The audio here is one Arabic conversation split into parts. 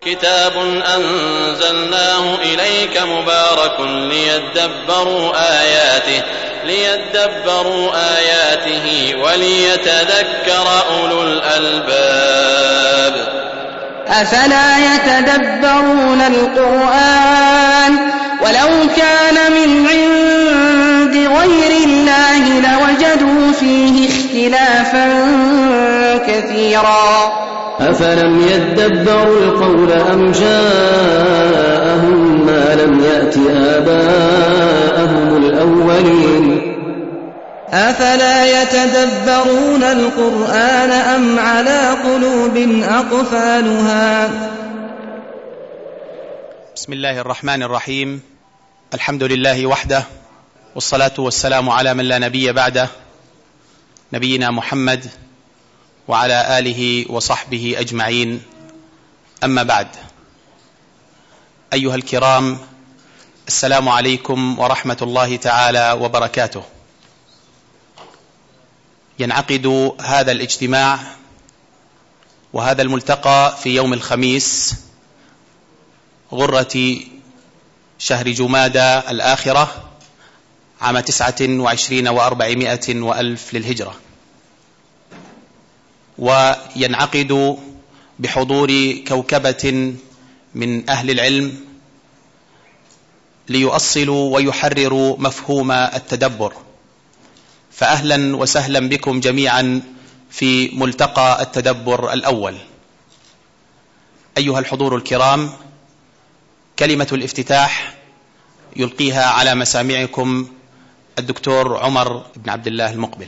كتاب أنزلناه إليك مبارك ليدبروا آياته وليتذكر أولو الألباب. أفلا يتدبرون القرآن ولو كان من عند غير الله لوجدوا فيه اختلافا كثيرا. أفلم يدبروا القول أم جاءهم ما لم يأت آباءهم الأولين. أفلا يتدبرون القرآن أم على قلوب أقفالها. بسم الله الرحمن الرحيم. الحمد لله وحده، والصلاة والسلام على من لا نبي بعده، نبينا محمد وعلى آله وصحبه أجمعين. أما بعد، أيها الكرام، السلام عليكم ورحمة الله تعالى وبركاته. ينعقد هذا الاجتماع وهذا الملتقى في يوم الخميس غرة شهر جمادى الآخرة عام 29 و400 وألف للهجرة، وينعقد بحضور كوكبة من أهل العلم ليؤصلوا ويحرروا مفهوم التدبر. فأهلا وسهلا بكم جميعا في ملتقى التدبر الأول. أيها الحضور الكرام، كلمة الافتتاح يلقيها على مسامعكم الدكتور عمر بن عبد الله المقبل.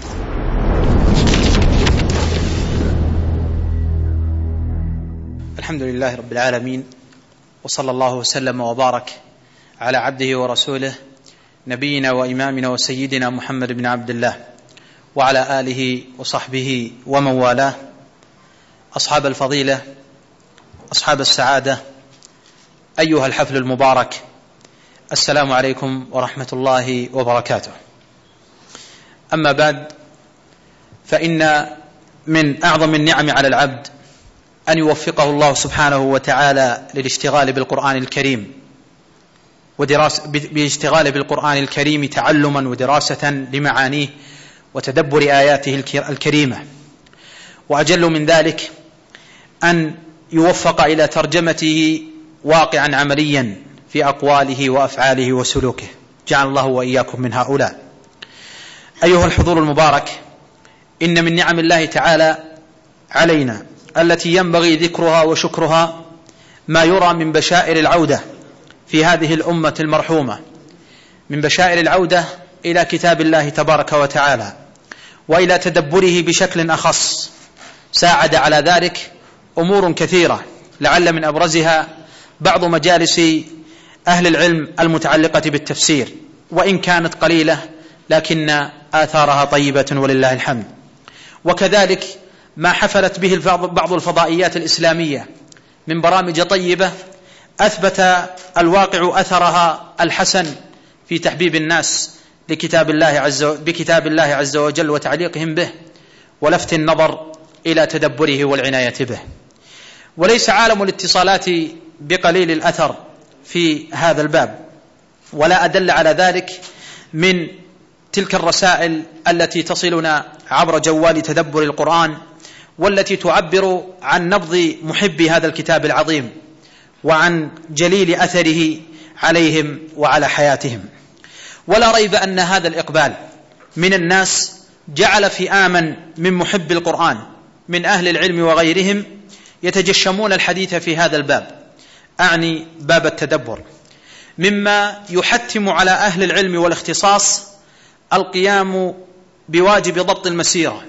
الحمد لله رب العالمين، وصلى الله وسلم وبارك على عبده ورسوله نبينا وإمامنا وسيدنا محمد بن عبد الله وعلى آله وصحبه ومن والاه. أصحاب الفضيلة، أصحاب السعادة، أيها الحفل المبارك، السلام عليكم ورحمة الله وبركاته. أما بعد، فإن من أعظم النعم على العبد أن يوفقه الله سبحانه وتعالى للاشتغال بالقرآن الكريم باشتغال بالقرآن الكريم تعلما ودراسة لمعانيه وتدبر آياته الكريمة. وأجل من ذلك أن يوفق إلى ترجمته واقعا عمليا في أقواله وأفعاله وسلوكه، جعل الله وإياكم من هؤلاء. أيها الحضور المبارك، إن من نعم الله تعالى علينا التي ينبغي ذكرها وشكرها ما يرى من بشائر العودة في هذه الأمة المرحومة، من بشائر العودة إلى كتاب الله تبارك وتعالى وإلى تدبره بشكل أخص. ساعد على ذلك أمور كثيرة، لعل من أبرزها بعض مجالس أهل العلم المتعلقة بالتفسير، وإن كانت قليلة لكن آثارها طيبة ولله الحمد. وكذلك ما حفلت به بعض الفضائيات الإسلامية من برامج طيبة أثبت الواقع أثرها الحسن في تحبيب الناس بكتاب الله عز وجل وتعليقهم به ولفت النظر إلى تدبره والعناية به. وليس عالم الاتصالات بقليل الأثر في هذا الباب، ولا أدل على ذلك من تلك الرسائل التي تصلنا عبر جوال تدبر القرآن، والتي تعبر عن نبض محبي هذا الكتاب العظيم وعن جليل أثره عليهم وعلى حياتهم. ولا ريب أن هذا الإقبال من الناس جعل فئاما من محب القرآن من أهل العلم وغيرهم يتجشمون الحديث في هذا الباب، أعني باب التدبر، مما يحتم على أهل العلم والاختصاص القيام بواجب ضبط المسيرة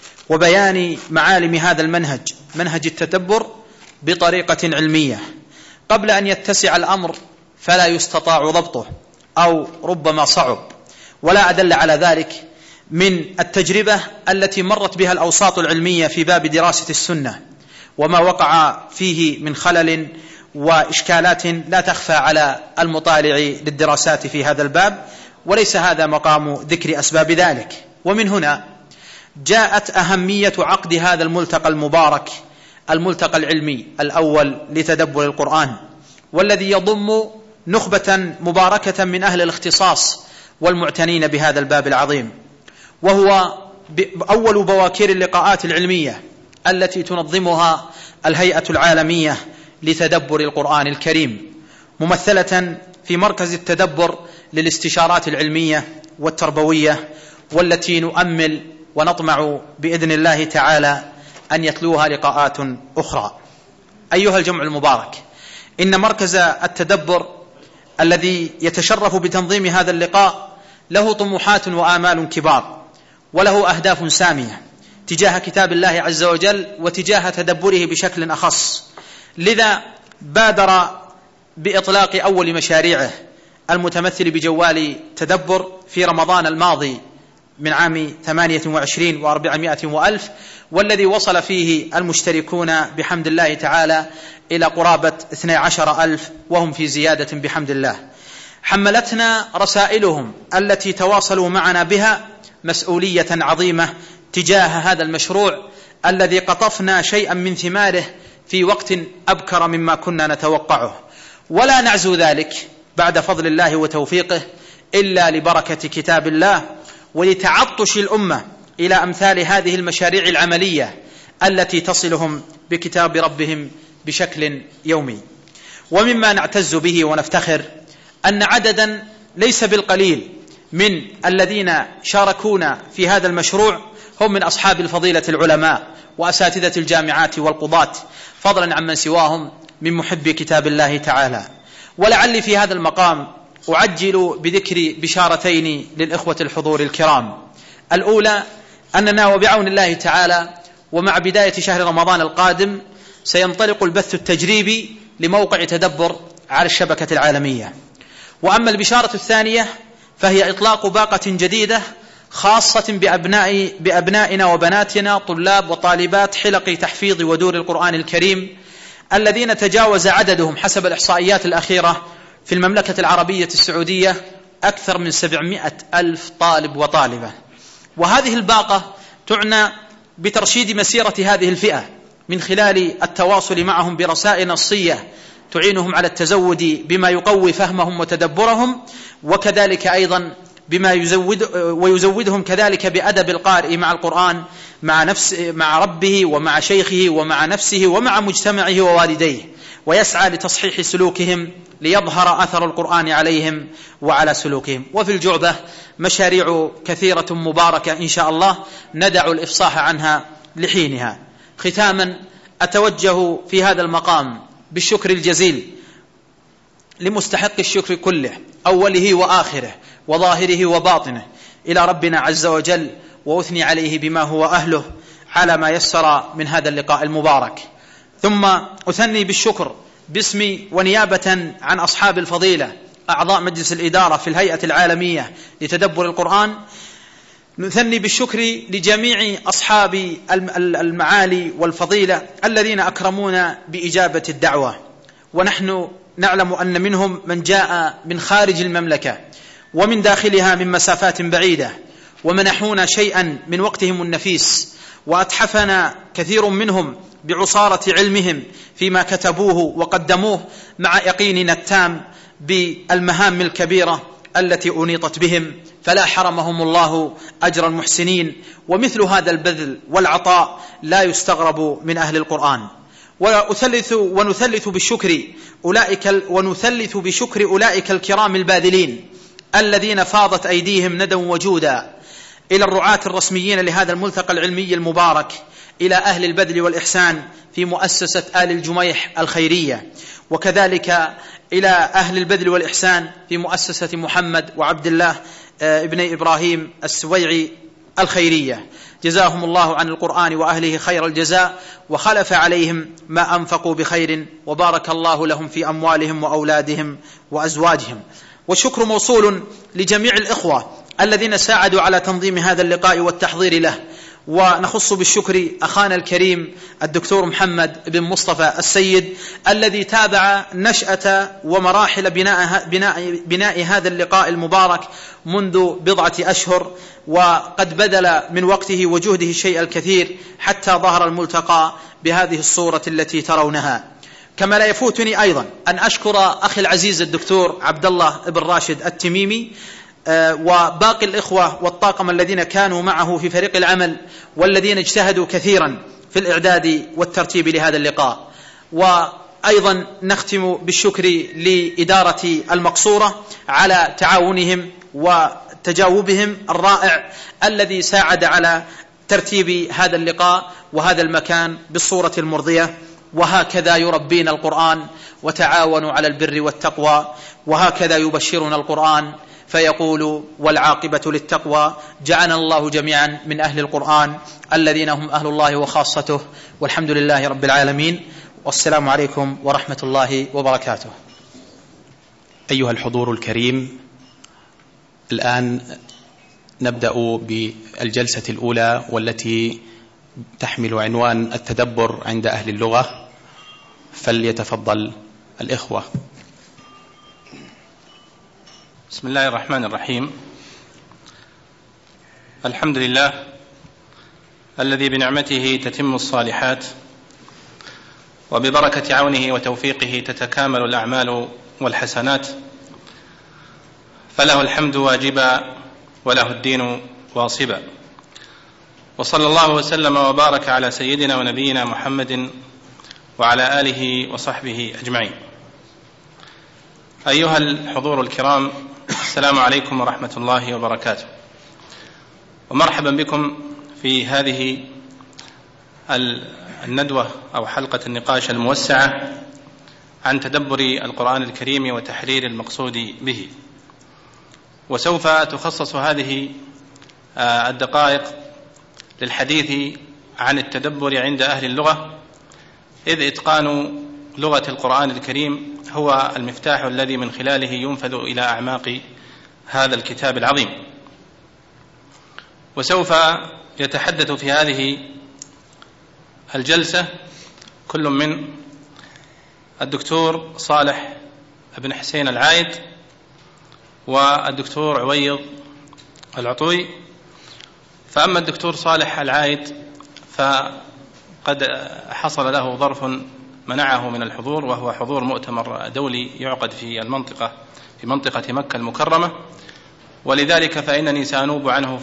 وبيان معالم هذا المنهج، منهج التدبر، بطريقة علمية قبل أن يتسع الأمر فلا يستطاع ضبطه أو ربما صعب. ولا أدل على ذلك من التجربة التي مرت بها الأوساط العلمية في باب دراسة السنة، وما وقع فيه من خلل وإشكالات لا تخفى على المطالع للدراسات في هذا الباب، وليس هذا مقام ذكر أسباب ذلك. ومن هنا جاءت أهمية عقد هذا الملتقى المبارك الملتقى العلمي الأول لتدبر القرآن، والذي يضم نخبة مباركة من أهل الاختصاص والمعتنين بهذا الباب العظيم، وهو أول بواكير اللقاءات العلمية التي تنظمها الهيئة العالمية لتدبر القرآن الكريم، ممثلة في مركز التدبر للاستشارات العلمية والتربوية، والتي نؤمل ونطمع بإذن الله تعالى أن يتلوها لقاءات أخرى. أيها الجمع المبارك، إن مركز التدبر الذي يتشرف بتنظيم هذا اللقاء له طموحات وآمال كبار، وله أهداف سامية تجاه كتاب الله عز وجل وتجاه تدبره بشكل أخص، لذا بادر بإطلاق أول مشاريعه المتمثل بجوال تدبر في رمضان الماضي من عام 28 و400 وألف، والذي وصل فيه المشتركون بحمد الله تعالى إلى قرابة 12,000 وهم في زيادة بحمد الله. حملتنا رسائلهم التي تواصلوا معنا بها مسؤولية عظيمة تجاه هذا المشروع الذي قطفنا شيئا من ثماره في وقت أبكر مما كنا نتوقعه، ولا نعزو ذلك بعد فضل الله وتوفيقه إلا لبركة كتاب الله ولتعطش الأمة إلى أمثال هذه المشاريع العملية التي تصلهم بكتاب ربهم بشكل يومي. ومما نعتز به ونفتخر أن عددا ليس بالقليل من الذين شاركونا في هذا المشروع هم من أصحاب الفضيلة العلماء وأساتذة الجامعات والقضاة، فضلا عمن سواهم من محبي كتاب الله تعالى. ولعلي في هذا المقام أعجل بذكر بشارتين للإخوة الحضور الكرام. الأولى أننا وبعون الله تعالى ومع بداية شهر رمضان القادم سينطلق البث التجريبي لموقع تدبر على الشبكة العالمية. وأما البشارة الثانية فهي إطلاق باقة جديدة خاصة بأبنائنا وبناتنا طلاب وطالبات حلق تحفيظ ودور القرآن الكريم الذين تجاوز عددهم حسب الإحصائيات الأخيرة في المملكة العربية السعودية أكثر من 700,000 طالب وطالبة. وهذه الباقة تعنى بترشيد مسيرة هذه الفئة من خلال التواصل معهم برسائل نصية تعينهم على التزود بما يقوي فهمهم وتدبرهم، وكذلك أيضا بما ويزودهم كذلك بأدب القارئ مع القرآن مع ربه ومع شيخه ومع نفسه ومع مجتمعه ووالديه، ويسعى لتصحيح سلوكهم ليظهر أثر القرآن عليهم وعلى سلوكهم. وفي الجعبة مشاريع كثيرة مباركة إن شاء الله ندع الإفصاح عنها لحينها. ختاما أتوجه في هذا المقام بالشكر الجزيل لمستحق الشكر كله أوله وآخره وظاهره وباطنه إلى ربنا عز وجل، وأثني عليه بما هو أهله على ما يسر من هذا اللقاء المبارك. ثم أثني بالشكر باسمي ونيابة عن أصحاب الفضيلة أعضاء مجلس الإدارة في الهيئة العالمية لتدبر القرآن، نثني بالشكر لجميع أصحاب المعالي والفضيلة الذين أكرمونا بإجابة الدعوة، ونحن نعلم أن منهم من جاء من خارج المملكة ومن داخلها من مسافات بعيدة، ومنحونا شيئا من وقتهم النفيس، وأتحفنا كثير منهم بعصارة علمهم فيما كتبوه وقدموه مع يقيننا التام بالمهام الكبيرة التي أنيطت بهم، فلا حرمهم الله أجر المحسنين. ومثل هذا البذل والعطاء لا يستغرب من أهل القرآن. ونثلث بشكر أولئك الكرام الباذلين الذين فاضت أيديهم ندا وجودا إلى الرعاة الرسميين لهذا الملتقى العلمي المبارك، إلى أهل البذل والإحسان في مؤسسة آل الجميح الخيرية، وكذلك إلى أهل البذل والإحسان في مؤسسة محمد وعبد الله ابن إبراهيم السويعي الخيرية. جزاهم الله عن القرآن وأهله خير الجزاء، وخلف عليهم ما أنفقوا بخير، وبارك الله لهم في أموالهم وأولادهم وأزواجهم. والشكر موصول لجميع الإخوة الذين ساعدوا على تنظيم هذا اللقاء والتحضير له، ونخص بالشكر أخانا الكريم الدكتور محمد بن مصطفى السيد الذي تابع نشأة ومراحل بناء هذا اللقاء المبارك منذ بضعة أشهر، وقد بذل من وقته وجهده الشيء الكثير حتى ظهر الملتقى بهذه الصورة التي ترونها. كما لا يفوتني أيضا أن أشكر أخي العزيز الدكتور عبد الله بن راشد التميمي وباقي الإخوة والطاقم الذين كانوا معه في فريق العمل والذين اجتهدوا كثيرا في الإعداد والترتيب لهذا اللقاء. وأيضا نختم بالشكر لإدارة المقصورة على تعاونهم وتجاوبهم الرائع الذي ساعد على ترتيب هذا اللقاء وهذا المكان بالصورة المرضية. وهكذا يربينا القرآن: وتعاونوا على البر والتقوى. وهكذا يبشرنا القرآن فيقول: والعاقبة للتقوى. جعلنا الله جميعا من أهل القرآن الذين هم أهل الله وخاصته، والحمد لله رب العالمين، والسلام عليكم ورحمة الله وبركاته. أيها الحضور الكريم، الآن نبدأ بالجلسة الأولى والتي تحمل عنوان التدبر عند أهل اللغة، فليتفضل الإخوة. بسم الله الرحمن الرحيم. الحمد لله الذي بنعمته تتم الصالحات، وببركة عونه وتوفيقه تتكامل الأعمال والحسنات، فله الحمد واجبا وله الدين واصبا. وصلى الله وسلم وبارك على سيدنا ونبينا محمد وعلى آله وصحبه أجمعين. أيها الحضور الكرام، السلام عليكم ورحمة الله وبركاته، ومرحبا بكم في هذه الندوة أو حلقة النقاش الموسعة عن تدبر القرآن الكريم وتحرير المقصود به. وسوف تخصص هذه الدقائق للحديث عن التدبر عند أهل اللغة، إذ إتقان لغة القرآن الكريم هو المفتاح الذي من خلاله ينفذ إلى أعماق هذا الكتاب العظيم. وسوف يتحدث في هذه الجلسة كل من الدكتور صالح بن حسين العايد والدكتور عويض العطوي. فأما الدكتور صالح العايد فقد حصل له ظرف منعه من الحضور، وهو حضور مؤتمر دولي يعقد في منطقة مكة المكرمة، ولذلك فإنني سأنوب عنه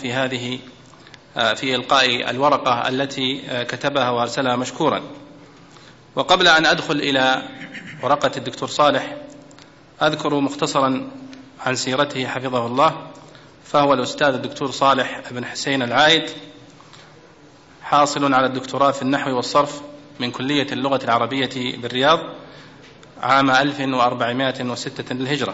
في إلقاء الورقة التي كتبها وأرسلها مشكورا. وقبل أن أدخل إلى ورقة الدكتور صالح أذكر مختصرا عن سيرته حفظه الله. فهو الأستاذ الدكتور صالح بن حسين العايد، حاصل على الدكتوراه في النحو والصرف من كلية اللغة العربية بالرياض عام 1406 للهجرة،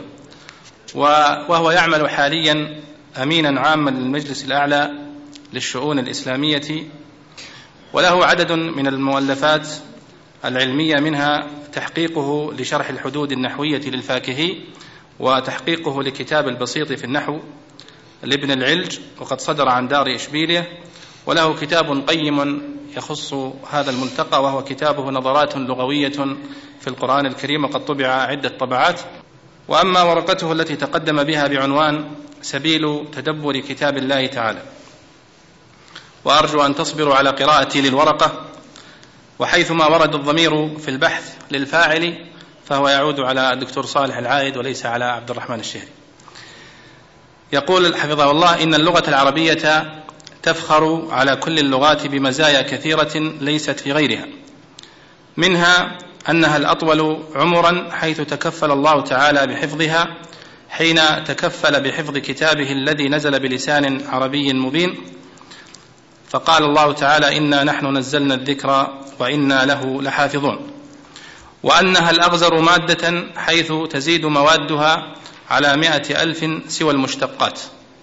وهو يعمل حاليا أمينا عاما للمجلس الأعلى للشؤون الإسلامية، وله عدد من المؤلفات العلمية، منها تحقيقه لشرح الحدود النحوية للفاكهي، وتحقيقه لكتاب البسيط في النحو لابن العلج، وقد صدر عن دار إشبيلية. وله كتاب قيم يخص هذا الملتقى، وهو كتابه نظرات لغوية في القرآن الكريم، وقد طبع عدة طبعات. وأما ورقته التي تقدم بها بعنوان سبيل تدبر كتاب الله تعالى، وأرجو أن تصبروا على قراءتي للورقة، وحيثما ورد الضمير في البحث للفاعل فهو يعود على الدكتور صالح العايد وليس على عبد الرحمن الشهري. يقول حفظه الله: إن اللغة العربية تفخر على كل اللغات بمزايا كثيرة ليست في غيرها، منها أنها الأطول عمرا، حيث تكفل الله تعالى بحفظها حين تكفل بحفظ كتابه الذي نزل بلسان عربي مبين، فقال الله تعالى: إنا نحن نزلنا الذكر وإنا له لحافظون. وأنها الأغزر مادة، حيث تزيد موادها على 100,000 سوى المشتقات.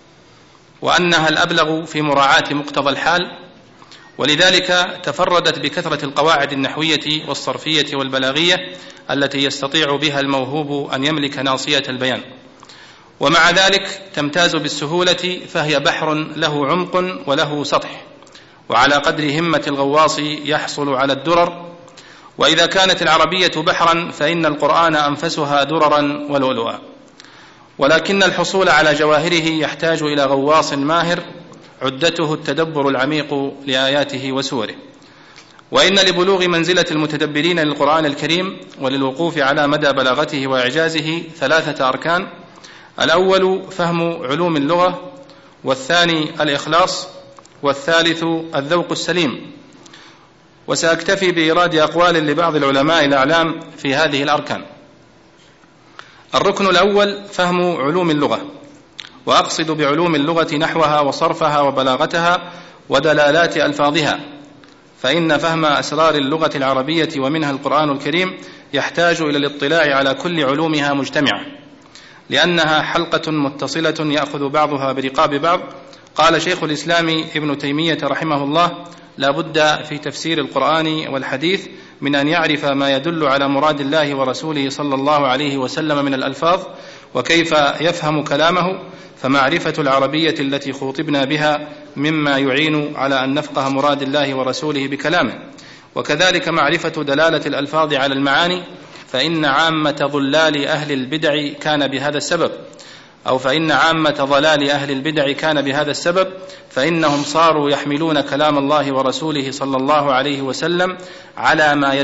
وأنها الأبلغ في مراعاة مقتضى الحال، ولذلك تفردت بكثرة القواعد النحوية والصرفية والبلاغية التي يستطيع بها الموهوب أن يملك ناصية البيان. ومع ذلك تمتاز بالسهولة، فهي بحر له عمق وله سطح، وعلى قدر همة الغواص يحصل على الدرر. وإذا كانت العربية بحرا فإن القرآن أنفسها دررا ولؤلؤا، ولكن الحصول على جواهره يحتاج إلى غواص ماهر عدته التدبر العميق لآياته وسوره. وإن لبلوغ منزلة المتدبرين للقرآن الكريم وللوقوف على مدى بلاغته وإعجازه 3 أركان: الأول فهم علوم اللغة، والثاني الإخلاص، والثالث الذوق السليم. وسأكتفي بإيراد أقوال لبعض العلماء الأعلام في هذه الأركان. الركن الأول فهم علوم اللغة، وأقصد بعلوم اللغة نحوها وصرفها وبلاغتها ودلالات ألفاظها، فإن فهم أسرار اللغة العربية ومنها القرآن الكريم يحتاج إلى الاطلاع على كل علومها مجتمعة، لأنها حلقة متصلة يأخذ بعضها برقاب بعض. قال شيخ الإسلام ابن تيمية رحمه الله: لا بد في تفسير القرآن والحديث من أن يعرف ما يدل على مراد الله ورسوله صلى الله عليه وسلم من الألفاظ وكيف يفهم كلامه، فمعرفة العربية التي خوطبنا بها مما يعين على أن نفقه مراد الله ورسوله بكلامه. وكذلك معرفة دلالة الألفاظ على المعاني، فإن عامة ضلال أهل البدع كان بهذا السبب، أو فإن عامة ضلال أهل البدع كان بهذا السبب، فإنهم صاروا يحملون كلام الله ورسوله صلى الله عليه وسلم على ما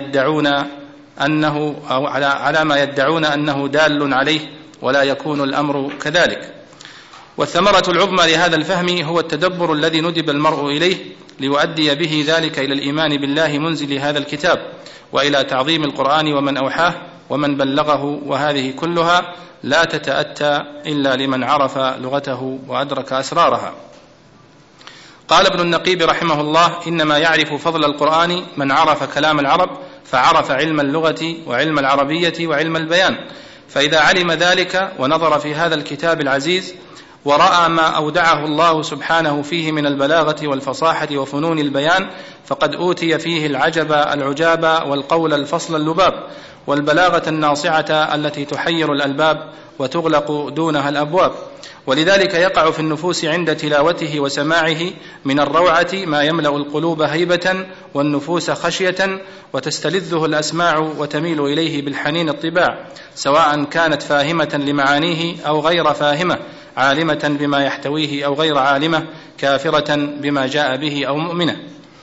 يدعون أنه دال عليه، ولا يكون الأمر كذلك. والثمرة العظمى لهذا الفهم هو التدبر الذي ندب المرء إليه ليؤدي به ذلك إلى الإيمان بالله منزل هذا الكتاب، وإلى تعظيم القرآن ومن أوحاه ومن بلغه، وهذه كلها لا تتأتى إلا لمن عرف لغته وأدرك أسرارها. قال ابن النقيب رحمه الله: إنما يعرف فضل القرآن من عرف كلام العرب، فعرف علم اللغة وعلم العربية وعلم البيان. فإذا علم ذلك ونظر في هذا الكتاب العزيز ورأى ما أودعه الله سبحانه فيه من البلاغة والفصاحة وفنون البيان، فقد أوتي فيه العجب العجاب والقول الفصل اللباب والبلاغة الناصعة التي تحير الألباب وتغلق دونها الأبواب. ولذلك يقع في النفوس عند تلاوته وسماعه من الروعة ما يملأ القلوب هيبة والنفوس خشية، وتستلذه الأسماع وتميل إليه بالحنين الطباع، سواء كانت فاهمة لمعانيه أو غير فاهمة، عالمة بما يحتويه أو غير عالمة، كافرة بما جاء به أو مؤمنة.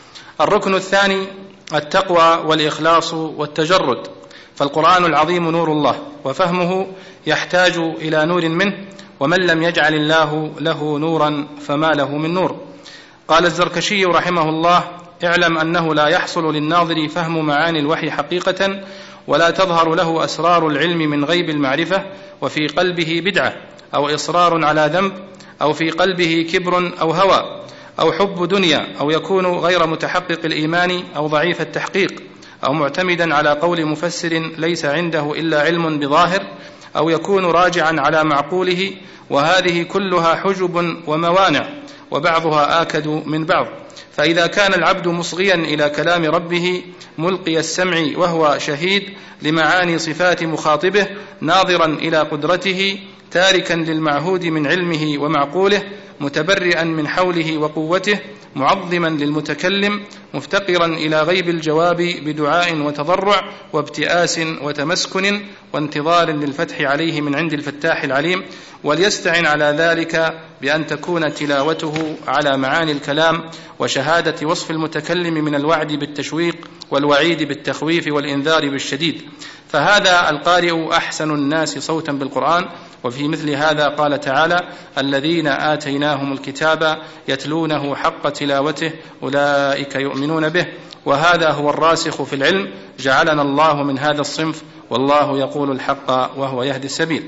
الركن الثاني التقوى والإخلاص والتجرد. فالقرآن العظيم نور الله، وفهمه يحتاج إلى نور منه، ومن لم يجعل الله له نورا فما له من نور. قال الزركشي رحمه الله: اعلم أنه لا يحصل للناظر فهم معاني الوحي حقيقة، ولا تظهر له أسرار العلم من غيب المعرفة، وفي قلبه بدعة أو إصرار على ذنب، أو في قلبه كبر أو هوى أو حب دنيا، أو يكون غير متحقق الإيمان أو ضعيف التحقيق، أو معتمدا على قول مفسر ليس عنده إلا علم بظاهر، أو يكون راجعا على معقوله. وهذه كلها حجب وموانع، وبعضها آكد من بعض. فإذا كان العبد مصغيا إلى كلام ربه ملقي السمع وهو شهيد لمعاني صفات مخاطبه، ناظرا إلى قدرته، تاركا للمعهود من علمه ومعقوله، متبرئا من حوله وقوته، معظما للمتكلم، مفتقرا إلى غيب الجواب بدعاء وتضرع وابتئاس وتمسكن وانتظار للفتح عليه من عند الفتاح العليم. وليستعن على ذلك بأن تكون تلاوته على معاني الكلام وشهادة وصف المتكلم من الوعد بالتشويق والوعيد بالتخويف والإنذار بالشديد، فهذا القارئ أحسن الناس صوتا بالقرآن. وفي مثل هذا قال تعالى: الذين آتيناهم الكتاب يتلونه حق تلاوته أولئك يؤمنون به. وهذا هو الراسخ في العلم، جعلنا الله من هذا الصنف، والله يقول الحق وهو يهدي السبيل.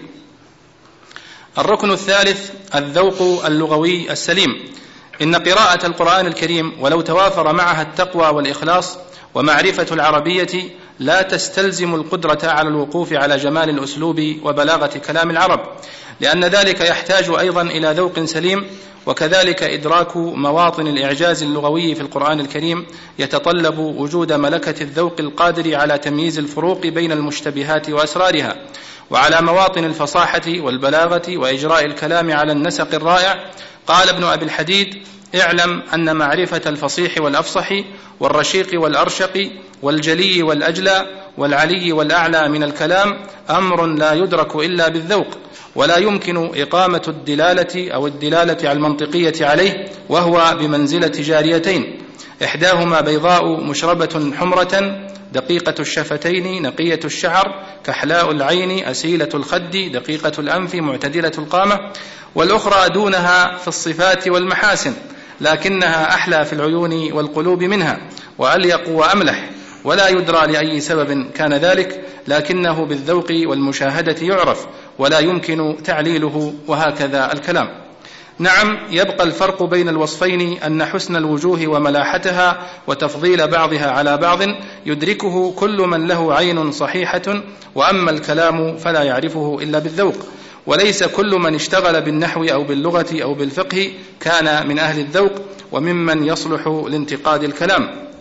الركن الثالث الذوق اللغوي السليم. إن قراءة القرآن الكريم ولو توافر معها التقوى والإخلاص ومعرفة العربية لا تستلزم القدرة على الوقوف على جمال الأسلوب وبلاغة كلام العرب، لأن ذلك يحتاج أيضا إلى ذوق سليم. وكذلك إدراك مواطن الإعجاز اللغوي في القرآن الكريم يتطلب وجود ملكة الذوق القادر على تمييز الفروق بين المشتبهات وأسرارها، وعلى مواطن الفصاحة والبلاغة وإجراء الكلام على النسق الرائع. قال ابن أبي الحديد: اعلم أن معرفة الفصيح والأفصح والرشيق والأرشق والجلي والأجلى والعلي والأعلى من الكلام أمر لا يدرك إلا بالذوق، ولا يمكن إقامة الدلالة أو الدلالة المنطقية عليه، وهو بمنزلة جاريتين، إحداهما بيضاء مشربة حمرة دقيقة الشفتين نقية الشعر كحلاء العين أسيلة الخد دقيقة الأنف معتدلة القامة، والأخرى دونها في الصفات والمحاسن لكنها أحلى في العيون والقلوب منها وأليق وأملح، ولا يدرى لأي سبب كان ذلك، لكنه بالذوق والمشاهدة يعرف ولا يمكن تعليله، وهكذا الكلام. نعم، يبقى الفرق بين الوصفين أن حسن الوجوه وملاحتها وتفضيل بعضها على بعض يدركه كل من له عين صحيحة، وأما الكلام فلا يعرفه إلا بالذوق، وليس كل من اشتغل بالنحو أو باللغة أو بالفقه كان من أهل الذوق وممن يصلح لانتقاد الكلام،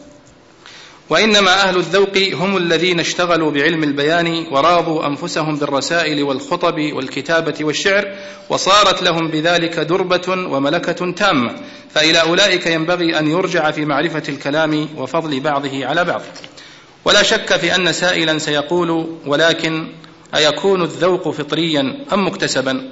وإنما أهل الذوق هم الذين اشتغلوا بعلم البيان وراضوا أنفسهم بالرسائل والخطب والكتابة والشعر، وصارت لهم بذلك دربة وملكة تامة، فإلى أولئك ينبغي أن يرجع في معرفة الكلام وفضل بعضه على بعض. ولا شك في أن سائلا سيقول: ولكن أيكون الذوق فطريا أم مكتسبا؟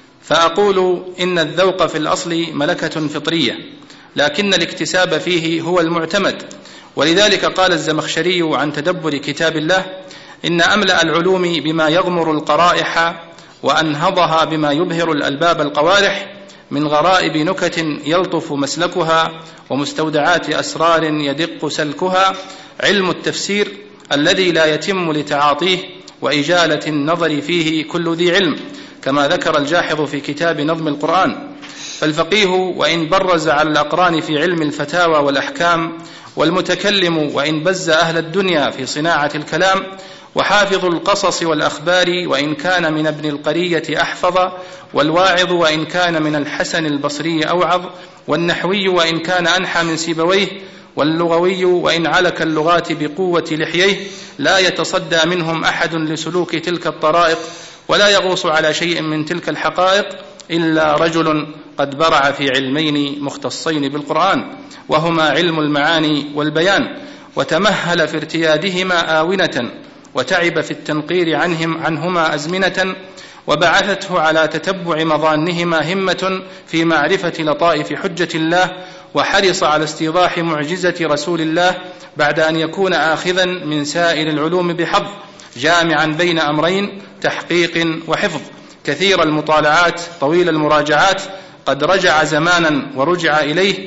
فأقول إن الذوق في الأصل ملكة فطرية، لكن الاكتساب فيه هو المعتمد، ولذلك قال الزمخشري عن تدبر كتاب الله: إن أملأ العلوم بما يغمر القرائح وأنهضها بما يبهر الألباب القوارح، من غرائب نكت يلطف مسلكها ومستودعات أسرار يدق سلكها، علم التفسير الذي لا يتم لتعاطيه وإجالة النظر فيه كل ذي علم، كما ذكر الجاحظ في كتاب نظم القرآن. فالفقيه وإن برز على الأقران في علم الفتاوى والأحكام، والمتكلم وإن بز أهل الدنيا في صناعة الكلام، وحافظ القصص والأخبار وإن كان من ابن القرية أحفظ، والواعظ وإن كان من الحسن البصري أوعظ، والنحوي وإن كان أنحى من سيبويه، واللغوي وإن علك اللغات بقوة لحييه، لا يتصدى منهم أحد لسلوك تلك الطرائق، ولا يغوص على شيء من تلك الحقائق إلا رجل قد برع في علمين مختصين بالقرآن، وهما علم المعاني والبيان، وتمهل في ارتيادهما آونة، وتعب في التنقير عنهما أزمنة، وبعثته على تتبع مظانهما همة في معرفة لطائف حجة الله، وحرص على استيضاح معجزة رسول الله بعد أن يكون آخذا من سائر العلوم بحظ، جامعا بين أمرين: تحقيق وحفظ، كثير المطالعات طويل المراجعات، قد رجع زمانا ورجع إليه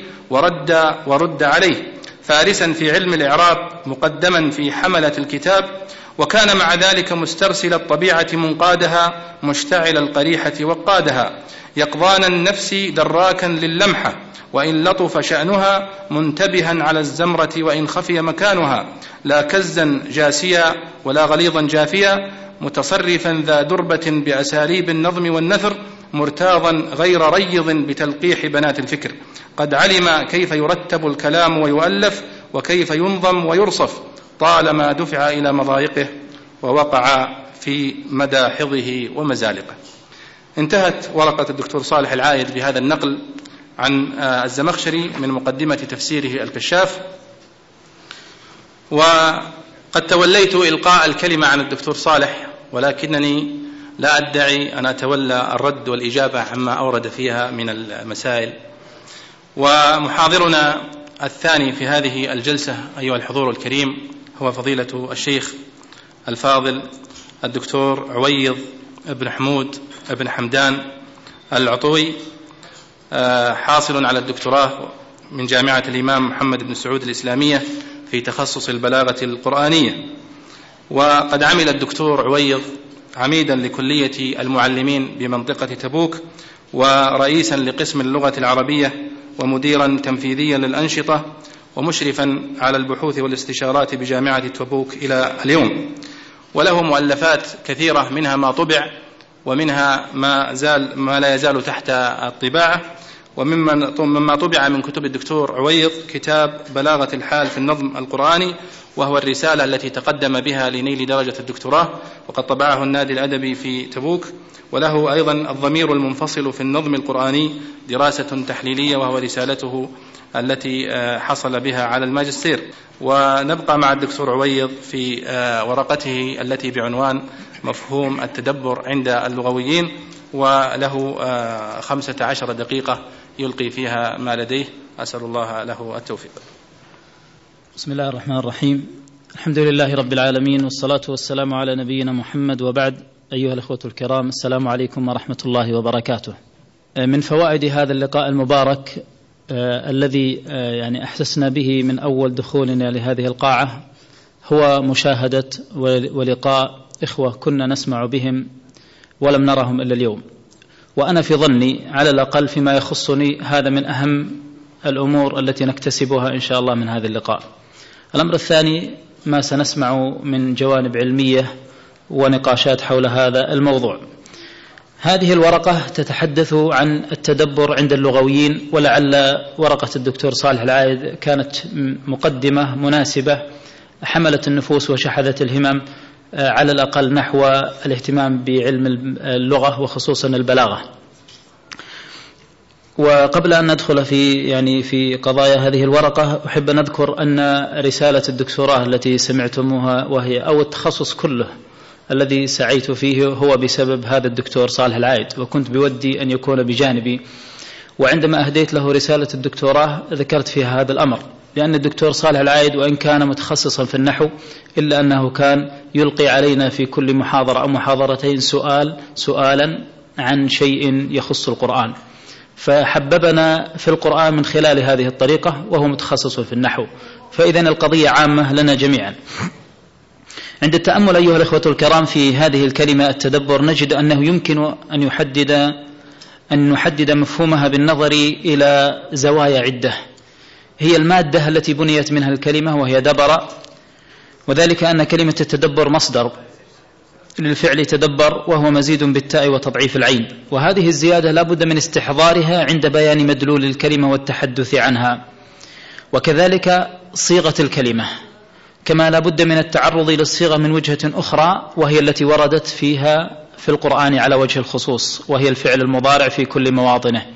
ورد عليه، فارسا في علم الإعراب مقدما في حملة الكتاب، وكان مع ذلك مسترسل الطبيعة منقادها مشتعل القريحة وقادها، يقظان النفس دراكا للمحة وإن لطف شأنها، منتبها على الزمرة وإن خفي مكانها، لا كزا جاسيا ولا غليظا جافيا، متصرفا ذا دربة بأساليب النظم والنثر، مرتاضا غير ريض بتلقيح بنات الفكر، قد علم كيف يرتب الكلام ويؤلف وكيف ينظم ويرصف، طالما دفع إلى مضايقه ووقع في مداحضه ومزالقه. انتهت ورقة الدكتور صالح العايد بهذا النقل عن الزمخشري من مقدمة تفسيره الكشاف، وقد توليت إلقاء الكلمة عن الدكتور صالح، ولكنني لا أدعي أن أتولى الرد والإجابة عما أورد فيها من المسائل. ومحاضرنا الثاني في هذه الجلسة أيها الحضور الكريم هو فضيلة الشيخ الفاضل الدكتور عويض بن حمود بن حمدان العطوي، حاصل على الدكتوراه من جامعة الإمام محمد بن سعود الإسلامية في تخصص البلاغة القرآنية. وقد عمل الدكتور عويض عميدا لكلية المعلمين بمنطقة تبوك، ورئيسا لقسم اللغة العربية، ومديرا تنفيذيا للأنشطة، ومشرفا على البحوث والاستشارات بجامعة تبوك إلى اليوم. وله مؤلفات كثيرة، منها ما طبع ومنها ما لا يزال تحت الطباعة، ومما طبع من كتب الدكتور عويض كتاب بلاغة الحال في النظم القرآني، وهو الرسالة التي تقدم بها لنيل درجة الدكتوراه، وقد طبعه النادي الأدبي في تبوك. وله أيضا الضمير المنفصل في النظم القرآني دراسة تحليلية، وهو رسالته التي حصل بها على الماجستير. ونبقى مع الدكتور عويض في ورقته التي بعنوان مفهوم التدبر عند اللغويين، وله 15 دقيقة يلقي فيها ما لديه. أسأل الله له التوفيق. بسم الله الرحمن الرحيم. الحمد لله رب العالمين، والصلاة والسلام على نبينا محمد، وبعد. أيها الأخوة الكرام، السلام عليكم ورحمة الله وبركاته. من فوائد هذا اللقاء المبارك الذي يعني أحسسنا به من أول دخولنا لهذه القاعة هو مشاهدة ولقاء إخوة كنا نسمع بهم ولم نرهم إلا اليوم. وأنا في ظني على الأقل فيما يخصني هذا من أهم الأمور التي نكتسبها إن شاء الله من هذا اللقاء. الأمر الثاني ما سنسمع من جوانب علمية ونقاشات حول هذا الموضوع. هذه الورقة تتحدث عن التدبر عند اللغويين، ولعل ورقة الدكتور صالح العايد كانت مقدمة مناسبة حملت النفوس وشحذت الهمم على الأقل نحو الاهتمام بعلم اللغة وخصوصا البلاغة. وقبل أن ندخل في قضايا هذه الورقة، أحب أن أذكر أن رسالة الدكتوراه التي سمعتموها وهي أو التخصص كله الذي سعيت فيه هو بسبب هذا الدكتور صالح العايد، وكنت بودي أن يكون بجانبي. وعندما أهديت له رسالة الدكتوراه ذكرت فيها هذا الأمر، لأن الدكتور صالح العايد وإن كان متخصصا في النحو إلا أنه كان يلقي علينا في كل محاضرة أو محاضرتين سؤالا عن شيء يخص القرآن، فحببنا في القرآن من خلال هذه الطريقة، وهو متخصص في النحو. فإذن القضية عامة لنا جميعا. عند التأمل أيها الأخوة الكرام في هذه الكلمة التدبر، نجد أنه يمكن أن نحدد مفهومها بالنظر إلى زوايا عدة. هي المادة التي بنيت منها الكلمة وهي دبر، وذلك أن كلمة التدبر مصدر للفعل تدبر، وهو مزيد بالتاء وتضعيف العين، وهذه الزيادة لا بد من استحضارها عند بيان مدلول الكلمة والتحدث عنها. وكذلك صيغة الكلمة، كما لا بد من التعرض للصيغة من وجهة أخرى، وهي التي وردت فيها في القرآن على وجه الخصوص، وهي الفعل المضارع في كل مواطنه.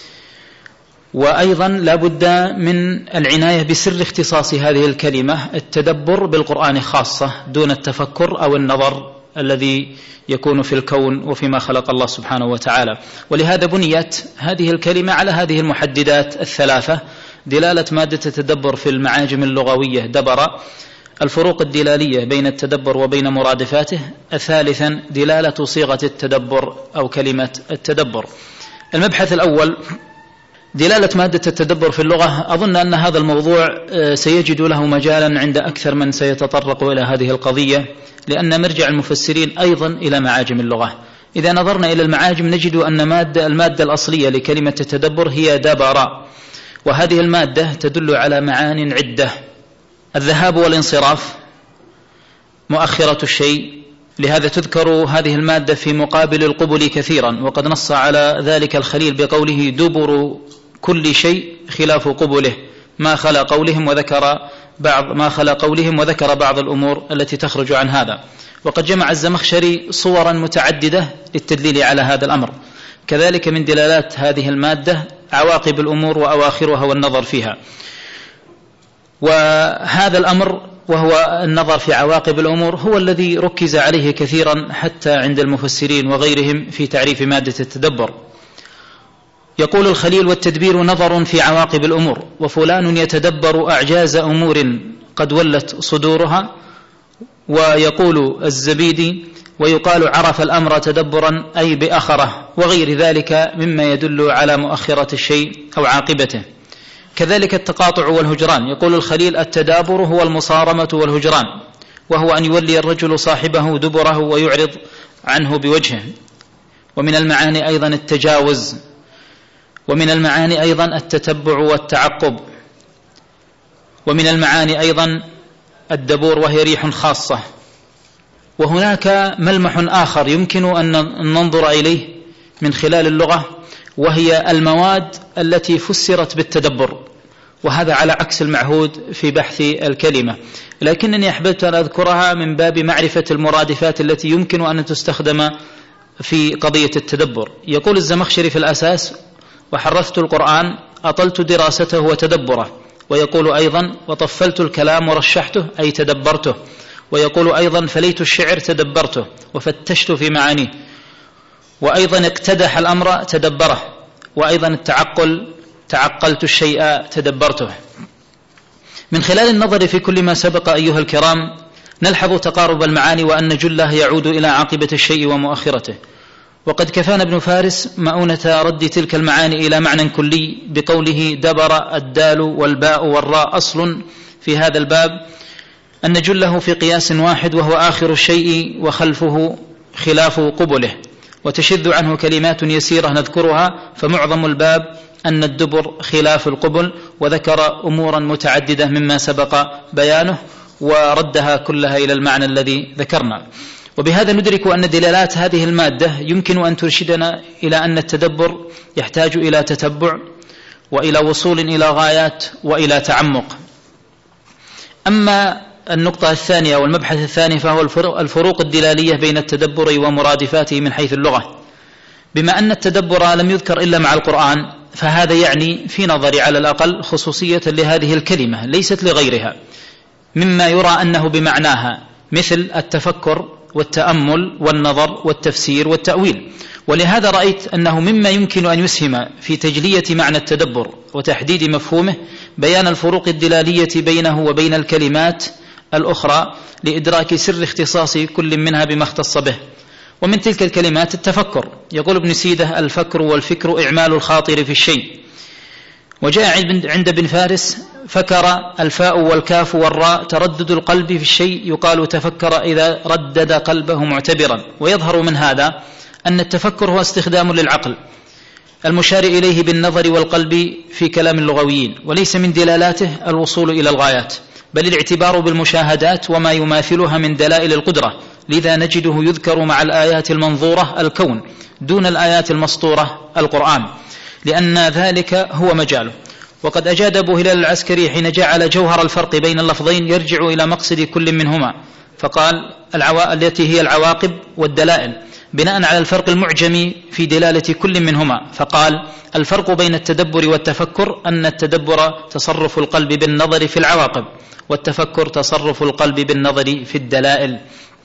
وأيضا لا بد من العناية بسر اختصاص هذه الكلمة التدبر بالقرآن خاصة، دون التفكر أو النظر الذي يكون في الكون وفيما خلق الله سبحانه وتعالى. ولهذا بنيت هذه الكلمة على هذه المحددات الثلاثة: دلالة مادة التدبر في المعاجم اللغوية دبر، الفروق الدلالية بين التدبر وبين مرادفاته، ثالثا دلالة صيغة التدبر أو كلمة التدبر. المبحث الأول دلالة مادة التدبر في اللغة. أظن أن هذا الموضوع سيجد له مجالا عند أكثر من سيتطرق إلى هذه القضية، لأن مرجع المفسرين أيضا إلى معاجم اللغة. إذا نظرنا إلى المعاجم نجد أن المادة الأصلية لكلمة التدبر هي دبر، وهذه المادة تدل على معان عدة: الذهاب والانصراف، مؤخرة الشيء، لهذا تذكر هذه المادة في مقابل القبل كثيرا، وقد نص على ذلك الخليل بقوله: دبر كل شيء خلاف قبله، ما خلا قولهم وذكر بعض الأمور التي تخرج عن هذا. وقد جمع الزمخشري صورا متعددة للتدليل على هذا الأمر. كذلك من دلالات هذه المادة عواقب الأمور وأواخرها والنظر فيها. وهذا الأمر وهو النظر في عواقب الأمور هو الذي ركز عليه كثيرا حتى عند المفسرين وغيرهم في تعريف مادة التدبر. يقول الخليل: والتدبير نظر في عواقب الأمور، وفلان يتدبر أعجاز أمور قد ولت صدورها. ويقول الزبيدي: ويقال عرف الأمر تدبرا أي بأخره، وغير ذلك مما يدل على مؤخرة الشيء أو عاقبته. كذلك التقاطع والهجران. يقول الخليل: التدابر هو المصارمة والهجران، وهو أن يولي الرجل صاحبه دبره ويعرض عنه بوجهه. ومن المعاني أيضا التجاوز، ومن المعاني أيضا التتبع والتعقب، ومن المعاني أيضا الدبور وهي ريح خاصة. وهناك ملمح آخر يمكن أن ننظر إليه من خلال اللغة، وهي المواد التي فسرت بالتدبر، وهذا على عكس المعهود في بحث الكلمة، لكنني أحببت أن أذكرها من باب معرفة المرادفات التي يمكن أن تستخدم في قضية التدبر. يقول الزمخشري في الأساس: وحرثت القرآن أطلت دراسته وتدبره. ويقول أيضا: وطفلت الكلام ورشحته أي تدبرته. ويقول أيضا: فليت الشعر تدبرته وفتشت في معانيه. وأيضا: اقتدح الأمر تدبره. وأيضا التعقل تعقلت الشيء تدبرته. من خلال النظر في كل ما سبق أيها الكرام نلحظ تقارب المعاني، وأن جله يعود إلى عاقبة الشيء ومؤخرته. وقد كفانا ابن فارس مؤونة رد تلك المعاني إلى معنى كلي بقوله: دبر الدال والباء والراء أصل في هذا الباب، أن جله في قياس واحد وهو آخر الشيء وخلفه خلاف قبله، وتشذ عنه كلمات يسيرة نذكرها، فمعظم الباب أن الدبر خلاف القبل، وذكر أمورا متعددة مما سبق بيانه وردها كلها إلى المعنى الذي ذكرنا. وبهذا ندرك أن دلالات هذه المادة يمكن أن ترشدنا إلى أن التدبر يحتاج إلى تتبع وإلى وصول إلى غايات وإلى تعمق. أما النقطة الثانية والمبحث الثاني فهو الفروق الدلالية بين التدبر ومرادفاته من حيث اللغة. بما أن التدبر لم يذكر إلا مع القرآن، فهذا يعني في نظري على الأقل خصوصية لهذه الكلمة ليست لغيرها، مما يرى أنه بمعناها، مثل التفكر والتأمل والنظر والتفسير والتأويل. ولهذا رأيت أنه مما يمكن أن يسهم في تجلية معنى التدبر وتحديد مفهومه بيان الفروق الدلالية بينه وبين الكلمات الأخرى لإدراك سر اختصاص كل منها بما اختص به. ومن تلك الكلمات التفكر. يقول ابن سيدة: الفكر والفكر إعمال الخاطر في الشيء. وجاء عند ابن فارس: فكر الفاء والكاف والراء تردد القلب في الشيء، يقال تفكر إذا ردد قلبه معتبرا. ويظهر من هذا أن التفكر هو استخدام للعقل المشار إليه بالنظر والقلب في كلام اللغويين، وليس من دلالاته الوصول إلى الغايات، بل الاعتبار بالمشاهدات وما يماثلها من دلائل القدرة. لذا نجده يذكر مع الآيات المنظورة الكون دون الآيات المسطورة القرآن، لأن ذلك هو مجاله. وقد أجاد أبو هلال العسكري حين جعل جوهر الفرق بين اللفظين يرجع إلى مقصد كل منهما، فقال: التي هي العواقب والدلائل، بناء على الفرق المعجمي في دلالة كل منهما، فقال: الفرق بين التدبر والتفكر أن التدبر تصرف القلب بالنظر في العواقب، والتفكر تصرف القلب بالنظر في الدلائل.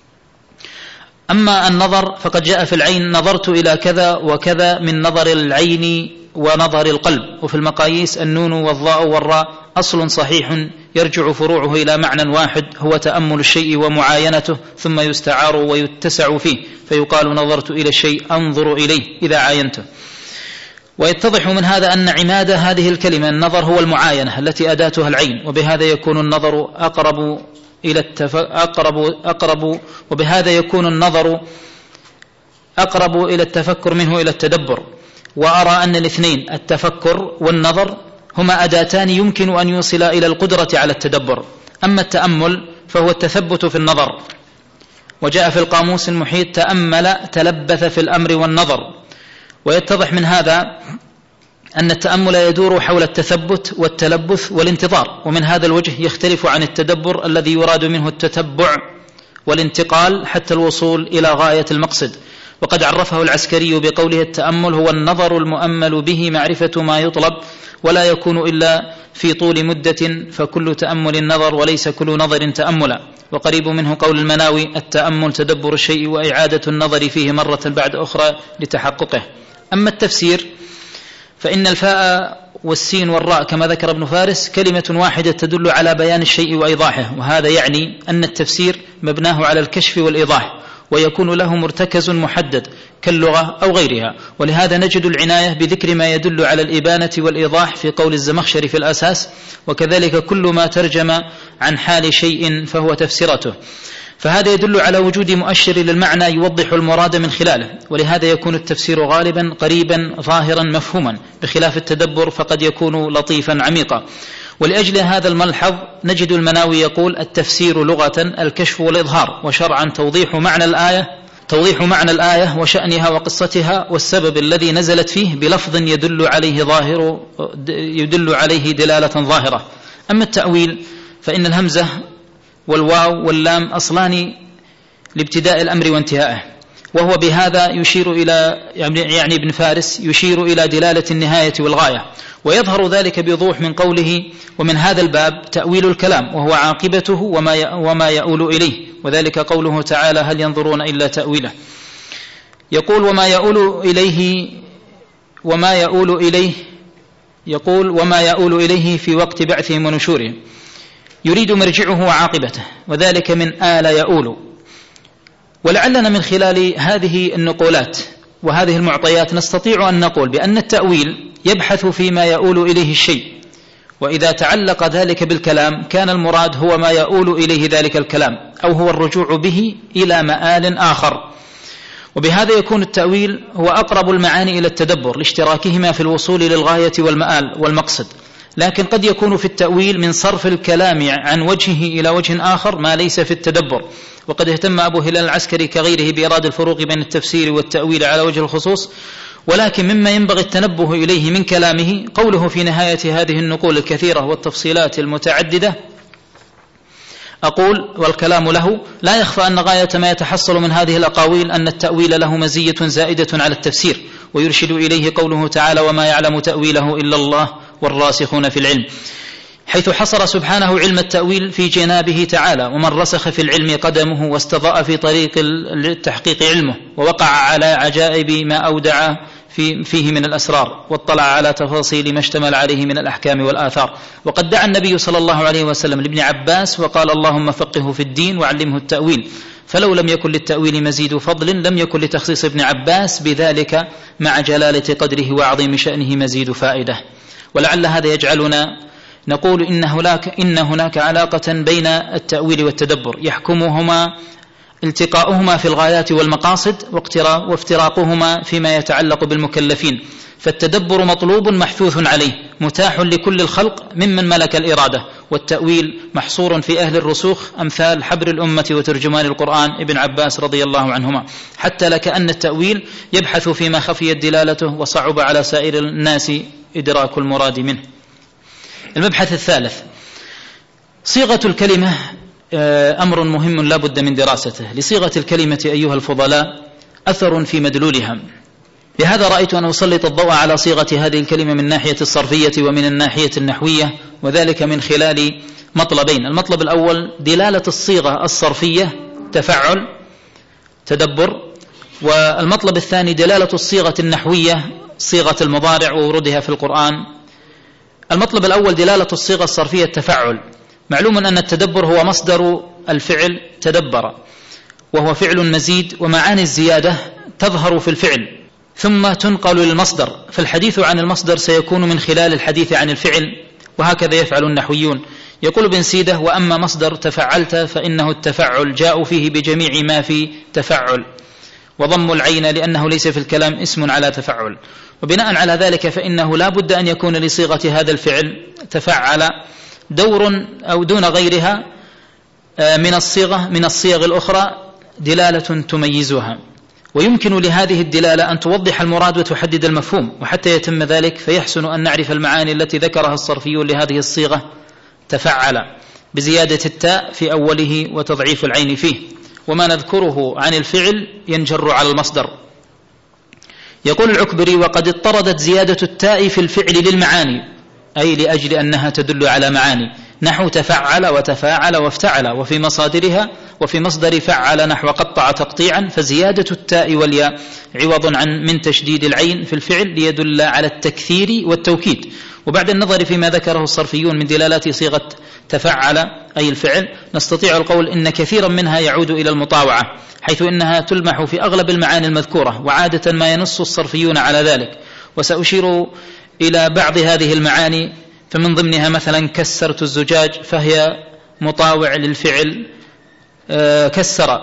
أما النظر فقد جاء في العين: نظرت إلى كذا وكذا من نظر العين ونظر القلب. وفي المقاييس النون والضاء والراء أصل صحيح يرجع فروعه إلى معنى واحد هو تأمل الشيء ومعاينته، ثم يستعار ويتسع فيه، فيقال: نظرت إلى الشيء أنظر إليه إذا عاينته. ويتضح من هذا أن عماد هذه الكلمة النظر هو المعاينة التي أداتها العين، وبهذا يكون النظر وبهذا يكون النظر أقرب إلى التفكر منه إلى التدبر. وأرى أن الاثنين التفكر والنظر هما أداتان يمكن أن يوصلا إلى القدرة على التدبر. أما التأمل فهو التثبت في النظر، وجاء في القاموس المحيط: تأمل تلبث في الأمر والنظر. ويتضح من هذا أن التأمل يدور حول التثبت والتلبث والانتظار، ومن هذا الوجه يختلف عن التدبر الذي يراد منه التتبع والانتقال حتى الوصول إلى غاية المقصد. وقد عرفه العسكري بقوله: التأمل هو النظر المؤمل به معرفة ما يطلب، ولا يكون إلا في طول مدة، فكل تأمل نظر وليس كل نظر تأملا. وقريب منه قول المناوي: التأمل تدبر الشيء وإعادة النظر فيه مرة بعد أخرى لتحققه. أما التفسير فإن الفاء والسين والراء كما ذكر ابن فارس كلمة واحدة تدل على بيان الشيء وإيضاحه، وهذا يعني أن التفسير مبناه على الكشف والإيضاح، ويكون له مرتكز محدد كاللغة أو غيرها. ولهذا نجد العناية بذكر ما يدل على الإبانة والإيضاح في قول الزمخشري في الأساس، وكذلك كل ما ترجم عن حال شيء فهو تفسيرته. فهذا يدل على وجود مؤشر للمعنى يوضح المراد من خلاله، ولهذا يكون التفسير غالبا قريبا ظاهرا مفهوما، بخلاف التدبر فقد يكون لطيفا عميقا. ولأجل هذا الملحظ نجد المناوي يقول: التفسير لغة الكشف والإظهار، وشرعا توضيح معنى الآية توضيح معنى الآية وشأنها وقصتها والسبب الذي نزلت فيه بلفظ يدل عليه دلالة ظاهرة. أما التأويل فإن الهمزة والواو واللام أصلان لابتداء الأمر وانتهائه، وهو بهذا يشير إلى يعني ابن فارس يشير إلى دلالة النهاية والغاية، ويظهر ذلك بوضوح من قوله ومن هذا الباب تأويل الكلام، وهو عاقبته وما يؤول إليه، وذلك قوله تعالى هل ينظرون إلا تأويله. يقول وما يؤول إليه في وقت بعثهم ونشورهم، يريد مرجعه وعاقبته، وذلك من آل يؤول. ولعلنا من خلال هذه النقولات وهذه المعطيات نستطيع أن نقول بأن التأويل يبحث فيما يؤول إليه الشيء، وإذا تعلق ذلك بالكلام كان المراد هو ما يؤول إليه ذلك الكلام، أو هو الرجوع به إلى مآل آخر. وبهذا يكون التأويل هو أقرب المعاني إلى التدبر لاشتراكهما في الوصول للغاية والمآل والمقصد. لكن قد يكون في التأويل من صرف الكلام عن وجهه إلى وجه آخر ما ليس في التدبر، وقد اهتم أبو هلال العسكري كغيره بإيراد الفروق بين التفسير والتأويل على وجه الخصوص. ولكن مما ينبغي التنبه إليه من كلامه قوله في نهاية هذه النقول الكثيرة والتفصيلات المتعددة، أقول والكلام له لا يخفى أن غاية ما يتحصل من هذه الأقاويل أن التأويل له مزية زائدة على التفسير، ويرشد إليه قوله تعالى وما يعلم تأويله إلا الله والراسخون في العلم، حيث حصر سبحانه علم التأويل في جنابه تعالى، ومن رسخ في العلم قدمه واستضاء في طريق التحقيق علمه، ووقع على عجائب ما أودع فيه من الأسرار، واطلع على تفاصيل ما اشتمل عليه من الأحكام والآثار. وقد دعا النبي صلى الله عليه وسلم لابن عباس وقال اللهم فقهه في الدين وعلمه التأويل، فلو لم يكن للتأويل مزيد فضل لم يكن لتخصيص ابن عباس بذلك مع جلالة قدره وعظيم شأنه مزيد فائدة. ولعل هذا يجعلنا نقول إن هناك علاقة بين التأويل والتدبر يحكمهما التقاؤهما في الغايات والمقاصد وافتراقهما فيما يتعلق بالمكلفين. فالتدبر مطلوب محثوث عليه متاح لكل الخلق ممن ملك الإرادة، والتأويل محصور في أهل الرسوخ أمثال حبر الأمة وترجمان القرآن ابن عباس رضي الله عنهما، حتى لكأن التأويل يبحث فيما خفيت دلالته وصعب على سائر الناس إدراك المراد منه. المبحث الثالث صيغة الكلمة، أمر مهم لا بد من دراسته. لصيغة الكلمة أيها الفضلاء أثر في مدلولها، لهذا رأيت أن أسلط الضوء على صيغة هذه الكلمة من ناحية الصرفية ومن الناحية النحوية، وذلك من خلال مطلبين. المطلب الأول دلالة الصيغة الصرفية تفعل تدبر، والمطلب الثاني دلالة الصيغة النحوية صيغة المضارع وورودها في القرآن. المطلب الأول دلالة الصيغة الصرفية التفعل. معلوم أن التدبر هو مصدر الفعل تدبر، وهو فعل مزيد، ومعاني الزيادة تظهر في الفعل ثم تنقل للمصدر، فالحديث عن المصدر سيكون من خلال الحديث عن الفعل، وهكذا يفعل النحويون. يقول ابن سيدة وأما مصدر تفعلت فإنه التفعل جاء فيه بجميع ما في تفعل، وضم العين لأنه ليس في الكلام اسم على تفعل. وبناء على ذلك فإنه لا بد أن يكون لصيغة هذا الفعل تفعل دور أو دون غيرها من الصيغ الأخرى دلالة تميزها، ويمكن لهذه الدلالة أن توضح المراد وتحدد المفهوم. وحتى يتم ذلك فيحسن أن نعرف المعاني التي ذكرها الصرفيون لهذه الصيغة تفعل بزيادة التاء في أوله وتضعيف العين فيه، وما نذكره عن الفعل ينجر على المصدر. يقول العكبري وقد اضطردت زيادة التاء في الفعل للمعاني، أي لأجل أنها تدل على معاني، نحو تفعل وتفاعل وافتعل، وفي مصادرها وفي مصدر فعل نحو قطع تقطيعا، فزيادة التاء والياء عوض من تشديد العين في الفعل ليدل على التكثير والتوكيد. وبعد النظر فيما ذكره الصرفيون من دلالات صيغة تفعل أي الفعل، نستطيع القول إن كثيرا منها يعود إلى المطاوعة، حيث إنها تلمح في أغلب المعاني المذكورة، وعادة ما ينص الصرفيون على ذلك. وسأشير إلى بعض هذه المعاني، فمن ضمنها مثلا كسرت الزجاج، فهي مطاوع للفعل كسر،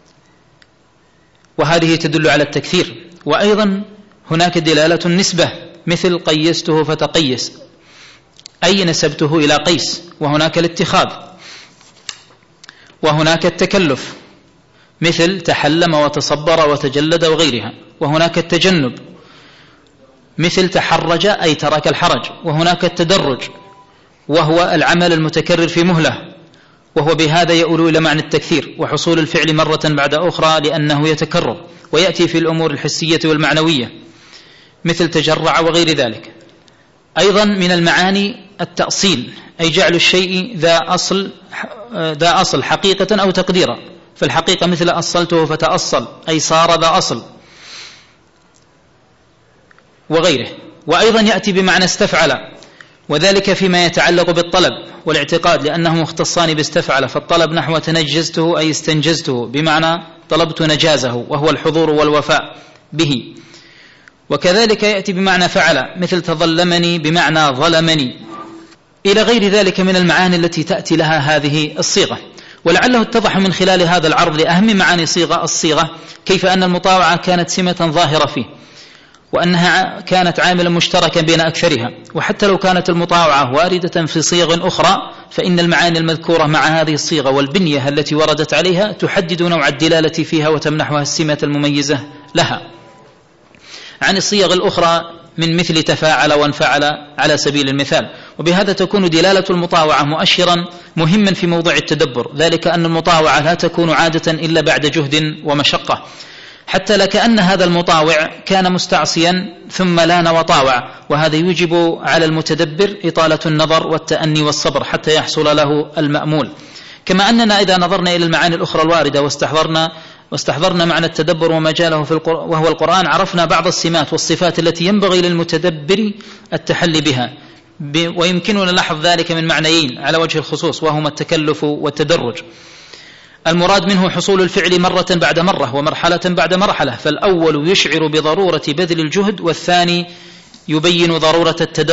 وهذه تدل على التكثير. وأيضا هناك دلالة النسبة، مثل قيسته فتقيس، أي نسبته إلى قيس. وهناك الاتخاذ، وهناك التكلف، مثل تحلم وتصبر وتجلد وغيرها. وهناك التجنب مثل تحرج أي ترك الحرج. وهناك التدرج وهو العمل المتكرر في مهلة، وهو بهذا يؤول إلى معنى التكثير وحصول الفعل مرة بعد أخرى لأنه يتكرر، ويأتي في الأمور الحسية والمعنوية مثل تجرع وغير ذلك. أيضا من المعاني التأصيل، أي جعل الشيء ذا أصل حقيقة أو تقديرا. فالحقيقة مثل أصلته فتأصل أي صار ذا أصل وغيره. وأيضا يأتي بمعنى استفعل، وذلك فيما يتعلق بالطلب والاعتقاد لأنهم مختصان باستفعل. فالطلب نحو تنجزته أي استنجزته، بمعنى طلبت نجازه وهو الحضور والوفاء به. وكذلك يأتي بمعنى فعل مثل تظلمني بمعنى ظلمني، إلى غير ذلك من المعاني التي تأتي لها هذه الصيغة. ولعله اتضح من خلال هذا العرض لأهم معاني الصيغة كيف أن المطاوعة كانت سمة ظاهرة فيه، وأنها كانت عاملا مشتركا بين أكثرها. وحتى لو كانت المطاوعة واردة في صيغ أخرى فإن المعاني المذكورة مع هذه الصيغة والبنية التي وردت عليها تحدد نوع الدلالة فيها وتمنحها السمة المميزة لها عن الصيغ الأخرى من مثل تفاعل وانفعل على سبيل المثال. وبهذا تكون دلالة المطاوعة مؤشرا مهما في موضوع التدبر، ذلك أن المطاوعة لا تكون عادة إلا بعد جهد ومشقة، حتى لكأن هذا المطاوع كان مستعصيا ثم لان وطاوع، وهذا يوجب على المتدبر إطالة النظر والتأني والصبر حتى يحصل له المأمول. كما أننا إذا نظرنا إلى المعاني الأخرى الواردة واستحضرنا معنى التدبر ومجاله وهو القرآن، عرفنا بعض السمات والصفات التي ينبغي للمتدبر التحلي بها. ويمكننا لاحظ ذلك من معنيين على وجه الخصوص، وهما التكلف والتدرج. المراد منه حصول الفعل مرة بعد مرة ومرحلة بعد مرحلة، فالأول يشعر بضرورة بذل الجهد، والثاني يبين ضرورة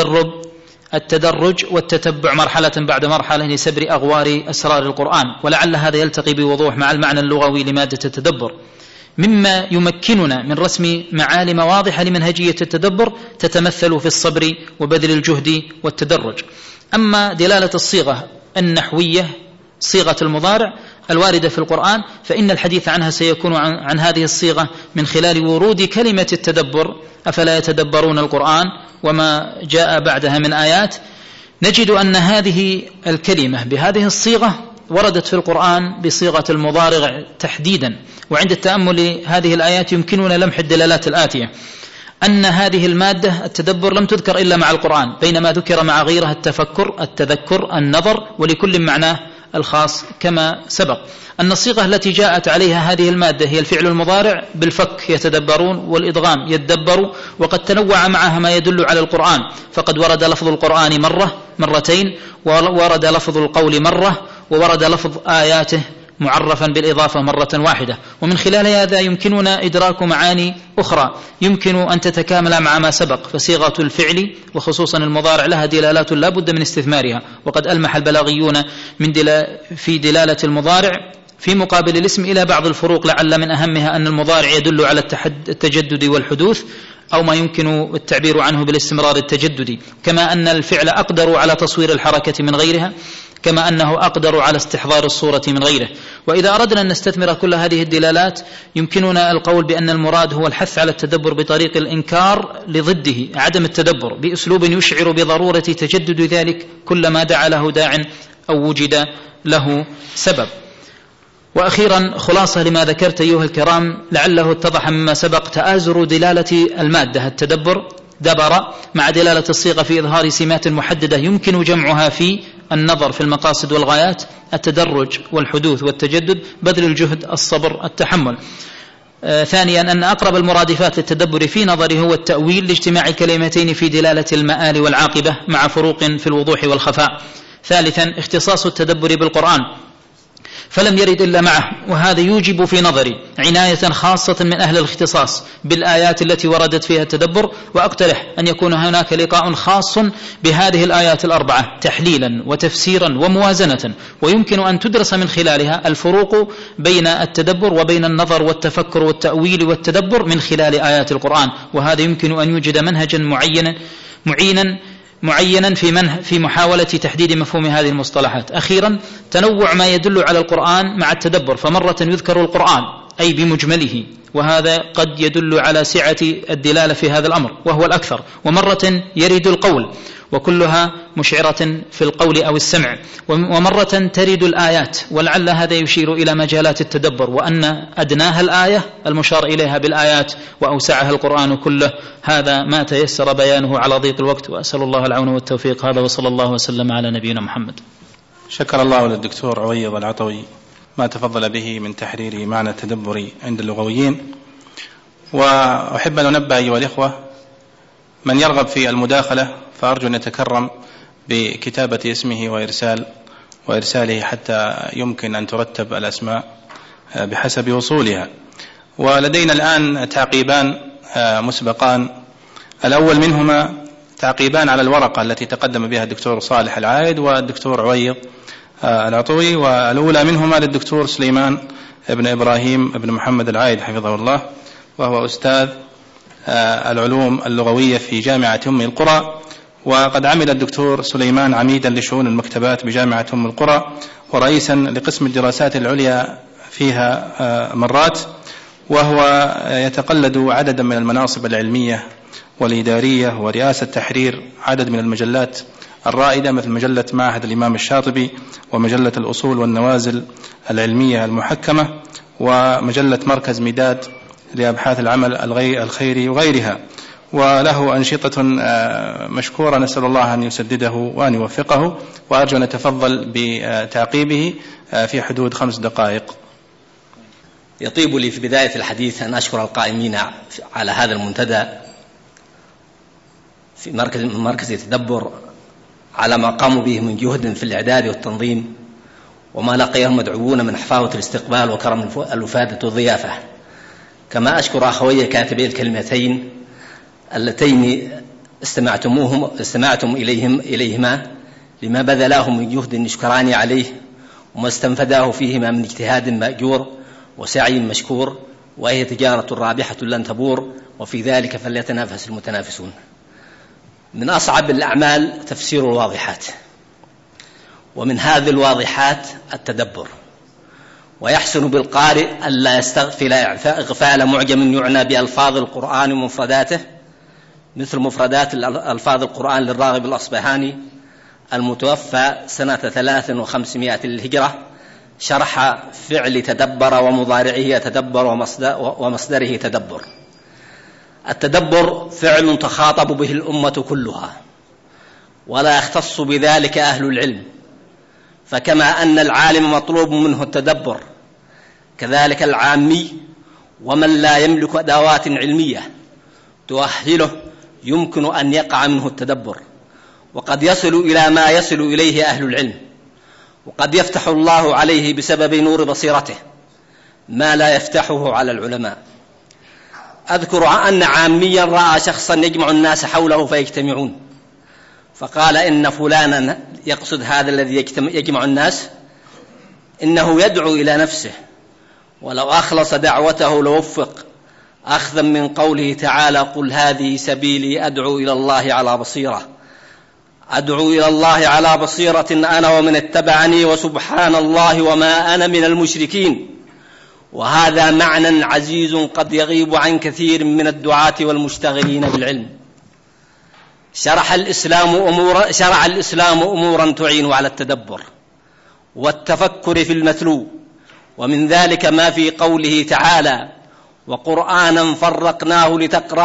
التدرج والتتبع مرحلة بعد مرحلة لسبر أغوار أسرار القرآن. ولعل هذا يلتقي بوضوح مع المعنى اللغوي لمادة التدبر، مما يمكننا من رسم معالم واضحة لمنهجية التدبر تتمثل في الصبر وبذل الجهد والتدرج. أما دلالة الصيغة النحوية صيغة المضارع الواردة في القرآن فإن الحديث عنها سيكون عن هذه الصيغة من خلال ورود كلمة التدبر. أفلا يتدبرون القرآن وما جاء بعدها من آيات. نجد أن هذه الكلمة بهذه الصيغة وردت في القرآن بصيغة المضارع تحديدا. وعند التأمل هذه الآيات يمكننا لمح الدلالات الآتية: أن هذه المادة التدبر لم تذكر إلا مع القرآن، بينما ذكر مع غيرها التفكر، التذكر، النظر، ولكل معناه الخاص كما سبق. أن الصيغة التي جاءت عليها هذه المادة هي الفعل المضارع بالفك يتدبرون، والإدغام يتدبر، وقد تنوع معها ما يدل على القرآن، فقد ورد لفظ القرآن مرة مرتين، وورد لفظ القول مرة، وورد لفظ آياته معرفا بالإضافة مرة واحدة. ومن خلال هذا يمكننا إدراك معاني أخرى يمكن أن تتكامل مع ما سبق. فصيغة الفعل وخصوصا المضارع لها دلالات لا بد من استثمارها، وقد ألمح البلاغيون في دلالة المضارع في مقابل الاسم إلى بعض الفروق، لعل من أهمها أن المضارع يدل على التجدد والحدوث، أو ما يمكن التعبير عنه بالاستمرار التجددي، كما أن الفعل أقدر على تصوير الحركة من غيرها، كما أنه أقدر على استحضار الصورة من غيره. وإذا أردنا أن نستثمر كل هذه الدلالات يمكننا القول بأن المراد هو الحث على التدبر بطريق الإنكار لضده عدم التدبر، بأسلوب يشعر بضرورة تجدد ذلك كلما دعا له داع أو وجد له سبب. وأخيرا خلاصة لما ذكرت أيها الكرام، لعله اتضح مما سبق تآزر دلالة المادة التدبر دبر مع دلالة الصيغة في إظهار سمات محددة يمكن جمعها في النظر في المقاصد والغايات، التدرج والحدوث والتجدد، بذل الجهد، الصبر، التحمل. ثانيا أن أقرب المرادفات للتدبر في نظري هو التأويل لاجتماع الكلمتين في دلالة المآل والعاقبة مع فروق في الوضوح والخفاء. ثالثا اختصاص التدبر بالقرآن فلم يرد إلا معه، وهذا يوجب في نظري عناية خاصة من أهل الاختصاص بالآيات التي وردت فيها التدبر. وأقترح أن يكون هناك لقاء خاص بهذه الآيات الأربعة تحليلا وتفسيرا وموازنة، ويمكن أن تدرس من خلالها الفروق بين التدبر وبين النظر والتفكر والتأويل والتدبر من خلال آيات القرآن. وهذا يمكن أن يوجد منهجا معينا معينا في محاولة تحديد مفهوم هذه المصطلحات. أخيرا تنوع ما يدل على القرآن مع التدبر، فمرة يذكر القرآن أي بمجمله، وهذا قد يدل على سعة الدلالة في هذا الأمر وهو الأكثر، ومرة يرد القول وكلها مشعرة في القول أو السمع، ومرة ترد الآيات، ولعل هذا يشير إلى مجالات التدبر، وأن أدناها الآية المشار إليها بالآيات وأوسعها القرآن كله. هذا ما تيسر بيانه على ضيق الوقت، وأسأل الله العون والتوفيق. هذا وصلى الله وسلم على نبينا محمد. شكر الله للدكتور عويض العطوي ما تفضل به من تحرير معنى التدبر عند اللغويين. وأحب أن أنبه أيها الإخوة من يرغب في المداخلة فأرجو أن يتكرم بكتابة اسمه وإرساله حتى يمكن أن ترتب الأسماء بحسب وصولها. ولدينا الآن تعقيبان مسبقان، الأول منهما تعقيبان على الورقة التي تقدم بها الدكتور صالح العايد والدكتور عويض العطوي، والأولى منهما للدكتور سليمان ابن إبراهيم ابن محمد العايد حفظه الله، وهو أستاذ العلوم اللغوية في جامعة أم القرى، وقد عمل الدكتور سليمان عميدا لشؤون المكتبات بجامعة أم القرى ورئيسا لقسم الدراسات العليا فيها مرات، وهو يتقلد عددا من المناصب العلمية والإدارية ورئاسة تحرير عدد من المجلات الرائدة مثل مجلة معهد الإمام الشاطبي ومجلة الأصول والنوازل العلمية المحكمة ومجلة مركز مداد لأبحاث العمل الخيري وغيرها، وله أنشطة مشكورة، نسأل الله أن يسدده وأن يوفقه، وأرجو أن يتفضل بتعقيبه في حدود 5 دقائق. يطيب لي في بداية الحديث أن أشكر القائمين على هذا المنتدى في مركز التدبر على ما قاموا به من جهد في الإعداد والتنظيم، وما لقيه المدعوون من حفاوة الاستقبال وكرم الوفادة والضيافة. كما أشكر أخوي كاتبي الكلمتين اللتين استمعتم إليهما لما بذلاه من جهد يشكران عليه، وما استنفذاه فيهما من اجتهاد مأجور وسعي مشكور، وهي تجارة رابحة لن تبور، وفي ذلك فليتنافس المتنافسون. من أصعب الأعمال تفسير الواضحات، ومن هذه الواضحات التدبر، ويحسن بالقارئ ألا يستغفل إغفال معجم يعنى بألفاظ القرآن ومفرداته، مثل مفردات ألفاظ القرآن للراغب الأصبهاني المتوفى سنة 300 للهجرة، شرح فعل تدبر ومضارعه يتدبر ومصدره تدبر. التدبر فعل تخاطب به الأمة كلها، ولا يختص بذلك أهل العلم، فكما أن العالم مطلوب منه التدبر، كذلك العامي ومن لا يملك أدوات علمية تؤهله يمكن أن يقع منه التدبر، وقد يصل إلى ما يصل إليه أهل العلم، وقد يفتح الله عليه بسبب نور بصيرته ما لا يفتحه على العلماء. أذكر أن عاميا رأى شخصا يجمع الناس حوله فيجتمعون، فقال إن فلانا، يقصد هذا الذي يجمع الناس، إنه يدعو إلى نفسه، ولو أخلص دعوته لوفق، أخذا من قوله تعالى قل هذه سبيلي أدعو إلى الله على بصيرة، أدعو إلى الله على بصيرة أنا ومن اتبعني وسبحان الله وما أنا من المشركين. وهذا معنى عزيز قد يغيب عن كثير من الدعاة والمشتغلين بالعلم. شرع الإسلام أمورا تعين على التدبر والتفكر في المتلو، ومن ذلك ما في قوله تعالى وقرآنا فرقناه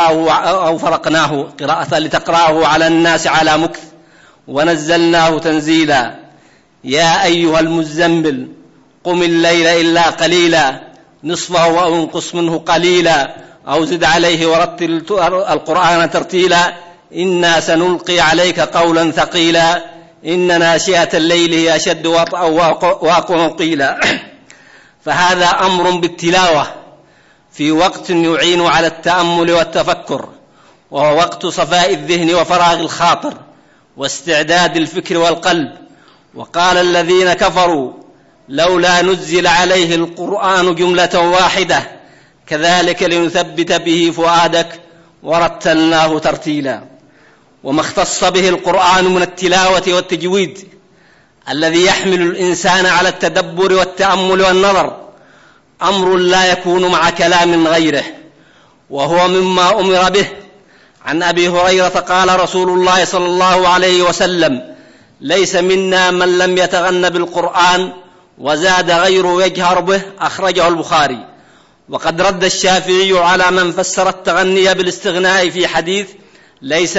لتقرأه على الناس على مكث ونزلناه تنزيلا. يا أيها المزمل قم الليل إلا قليلا نصفه أو انقص منه قليلا أو زد عليه ورتل القرآن ترتيلا إنا سنلقي عليك قولا ثقيلا إن ناشئة الليل هي أشد وأقوم قيلا. فهذا أمر بالتلاوة في وقت يعين على التأمل والتفكر، وهو وقت صفاء الذهن وفراغ الخاطر واستعداد الفكر والقلب. وقال الذين كفروا لولا نزل عليه القرآن جملة واحدة كذلك لنثبت به فؤادك ورتلناه ترتيلا. وما اختص به القرآن من التلاوة والتجويد الذي يحمل الإنسان على التدبر والتأمل والنظر أمر لا يكون مع كلام غيره، وهو مما أمر به. عن أبي هريرة قال رسول الله صلى الله عليه وسلم: ليس منا من لم يتغن بالقرآن وزاد غيره يجهر به، أخرجه البخاري. وقد رد الشافعي على من فسر التغني بالاستغناء في حديث ليس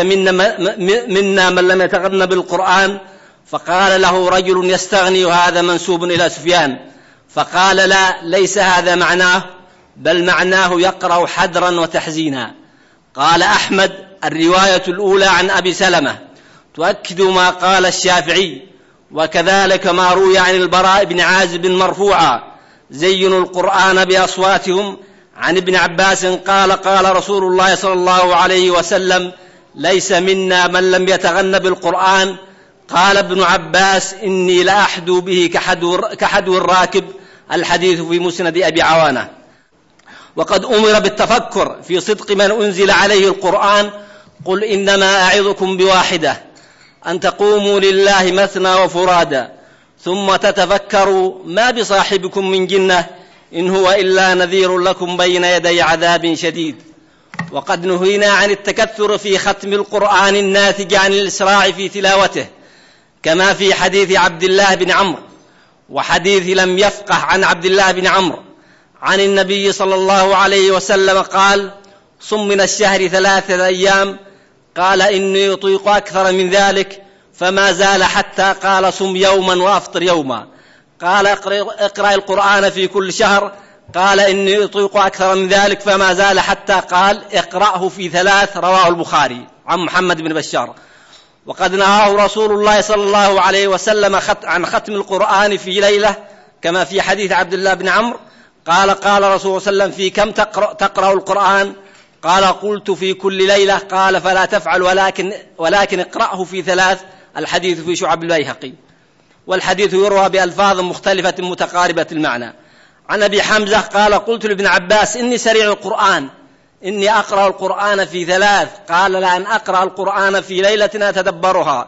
منا من لم يتغن بالقرآن، فقال له رجل يستغني، وهذا منسوب إلى سفيان، فقال: لا، ليس هذا معناه، بل معناه يقرأ حدرا وتحزينا. قال أحمد: الرواية الأولى عن أبي سلمة تؤكد ما قال الشافعي، وكذلك ما روي عن البراء بن عازب مرفوعا: زينوا القرآن بأصواتهم. عن ابن عباس قال: قال رسول الله صلى الله عليه وسلم: ليس منا من لم يتغن بالقرآن. قال ابن عباس: إني لأحدو به كحدو الراكب. الحديث في مسند أبي عوانة. وقد أمر بالتفكر في صدق من أنزل عليه القرآن: قل إنما أعظكم بواحدة، أن تقوموا لله مثنى وفرادا ثم تتفكروا ما بصاحبكم من جنة إن هو إلا نذير لكم بين يدي عذاب شديد. وقد نهينا عن التكثر في ختم القرآن الناتج عن الإسراع في تلاوته، كما في حديث عبد الله بن عمرو، وحديث لم يفقه عن عبد الله بن عمرو عن النبي صلى الله عليه وسلم قال: صم من الشهر 3 أيام. قال: إني أطيق أكثر من ذلك، فما زال حتى قال: صم يوما وأفطر يوما. قال: اقرأ القرآن في كل شهر. قال: إني أطيق أكثر من ذلك، فما زال حتى قال: اقرأه في 3. رواه البخاري عن محمد بن بشار. وقد نهاه رسول الله صلى الله عليه وسلم عن ختم القرآن في ليلة، كما في حديث عبد الله بن عمرو قال: قال رسول الله صلى الله عليه وسلم: في كم تقرأ القرآن؟ قال: قلت: في كل ليلة. قال: فلا تفعل، ولكن اقرأه في 3. الحديث في شعب البيهقي. والحديث يروى بألفاظ مختلفة متقاربة المعنى. عن أبي حمزة قال: قلت لابن عباس: إني سريع القرآن، إني أقرأ القرآن في 3. قال: لأن أقرأ القرآن في ليلة أتدبرها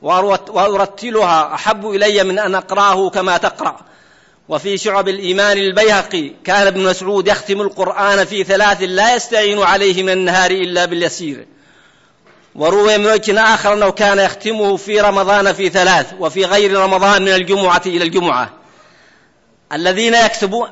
وأرتلها أحب إلي من أن أقرأه كما تقرأ. وفي شعب الإيمان البيهقي كان ابن مسعود يختم القرآن في 3 لا يستعين عليه من النهار إلا باليسير. وروي من وجه آخر أنه كان يختمه في رمضان في 3، وفي غير رمضان من الجمعة إلى الجمعة. الذين يكتبون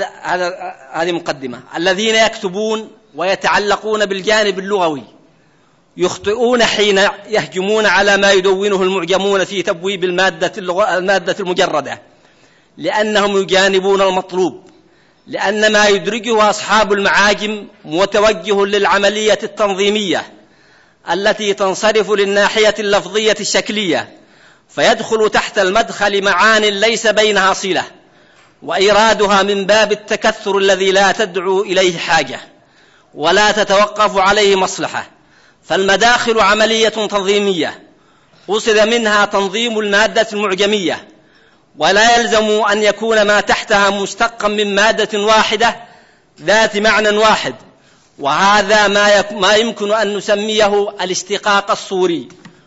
هذه مقدمة. الذين يكتبون ويتعلقون بالجانب اللغوي يخطئون حين يهجمون على ما يدونه المعجمون في تبويب المادة المجردة، لأنهم يجانبون المطلوب، لأن ما يدرجه أصحاب المعاجم متوجه للعملية التنظيمية التي تنصرف للناحية اللفظية الشكلية، فيدخل تحت المدخل معان ليس بينها صلة، وإيرادها من باب التكثر الذي لا تدعو إليه حاجة ولا تتوقف عليه مصلحة. فالمداخل عملية تنظيمية قصد منها تنظيم المادة المعجمية، ولا يلزم أن يكون ما تحتها مشتقا من مادة واحدة ذات معنى واحد، وهذا ما يمكن أن نسميه الاشتقاق الصوري،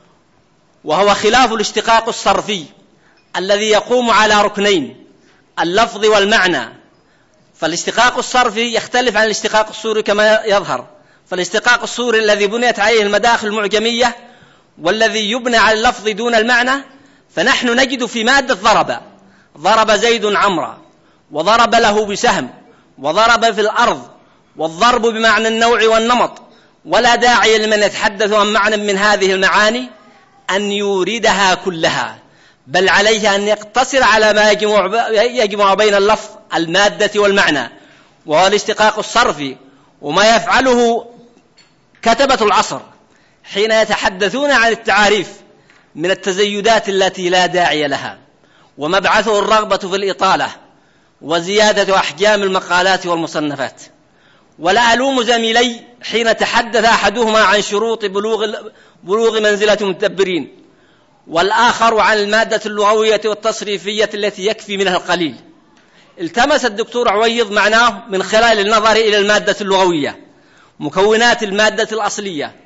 وهو خلاف الاشتقاق الصرفي الذي يقوم على ركنين: اللفظ والمعنى. فالاشتقاق الصرفي يختلف عن الاشتقاق الصوري كما يظهر. فالاشتقاق الصوري الذي بنيت عليه المداخل المعجمية والذي يبنى على اللفظ دون المعنى، فنحن نجد في مادة ضرب زيد عمرا، وضرب له بسهم، وضرب في الأرض، والضرب بمعنى النوع والنمط، ولا داعي لمن يتحدث عن معنى من هذه المعاني أن يوردها كلها، بل عليه أن يقتصر على ما يجمع بين اللفظ المادة والمعنى، وهو الاشتقاق الصرفي. وما يفعله كتبة العصر حين يتحدثون عن التعاريف من التزيدات التي لا داعي لها، ومبعثه الرغبة في الإطالة وزيادة أحجام المقالات والمصنفات. ولا ألوم زميلي حين تحدث أحدهما عن شروط بلوغ منزلة المتدبرين، والآخر عن المادة اللغوية والتصريفية التي يكفي منها القليل. التمس الدكتور عويض معناه من خلال النظر إلى المادة اللغوية، مكونات المادة الأصلية،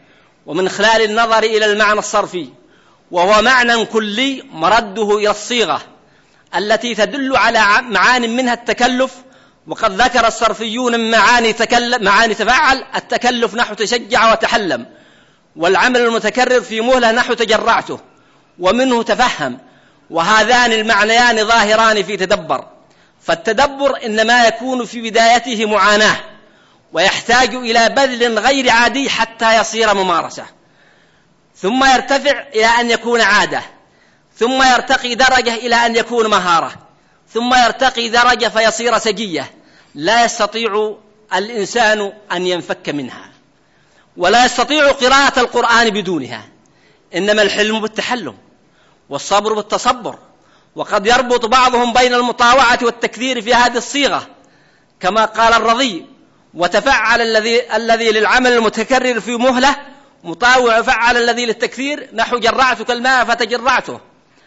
ومن خلال النظر إلى المعنى الصرفي، وهو معنى كلي مرده إلى الصيغة التي تدل على معان منها التكلف. وقد ذكر الصرفيون من معاني تفعل التكلف نحو تشجع وتحلم، والعمل المتكرر في مهلة نحو تجرعته، ومنه تفهم، وهذان المعنيان ظاهران في تدبر. فالتدبر إنما يكون في بدايته معاناة، ويحتاج إلى بذل غير عادي حتى يصير ممارسة، ثم يرتفع إلى أن يكون عادة، ثم يرتقي درجة إلى أن يكون مهارة، ثم يرتقي درجة فيصير سجية لا يستطيع الإنسان أن ينفك منها، ولا يستطيع قراءة القرآن بدونها. إنما الحلم بالتحلم، والصبر بالتصبر. وقد يربط بعضهم بين المطاوعة والتكثير في هذه الصيغة، كما قال الرضي: وتفعل الذي للعمل المتكرر في مهلة مطاوع فعل الذي للتكثير، نحو جرعتك الماء فتجرعته،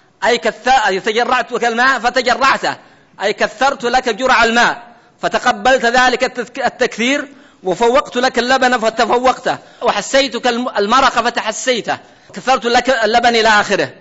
أي تجرعتك الماء فتجرعته، أي كثرت لك جرع الماء فتقبلت ذلك التكثير، وفوقت لك اللبن فتفوقته، وحسيتك المرق فتحسيته، كثرت لك اللبن إلى آخره.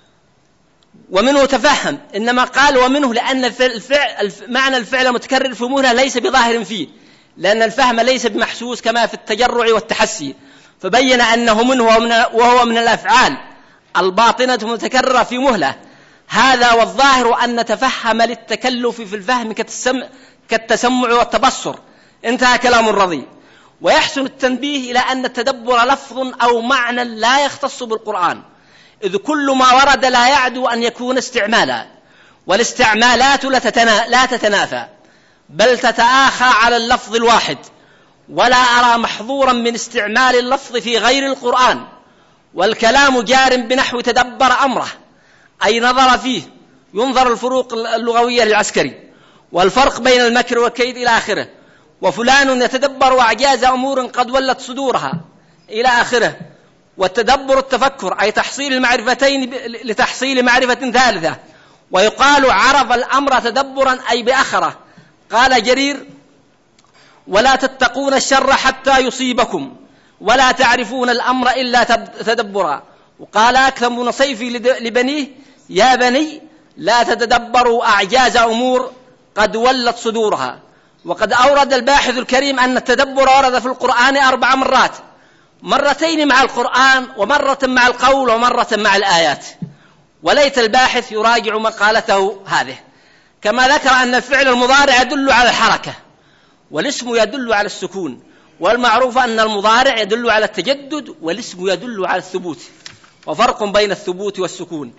ومنه تفهم، إنما قال ومنه لأن معنى الفعل المتكرر في مهلة ليس بظاهر فيه، لأن الفهم ليس بمحسوس كما في التجرع والتحسي، فبين أنه منه وهو من الأفعال الباطنة المتكررة في مهلة. هذا والظاهر أن تفهم للتكلف في الفهم كالتسمع والتبصر. انتهى كلام الرضي. ويحسن التنبيه إلى أن التدبر لفظ أو معنى لا يختص بالقرآن، إذ كل ما ورد لا يعدو أن يكون استعمالا، والاستعمالات لا تتنافى بل تتآخى على اللفظ الواحد. ولا أرى محظورا من استعمال اللفظ في غير القرآن، والكلام جار بنحو تدبر أمره، أي نظر فيه، ينظر الفروق اللغوية للعسكري، والفرق بين المكر والكيد إلى آخره. وفلان يتدبر أعجاز أمور قد ولت صدورها إلى آخره. والتدبر التفكر، أي تحصيل المعرفتين لتحصيل معرفة ثالثة. ويقال عرف الأمر تدبرا أي بأخره. قال جرير: ولا تتقون الشر حتى يصيبكم ولا تعرفون الأمر إلا تدبرا. وقال أكثم بن صيفي لبنيه: يا بني لا تتدبروا أعجاز أمور قد ولت صدورها. وقد أورد الباحث الكريم أن التدبر ورد في القرآن 4 مرات، مرتين مع القرآن، ومرة مع القول، ومرة مع الآيات. وليت الباحث يراجع مقالته هذه. كما ذكر أن الفعل المضارع يدل على الحركة، والاسم يدل على السكون، والمعروف أن المضارع يدل على التجدد، والاسم يدل على الثبوت، وفرق بين الثبوت والسكون.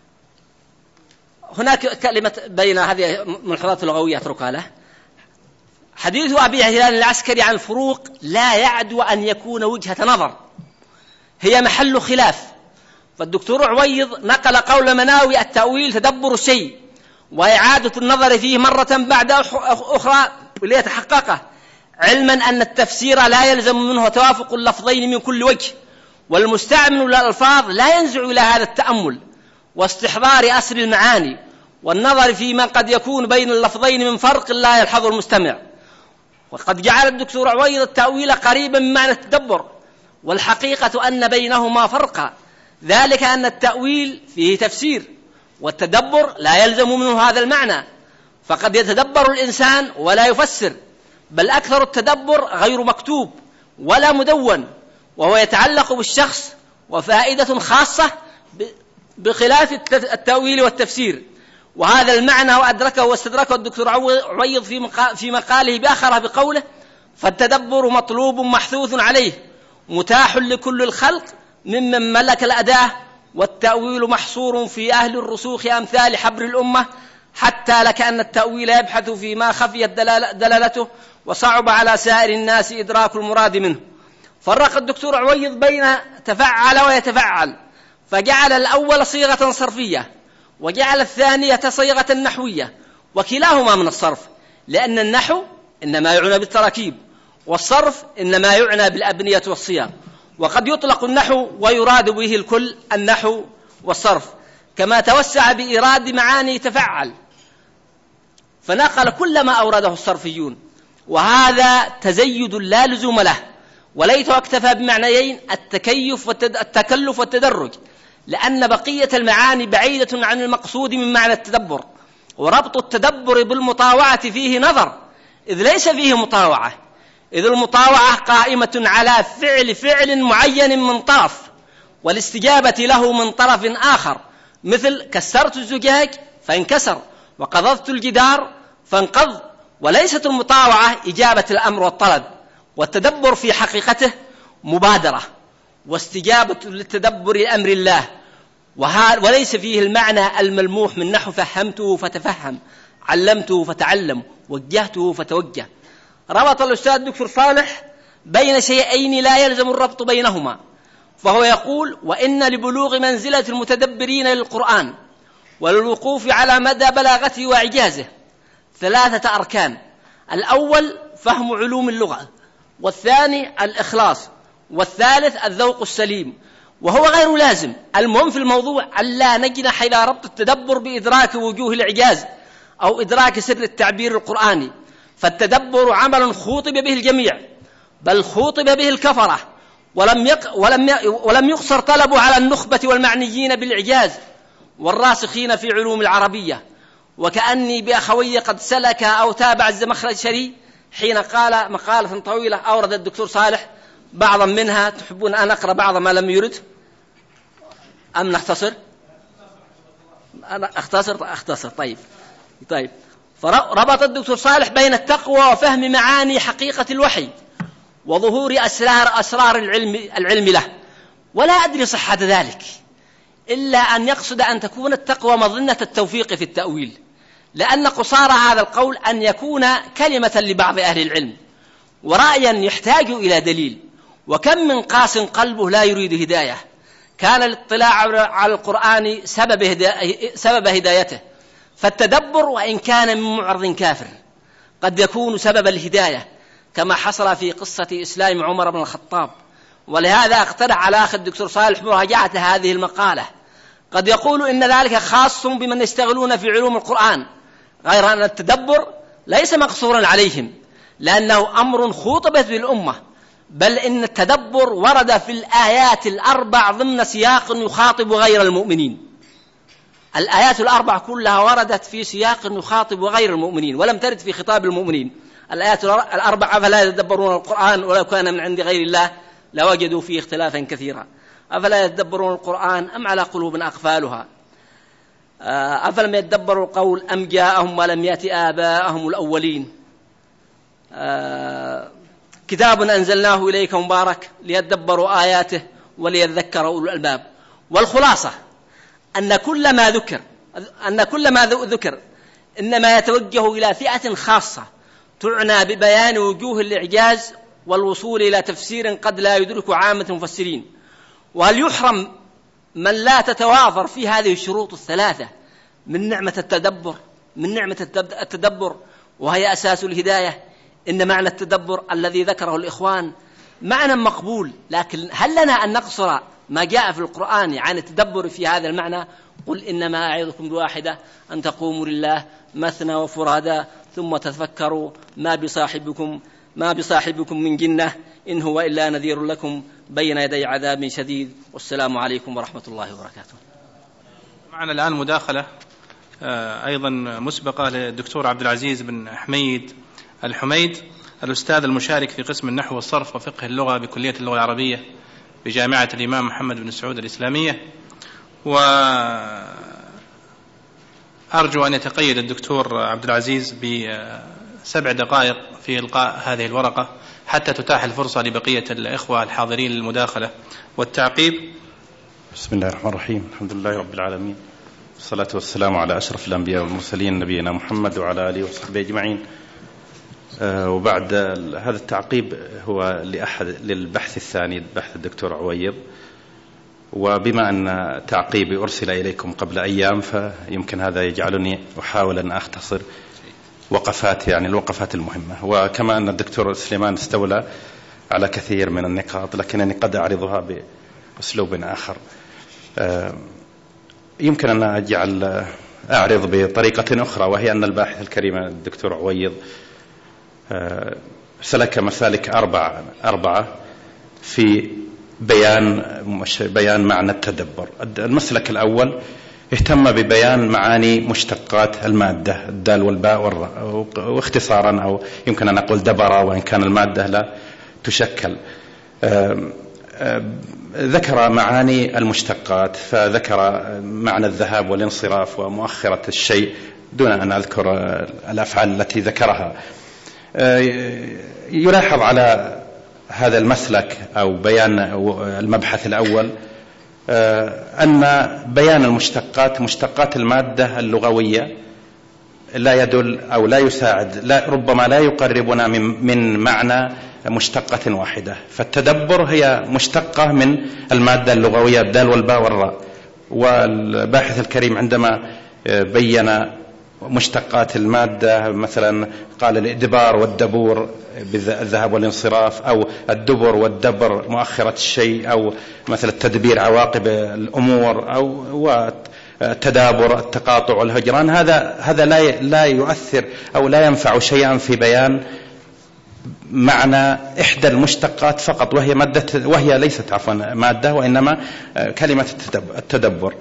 هناك كلمة بين هذه ملحوظات لغوية أتركها له. حديث أبي هلال العسكري عن الفروق لا يعدو أن يكون وجهة نظر، هي محل خلاف. فالدكتور عويض نقل قول مناوي: التأويل تدبر الشيء وإعادة النظر فيه مرة بعد أخرى ليتحققه، علما أن التفسير لا يلزم منه توافق اللفظين من كل وجه، والمستعمل للألفاظ لا ينزع إلى هذا التأمل واستحضار أسر المعاني والنظر فيما قد يكون بين اللفظين من فرق لا يلحظ المستمع. وقد جعل الدكتور عويض التأويل قريبا من معنى التدبر، والحقيقة أن بينهما فرقا، ذلك أن التأويل فيه تفسير، والتدبر لا يلزم منه هذا المعنى، فقد يتدبر الإنسان ولا يفسر، بل أكثر التدبر غير مكتوب ولا مدون، وهو يتعلق بالشخص وفائدة خاصة بخلاف التأويل والتفسير. وهذا المعنى وأدركه واستدركه الدكتور عويض في مقاله بآخره بقوله: فالتدبر مطلوب محثوث عليه متاح لكل الخلق ممن ملك الأداة، والتأويل محصور في أهل الرسوخ أمثال حبر الأمة، حتى لكأن التأويل يبحث فيما خفيت دلالته وصعب على سائر الناس إدراك المراد منه. فرق الدكتور عويض بين تفعل ويتفعل، فجعل الأول صيغة صرفية، وجعل الثانية صيغة نحوية، وكلاهما من الصرف، لأن النحو إنما يعنى بالتراكيب، والصرف إنما يعنى بالأبنية والصيغ. وقد يطلق النحو ويراد به الكل، النحو والصرف، كما توسع بإيراد معاني تفعل فنقل كل ما أورده الصرفيون، وهذا تزيد لا لزوم له، وليته اكتفى بمعنيين: التكلف والتدرج، لأن بقية المعاني بعيدة عن المقصود من معنى التدبر، وربط التدبر بالمطاوعة فيه نظر، إذ ليس فيه مطاوعة، إذ المطاوعة قائمة على فعل معين من طرف، والاستجابة له من طرف آخر، مثل كسرت الزجاج فانكسر، وقضضت الجدار فانقض. وليست المطاوعة إجابة الأمر والطلب، والتدبر في حقيقته مبادرة واستجابة للتدبر لأمر الله، وليس فيه المعنى الملموح من نحو فهمته فتفهم، علمته فتعلم، وجهته فتوجه. ربط الأستاذ الدكتور صالح بين شيئين لا يلزم الربط بينهما، فهو يقول: وإن لبلوغ منزلة المتدبرين للقرآن وللوقوف على مدى بلاغته وإعجازه 3 أركان: الأول فهم علوم اللغة، والثاني الإخلاص، والثالث الذوق السليم. وهو غير لازم، المهم في الموضوع ألا نجنح إلى ربط التدبر بإدراك وجوه الإعجاز أو إدراك سر التعبير القرآني، فالتدبر عمل خوطب به الجميع، بل خوطب به الكفرة، ولم يقصر طلبه على النخبة والمعنيين بالإعجاز والراسخين في علوم العربية. وكأني بأخوي قد سلك أو تابع الزمخشري حين قال مقالة طويلة أورد الدكتور صالح بعضا منها. تحبون أن أقرأ بعض ما لم يرد أم نختصر؟ أنا أختصر. طيب. فربط الدكتور صالح بين التقوى وفهم معاني حقيقة الوحي وظهور أسرار العلم له، ولا أدري صحة ذلك، إلا أن يقصد أن تكون التقوى مظنة التوفيق في التأويل، لأن قصار هذا القول أن يكون كلمة لبعض أهل العلم ورأيا يحتاج إلى دليل. وكم من قاس قلبه لا يريد هداية، كان الاطلاع على القرآن سبب هدايته. فالتدبر وإن كان من معرض كافر قد يكون سبب الهداية، كما حصل في قصة إسلام عمر بن الخطاب. ولهذا اقترح على أخي الدكتور صالح مراجعة هذه المقالة. قد يقول إن ذلك خاص بمن يشتغلون في علوم القرآن، غير أن التدبر ليس مقصورا عليهم، لأنه أمر خوطبت بالأمة، بل إن التدبر ورد في الآيات ال4 ضمن سياق يخاطب غير المؤمنين. الآيات ال4 كلها وردت في سياق يخاطب غير المؤمنين، ولم ترد في خطاب المؤمنين. الآيات ال4: أفلا يتدبرون القرآن ولو كان من عند غير الله لوجدوا فيه اختلافا كثيرا، أفلا يتدبرون القرآن أم على قلوب أقفالها، أفلم يتدبروا القول أم جاءهم ولم يأت آباءهم الأولين، كتاب أنزلناه إليك مبارك ليتدبروا آياته وليذكر أولو الألباب. والخلاصة أن كل ما ذكر إنما يتوجه إلى فئة خاصة تعنى ببيان وجوه الإعجاز والوصول إلى تفسير قد لا يدرك عامة المفسرين. وهل يحرم من لا تتوافر في هذه الشروط ال3 من نعمة التدبر وهي أساس الهداية؟ إن معنى التدبر الذي ذكره الإخوان معنى مقبول، لكن هل لنا أن نقصر ما جاء في القرآن عن التدبر في هذا المعنى؟ قل إنما أعظكم بواحدة أن تقوموا لله مثنى وفرادا ثم تتفكروا ما بصاحبكم من جنة إن هو إلا نذير لكم بين يدي عذاب شديد. والسلام عليكم ورحمة الله وبركاته. معنا الآن مداخلة أيضا مسبقة للدكتور عبد العزيز بن حميد الحميد، الأستاذ المشارك في قسم النحو والصرف وفقه اللغة بكلية اللغة العربية بجامعة الإمام محمد بن سعود الإسلامية. وأرجو أن يتقيد الدكتور عبد العزيز ب7 دقائق في إلقاء هذه الورقة حتى تتاح الفرصة لبقية الإخوة الحاضرين للمداخلة والتعقيب. بسم الله الرحمن الرحيم، الحمد لله رب العالمين، والصلاة والسلام على أشرف الأنبياء والمرسلين نبينا محمد وعلى آله وصحبه أجمعين. وبعد هذا التعقيب هو للبحث الثاني، بحث الدكتور عويض، وبما أن تعقيبي أرسل إليكم قبل أيام فيمكن هذا يجعلني أحاول أن أختصر وقفات، يعني الوقفات المهمة. وكما أن الدكتور سليمان استولى على كثير من النقاط لكنني قد أعرضها بأسلوب آخر. يمكن أن أعرض بطريقة أخرى، وهي أن الباحث الكريم الدكتور عويض سلك مسالك 4 في بيان معنى التدبر. المسلك الأول اهتم ببيان معاني مشتقات المادة الدال والباء والراء، واختصارا أو يمكن أن أقول دبر وإن كان المادة لا تشكل. ذكر معاني المشتقات، فذكر معنى الذهاب والانصراف ومؤخرة الشيء دون أن أذكر الأفعال التي ذكرها. يلاحظ على هذا المسلك أو بيان المبحث الأول أن بيان المشتقات، مشتقات المادة اللغوية، لا يدل أو لا يساعد، ربما لا يقربنا من معنى مشتقة واحدة. فالتدبر هي مشتقة من المادة اللغوية الدال والباء والراء. والباحث الكريم عندما بين مشتقات المادة مثلا قال الإدبار والدبور بالذهاب والانصراف، أو الدبر والدبر مؤخرة الشيء، أو مثل التدبير عواقب الأمور، أو التدابر التقاطع والهجران. هذا لا يؤثر أو لا ينفع شيئا في بيان معنى إحدى المشتقات فقط، وهي ليست عفوا مادة، وإنما كلمة التدبر.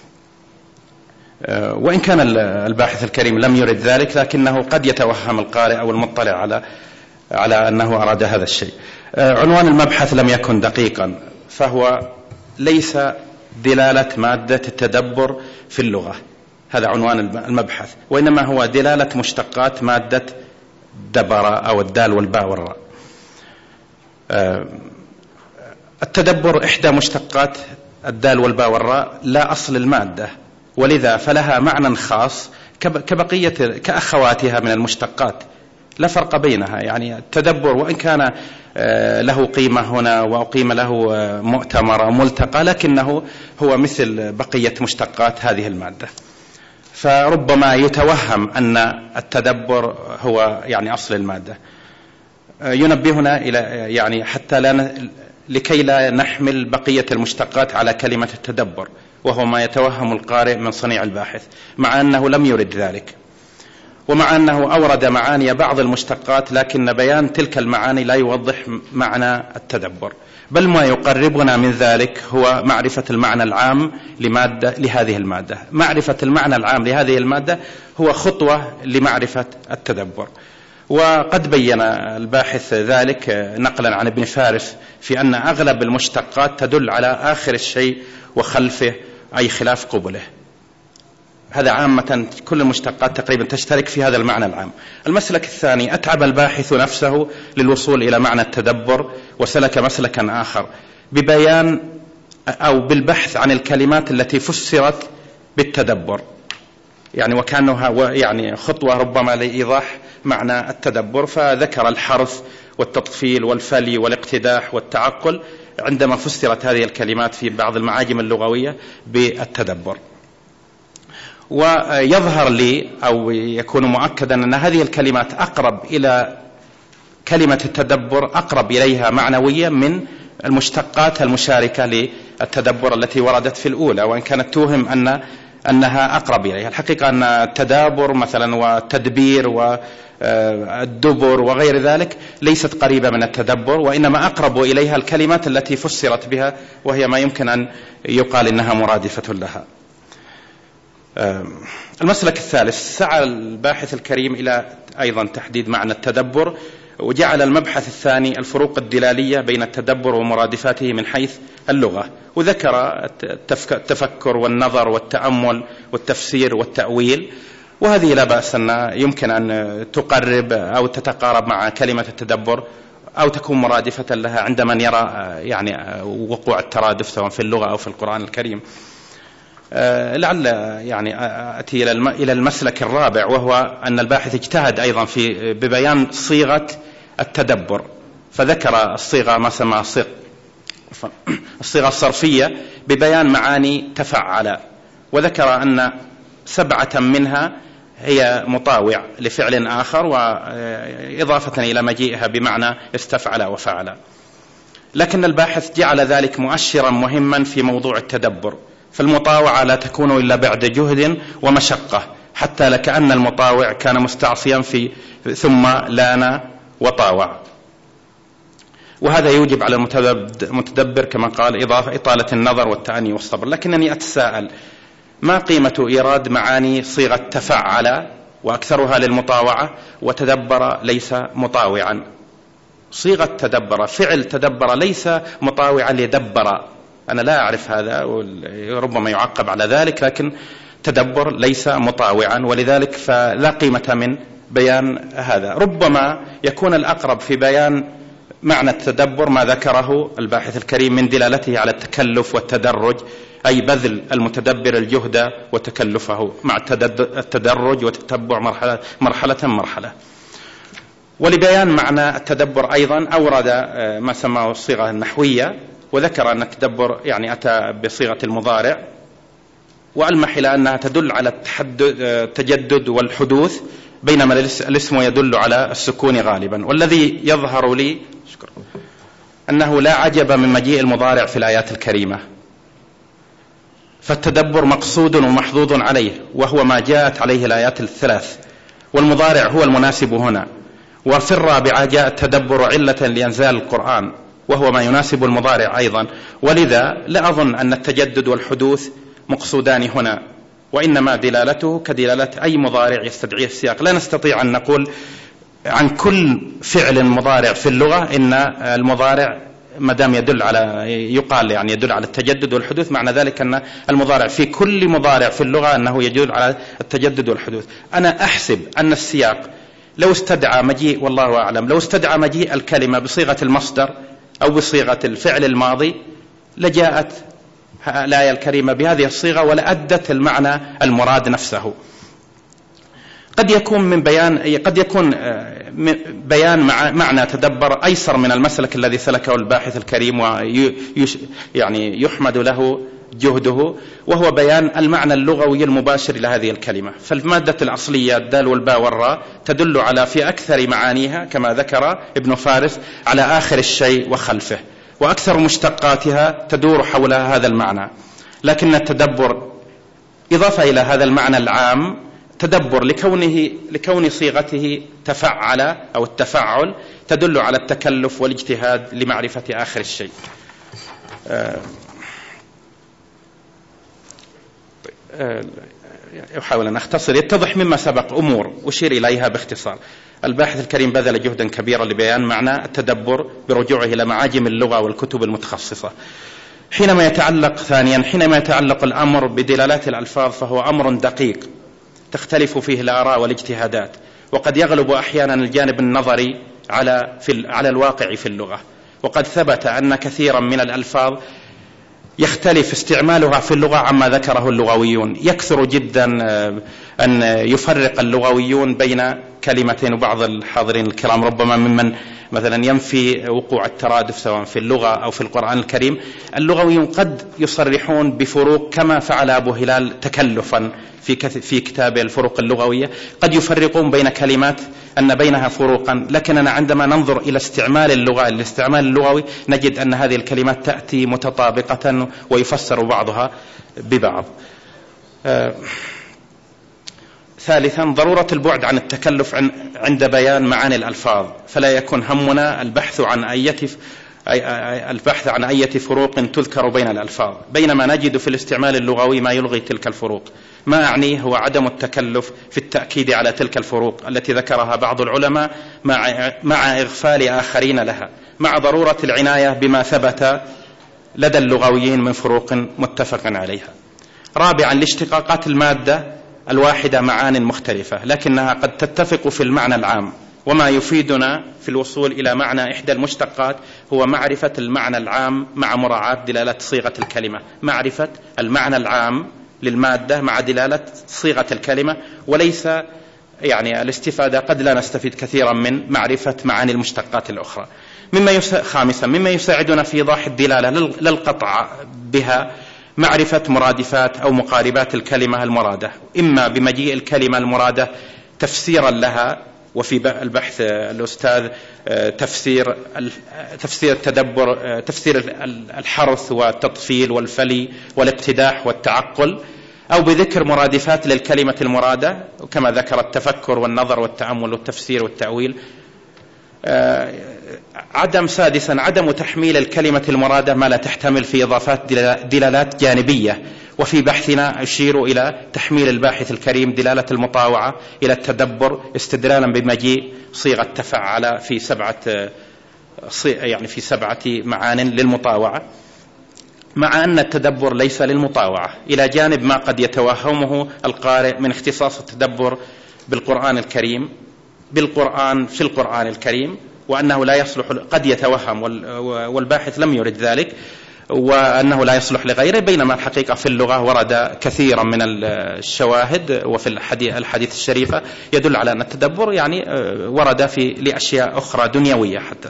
وإن كان الباحث الكريم لم يرد ذلك، لكنه قد يتوهم القارئ أو المطلع على أنه أراد هذا الشيء. عنوان المبحث لم يكن دقيقا، فهو ليس دلالة مادة التدبر في اللغة، هذا عنوان المبحث، وإنما هو دلالة مشتقات مادة دبر أو الدال والباء والراء. التدبر إحدى مشتقات الدال والباء والراء، لا أصل المادة، ولذا فلها معنى خاص كأخواتها من المشتقات، لا فرق بينها. يعني التدبر وإن كان له قيمة هنا وقيمة له مؤتمر أو ملتقى، لكنه هو مثل بقية مشتقات هذه المادة. فربما يتوهم أن التدبر هو يعني أصل المادة. ينبهنا إلى يعني لكي لا نحمل بقية المشتقات على كلمة التدبر، وهو ما يتوهم القارئ من صنيع الباحث، مع أنه لم يرد ذلك، ومع أنه أورد معاني بعض المشتقات، لكن بيان تلك المعاني لا يوضح معنى التدبر، بل ما يقربنا من ذلك هو معرفة المعنى العام لهذه المادة. معرفة المعنى العام لهذه المادة هو خطوة لمعرفة التدبر. وقد بين الباحث ذلك نقلا عن ابن فارس في أن أغلب المشتقات تدل على آخر الشيء وخلفه، أي خلاف قبله. هذا عامة كل المشتقات تقريبا تشترك في هذا المعنى العام. المسلك الثاني، أتعب الباحث نفسه للوصول إلى معنى التدبر، وسلك مسلكا آخر ببيان أو بالبحث عن الكلمات التي فسرت بالتدبر، يعني وكأنها يعني خطوة ربما لإيضاح معنى التدبر. فذكر الحرف والتطفيل والفلي والاقتداح والتعقل عندما فسرت هذه الكلمات في بعض المعاجم اللغوية بالتدبر. ويظهر لي أو يكون مؤكدا أن هذه الكلمات أقرب إلى كلمة التدبر، أقرب إليها معنويا من المشتقات المشاركة للتدبر التي وردت في الأولى، وإن كانت توهم أنها أقرب إليها. الحقيقة أن التدابر مثلا والتدبير والدبر وغير ذلك ليست قريبة من التدبر، وإنما أقرب إليها الكلمات التي فسرت بها، وهي ما يمكن أن يقال إنها مرادفة لها. المسلك الثالث، سعى الباحث الكريم إلى أيضا تحديد معنى التدبر، وجعل المبحث الثاني الفروق الدلالية بين التدبر ومرادفاته من حيث اللغة، وذكر التفكر والنظر والتأمل والتفسير والتأويل، وهذه لا بأس أن يمكن أن تقرب أو تتقارب مع كلمة التدبر أو تكون مرادفة لها عند من يرى يعني وقوع الترادف سواء في اللغة أو في القرآن الكريم. لعل يعني أتي إلى المسلك الرابع، وهو أن الباحث اجتهد أيضا ببيان صيغة التدبر، فذكر الصيغة ما سمى الصيغة الصرفية ببيان معاني تفعل، وذكر أن 7 منها هي مطاوع لفعل آخر، وإضافة إلى مجيئها بمعنى استفعل وفعل. لكن الباحث جعل ذلك مؤشرا مهما في موضوع التدبر، فالمطاوعة لا تكون إلا بعد جهد ومشقة، حتى لكأن المطاوع كان مستعصيا ثم لان وطاوع. وهذا يوجب على المتدبر كما قال إطالة النظر والتأني والصبر. لكنني أتساءل ما قيمة إيراد معاني صيغة تفعل وأكثرها للمطاوعة وتدبر ليس مطاوعا؟ صيغة تدبر، فعل تدبر ليس مطاوعا لدبر، أنا لا أعرف هذا وربما يعقب على ذلك، لكن تدبر ليس مطاوعا، ولذلك فلا قيمة من بيان هذا. ربما يكون الأقرب في بيان معنى التدبر ما ذكره الباحث الكريم من دلالته على التكلف والتدرج، أي بذل المتدبر الجهد وتكلفه مع التدرج وتتبع مرحلة. ولبيان معنى التدبر أيضا أورد ما سماه الصيغة النحوية، وذكر أن التدبر يعني أتى بصيغة المضارع، وألمح إلى أنها تدل على التجدد والحدوث، بينما الاسم يدل على السكون غالبا. والذي يظهر لي أنه لا عجب من مجيء المضارع في الآيات الكريمة، فالتدبر مقصود ومحظوظ عليه، وهو ما جاءت عليه الآيات الثلاث، والمضارع هو المناسب هنا. وفي الرابعة جاء التدبر علة لإنزال القرآن، وهو ما يناسب المضارع أيضا، ولذا لا أظن أن التجدد والحدوث مقصودان هنا، وإنما دلالته كدلالة أي مضارع يستدعي السياق. لا نستطيع أن نقول عن كل فعل مضارع في اللغة إن المضارع ما دام يدل على يدل على التجدد والحدوث، معنى ذلك أن المضارع في كل مضارع في اللغة أنه يدل على التجدد والحدوث. أنا أحسب أن السياق لو استدعى مجيء، والله أعلم، لو استدعى مجيء الكلمة بصيغة المصدر أو بصيغة الفعل الماضي لجاءت الآية الكريمة بهذه الصيغة ولأدت المعنى المراد نفسه. قد يكون بيان معنى تدبر أيسر من المسلك الذي سلكه الباحث الكريم يعني يحمد له جهده، وهو بيان المعنى اللغوي المباشر لهذه الكلمة. فالمادة الأصلية الدال والباء والراء تدل على في أكثر معانيها كما ذكر ابن فارس على آخر الشيء وخلفه، وأكثر مشتقاتها تدور حول هذا المعنى. لكن التدبر إضافة إلى هذا المعنى العام، تدبر لكون صيغته تفعل أو التفعل تدل على التكلف والاجتهاد لمعرفة آخر الشيء. أحاول أن أختصر. يتضح مما سبق أمور أشير إليها باختصار. الباحث الكريم بذل جهدا كبيرا لبيان معنى التدبر برجوعه إلى معاجم اللغة والكتب المتخصصة. حينما يتعلق الأمر بدلالات الألفاظ فهو أمر دقيق تختلف فيه الآراء والاجتهادات، وقد يغلب أحيانا الجانب النظري على الواقع في اللغة. وقد ثبت أن كثيرا من الألفاظ يختلف استعمالها في اللغة عما ذكره اللغويون. يكثر جدا أن يفرق اللغويون بين كلمتين، وبعض الحاضرين الكرام ربما ممن مثلا ينفي وقوع الترادف سواء في اللغة أو في القرآن الكريم، اللغويون قد يصرحون بفروق كما فعل أبو هلال تكلفا في كتاب الفروق اللغوية، قد يفرقون بين كلمات أن بينها فروقا، لكننا عندما ننظر إلى الاستعمال اللغوي نجد أن هذه الكلمات تأتي متطابقة ويفسر بعضها ببعض. ثالثا ضرورة البعد عن التكلف عند بيان معاني الألفاظ، فلا يكون همنا البحث عن أي فروق تذكر بين الألفاظ، بينما نجد في الاستعمال اللغوي ما يلغي تلك الفروق. ما أعنيه هو عدم التكلف في التأكيد على تلك الفروق التي ذكرها بعض العلماء مع إغفال آخرين لها، مع ضرورة العناية بما ثبت لدى اللغويين من فروق متفق عليها. رابعا لاشتقاقات المادة الواحدة معان مختلفة، لكنها قد تتفق في المعنى العام، وما يفيدنا في الوصول إلى معنى إحدى المشتقات هو معرفة المعنى العام مع مراعاة دلالة صيغة الكلمة، معرفة المعنى العام للمادة مع دلالة صيغة الكلمة، وليس الاستفادة قد لا نستفيد كثيرا من معرفة معاني المشتقات الأخرى. خامسا مما يساعدنا في إيضاح الدلالة لا القطع بها معرفة مرادفات أو مقاربات الكلمة المرادة، إما بمجيء الكلمة المرادة تفسيرا لها، وفي البحث الأستاذ تفسير التدبر، تفسير الحرث والتطفيل والفلي والابتداح والتعقل، أو بذكر مرادفات للكلمة المرادة كما ذكر التفكر والنظر والتأمل والتفسير والتأويل. سادسا عدم تحميل الكلمة المرادة ما لا تحتمل في إضافات دلالات جانبية. وفي بحثنا أشير إلى تحميل الباحث الكريم دلالة المطاوعة إلى التدبر استدلالا بمجيء صيغة تفعل في سبعة معان للمطاوعة، مع أن التدبر ليس للمطاوعة، إلى جانب ما قد يتوهمه القارئ من اختصاص التدبر بالقرآن في القرآن الكريم، وأنه لا يصلح، قد يتوهم والباحث لم يرد ذلك، وأنه لا يصلح لغيره، بينما الحقيقة في اللغة ورد كثيرا من الشواهد وفي الحديث الشريفة يدل على أن التدبر ورد لأشياء أخرى دنيوية حتى،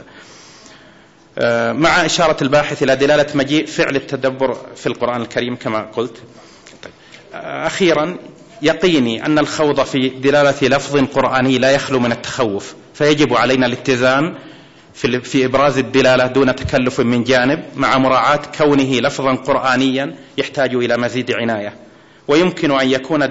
مع إشارة الباحث إلى دلالة مجيء فعل التدبر في القرآن الكريم كما قلت. أخيرا يقيني أن الخوض في دلالة لفظ قرآني لا يخلو من التخوف، فيجب علينا الاتزان في إبراز الدلالة دون تكلف من جانب، مع مراعاة كونه لفظا قرآنيا يحتاج إلى مزيد عناية. ويمكن أن يكون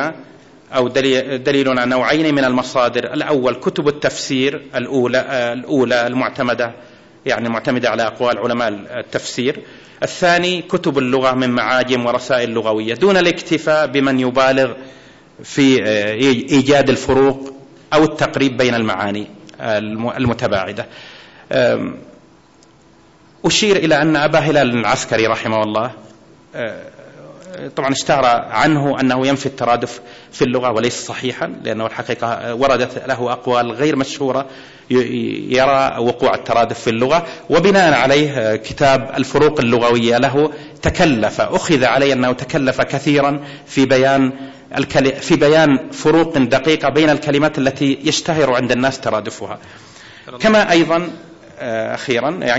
دليلنا نوعين من المصادر: الأول كتب التفسير الأولى المعتمدة معتمدة على أقوال علماء التفسير، الثاني كتب اللغة من معاجم ورسائل لغوية، دون الاكتفاء بمن يبالغ في إيجاد الفروق أو التقريب بين المعاني المتباعدة. أشير إلى أن أبا هلال العسكري رحمه الله طبعا اشتهر عنه أنه ينفي الترادف في اللغة، وليس صحيحا، لأنه الحقيقة وردت له أقوال غير مشهورة يرى وقوع الترادف في اللغة، وبناء عليه كتاب الفروق اللغوية له أخذ عليه أنه تكلف كثيرا في بيان فروق دقيقة بين الكلمات التي يشتهر عند الناس ترادفها. كما أيضا أخيرا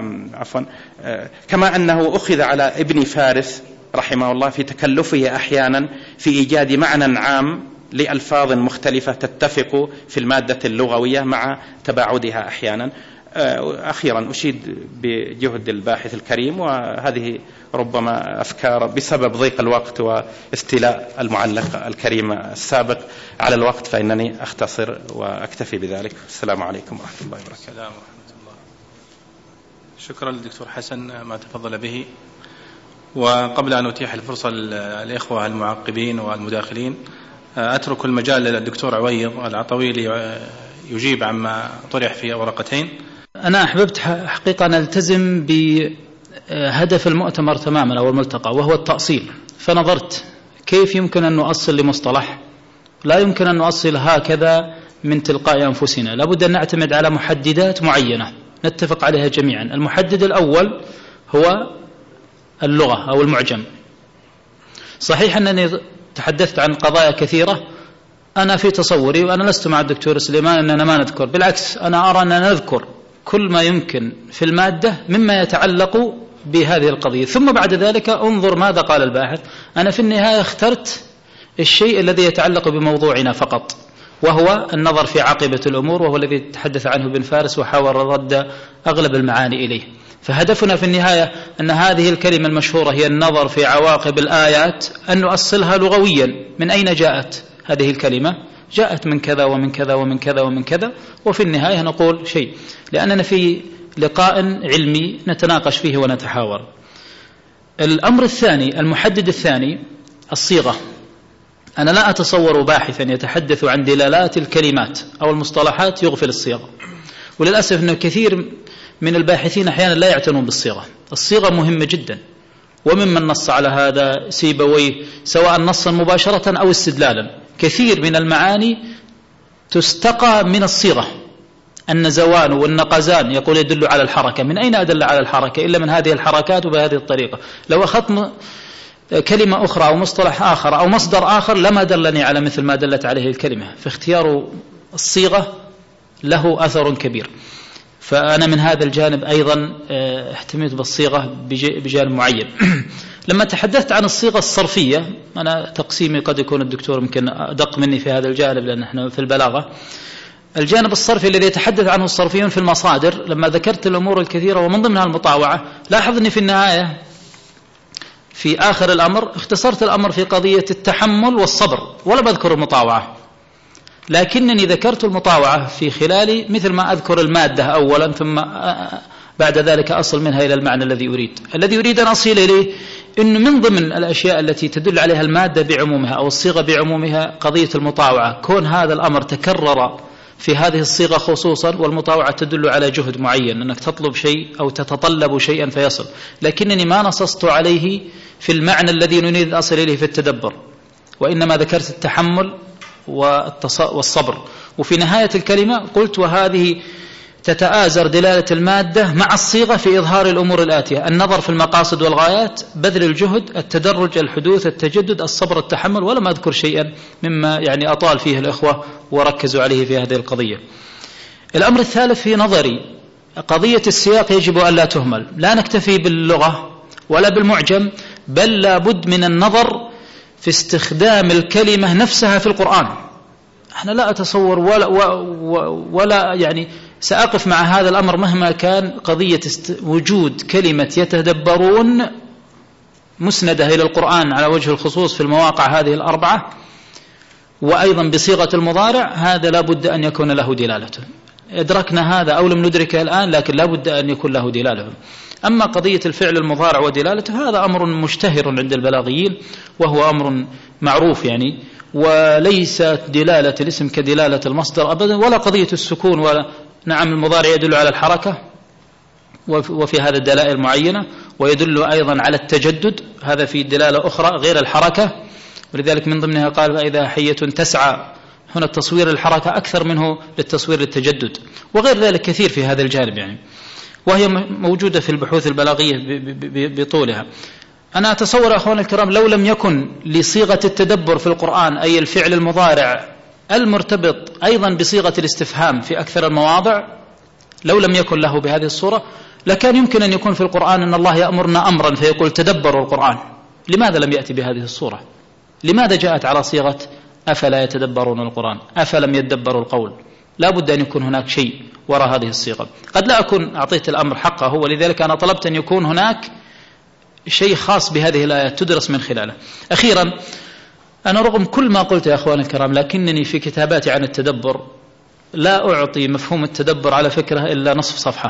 كما أنه أخذ على ابن فارس رحمه الله في تكلفه أحيانا في إيجاد معنى عام لألفاظ مختلفة تتفق في المادة اللغوية مع تباعدها أحيانا. أخيرا أشيد بجهد الباحث الكريم، وهذه ربما أفكار بسبب ضيق الوقت واستيلاء المعلق الكريم السابق على الوقت، فإنني أختصر وأكتفي بذلك. السلام عليكم ورحمة الله وبركاته. السلام ورحمة الله. شكرا للدكتور حسن ما تفضل به. وقبل أن أتيح الفرصة للإخوة المعقبين والمداخلين، أترك المجال للدكتور عويض العطويلي يجيب عما طرح في ورقتين. أنا أحببت حقيقة أن ألتزم بهدف المؤتمر تماما أو الملتقى، وهو التأصيل. فنظرت كيف يمكن أن نؤصل لمصطلح، لا يمكن أن نؤصل هكذا من تلقاء أنفسنا، لابد أن نعتمد على محددات معينة نتفق عليها جميعا. المحدد الأول هو اللغة أو المعجم. صحيح أنني تحدثت عن قضايا كثيرة، أنا في تصوري وأنا لست مع الدكتور سليمان أننا ما نذكر، بالعكس أنا أرى أننا نذكر كل ما يمكن في المادة مما يتعلق بهذه القضية، ثم بعد ذلك انظر ماذا قال الباحث. أنا في النهاية اخترت الشيء الذي يتعلق بموضوعنا فقط، وهو النظر في عاقبة الأمور، وهو الذي تحدث عنه ابن فارس وحاول رد أغلب المعاني إليه. فهدفنا في النهاية أن هذه الكلمة المشهورة هي النظر في عواقب الآيات، أن نؤصلها لغويا. من أين جاءت هذه الكلمة؟ جاءت من كذا ومن كذا ومن كذا ومن كذا، وفي النهاية نقول شيء، لأننا في لقاء علمي نتناقش فيه ونتحاور. الأمر الثاني، المحدد الثاني، الصيغة. أنا لا أتصور باحثا يتحدث عن دلالات الكلمات أو المصطلحات يغفل الصيغة، وللأسف أن كثير من الباحثين أحيانا لا يعتنون بالصيغة. الصيغة مهمة جدا، وممن نص على هذا سيبويه سواء نصا مباشرة أو استدلالا. كثير من المعاني تستقى من الصيغة. النزوان والنقزان يقول يدل على الحركة. من أين أدل على الحركة إلا من هذه الحركات وبهذه الطريقة؟ لو أخذت كلمة أخرى أو مصطلح آخر أو مصدر آخر لما دلني على مثل ما دلت عليه الكلمة. فاختيار الصيغة له أثر كبير. فأنا من هذا الجانب أيضا اهتميت بالصيغة بجانب معين. لما تحدثت عن الصيغة الصرفية، أنا تقسيمي قد يكون الدكتور يمكن أدق مني في هذا الجانب لأن احنا في البلاغة. الجانب الصرفي الذي يتحدث عنه الصرفيون في المصادر، لما ذكرت الأمور الكثيرة ومن ضمنها المطاوعة، لاحظ أني في النهاية في آخر الأمر اختصرت الأمر في قضية التحمل والصبر، ولا بذكر المطاوعة. لكنني ذكرت المطاوعة في خلال مثل ما أذكر المادة أولا ثم بعد ذلك أصل منها إلى المعنى الذي أريد أن أصل إليه، إنه من ضمن الأشياء التي تدل عليها المادة بعمومها أو الصيغة بعمومها قضية المطاوعة، كون هذا الأمر تكرر في هذه الصيغة خصوصا، والمطاوعة تدل على جهد معين، أنك تطلب شيء أو تتطلب شيئا فيصل، لكنني ما نصصت عليه في المعنى الذي نريد أصل إليه في التدبر، وإنما ذكرت التحمل والصبر. وفي نهاية الكلمة قلت وهذه تتآزر دلالة المادة مع الصيغة في إظهار الأمور الآتية: النظر في المقاصد والغايات، بذل الجهد، التدرج، الحدوث، التجدد، الصبر، التحمل. ولم أذكر شيئا مما يعني أطال فيه الإخوة وركزوا عليه في هذه القضية. الأمر الثالث في نظري قضية السياق يجب أن لا تهمل، لا نكتفي باللغة ولا بالمعجم، بل لا بد من النظر في استخدام الكلمة نفسها في القرآن. أنا لا أتصور ولا يعني سأقف مع هذا الأمر مهما كان قضية وجود كلمة يتدبرون مسندة إلى القرآن على وجه الخصوص في المواقع هذه الأربعة، وأيضا بصيغة المضارع، هذا لا بد أن يكون له دلالة. أدركنا هذا أو لم ندركه الآن، لكن لا بد أن يكون له دلالة. أما قضية الفعل المضارع ودلالته هذا أمر مشتهر عند البلاغيين، وهو أمر معروف يعني، وليس دلالة الاسم كدلالة المصدر أبدا، ولا قضية السكون ولا. نعم المضارع يدل على الحركة وفي هذا الدلائل معينة، ويدل أيضا على التجدد، هذا في دلالة أخرى غير الحركة، ولذلك من ضمنها قال فإذا حية تسعى، هنا التصوير الحركة أكثر منه للتصوير للتجدد، وغير ذلك كثير في هذا الجانب يعني، وهي موجودة في البحوث البلاغية بطولها. أنا أتصور أخواني الكرام لو لم يكن لصيغة التدبر في القرآن أي الفعل المضارع المرتبط أيضا بصيغة الاستفهام في أكثر المواضع، لو لم يكن له بهذه الصورة لكان يمكن أن يكون في القرآن أن الله يأمرنا أمرا فيقول تدبروا القرآن. لماذا لم يأتي بهذه الصورة؟ لماذا جاءت على صيغة أفلا يتدبرون القرآن، أفلم يدبروا القول؟ لا بد أن يكون هناك شيء وراء هذه الصيغة. قد لا أكون أعطيت الأمر حقه، ولذلك أنا طلبت أن يكون هناك شيء خاص بهذه الآيات تدرس من خلاله. أخيرا، أنا رغم كل ما قلت يا أخواني الكرام، لكنني في كتاباتي عن التدبر لا أعطي مفهوم التدبر على فكرة إلا نصف صفحة،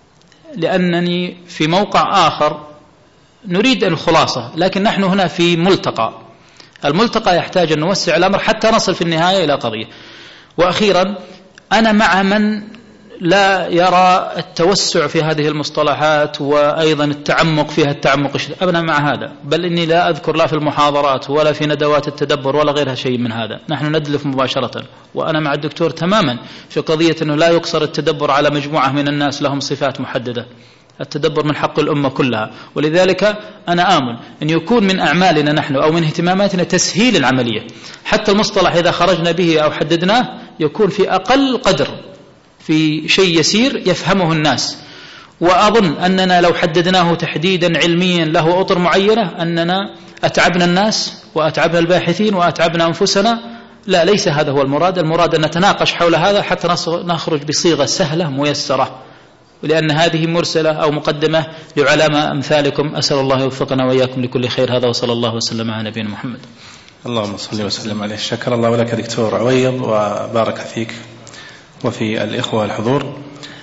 لأنني في موقع آخر نريد الخلاصة، لكن نحن هنا في ملتقى، الملتقى يحتاج أن نوسع الأمر حتى نصل في النهاية إلى قضية. وأخيرا، أنا مع من لا يرى التوسع في هذه المصطلحات وأيضا التعمق فيها التعمق، أنا مع هذا، بل إني لا أذكر لا في المحاضرات ولا في ندوات التدبر ولا غيرها شيء من هذا، نحن ندلف مباشرة. وأنا مع الدكتور تماما في قضية أنه لا يقصر التدبر على مجموعة من الناس لهم صفات محددة، التدبر من حق الأمة كلها. ولذلك أنا آمل أن يكون من أعمالنا نحن أو من اهتماماتنا تسهيل العملية، حتى المصطلح إذا خرجنا به أو حددناه يكون في أقل قدر، في شيء يسير يفهمه الناس. وأظن أننا لو حددناه تحديدا علميا له أطر معينة أننا أتعبنا الناس وأتعبنا الباحثين وأتعبنا أنفسنا. لا، ليس هذا هو المراد. المراد أن نتناقش حول هذا حتى نخرج بصيغة سهلة ميسرة، لأن هذه مرسلة أو مقدمة لعلماء أمثالكم. أسأل الله يوفقنا وإياكم لكل خير. هذا وصلى الله وسلم على نبينا محمد. اللهم صل وسلم عليه. شكر الله لك دكتور عويض وبارك فيك وفي الإخوة الحضور.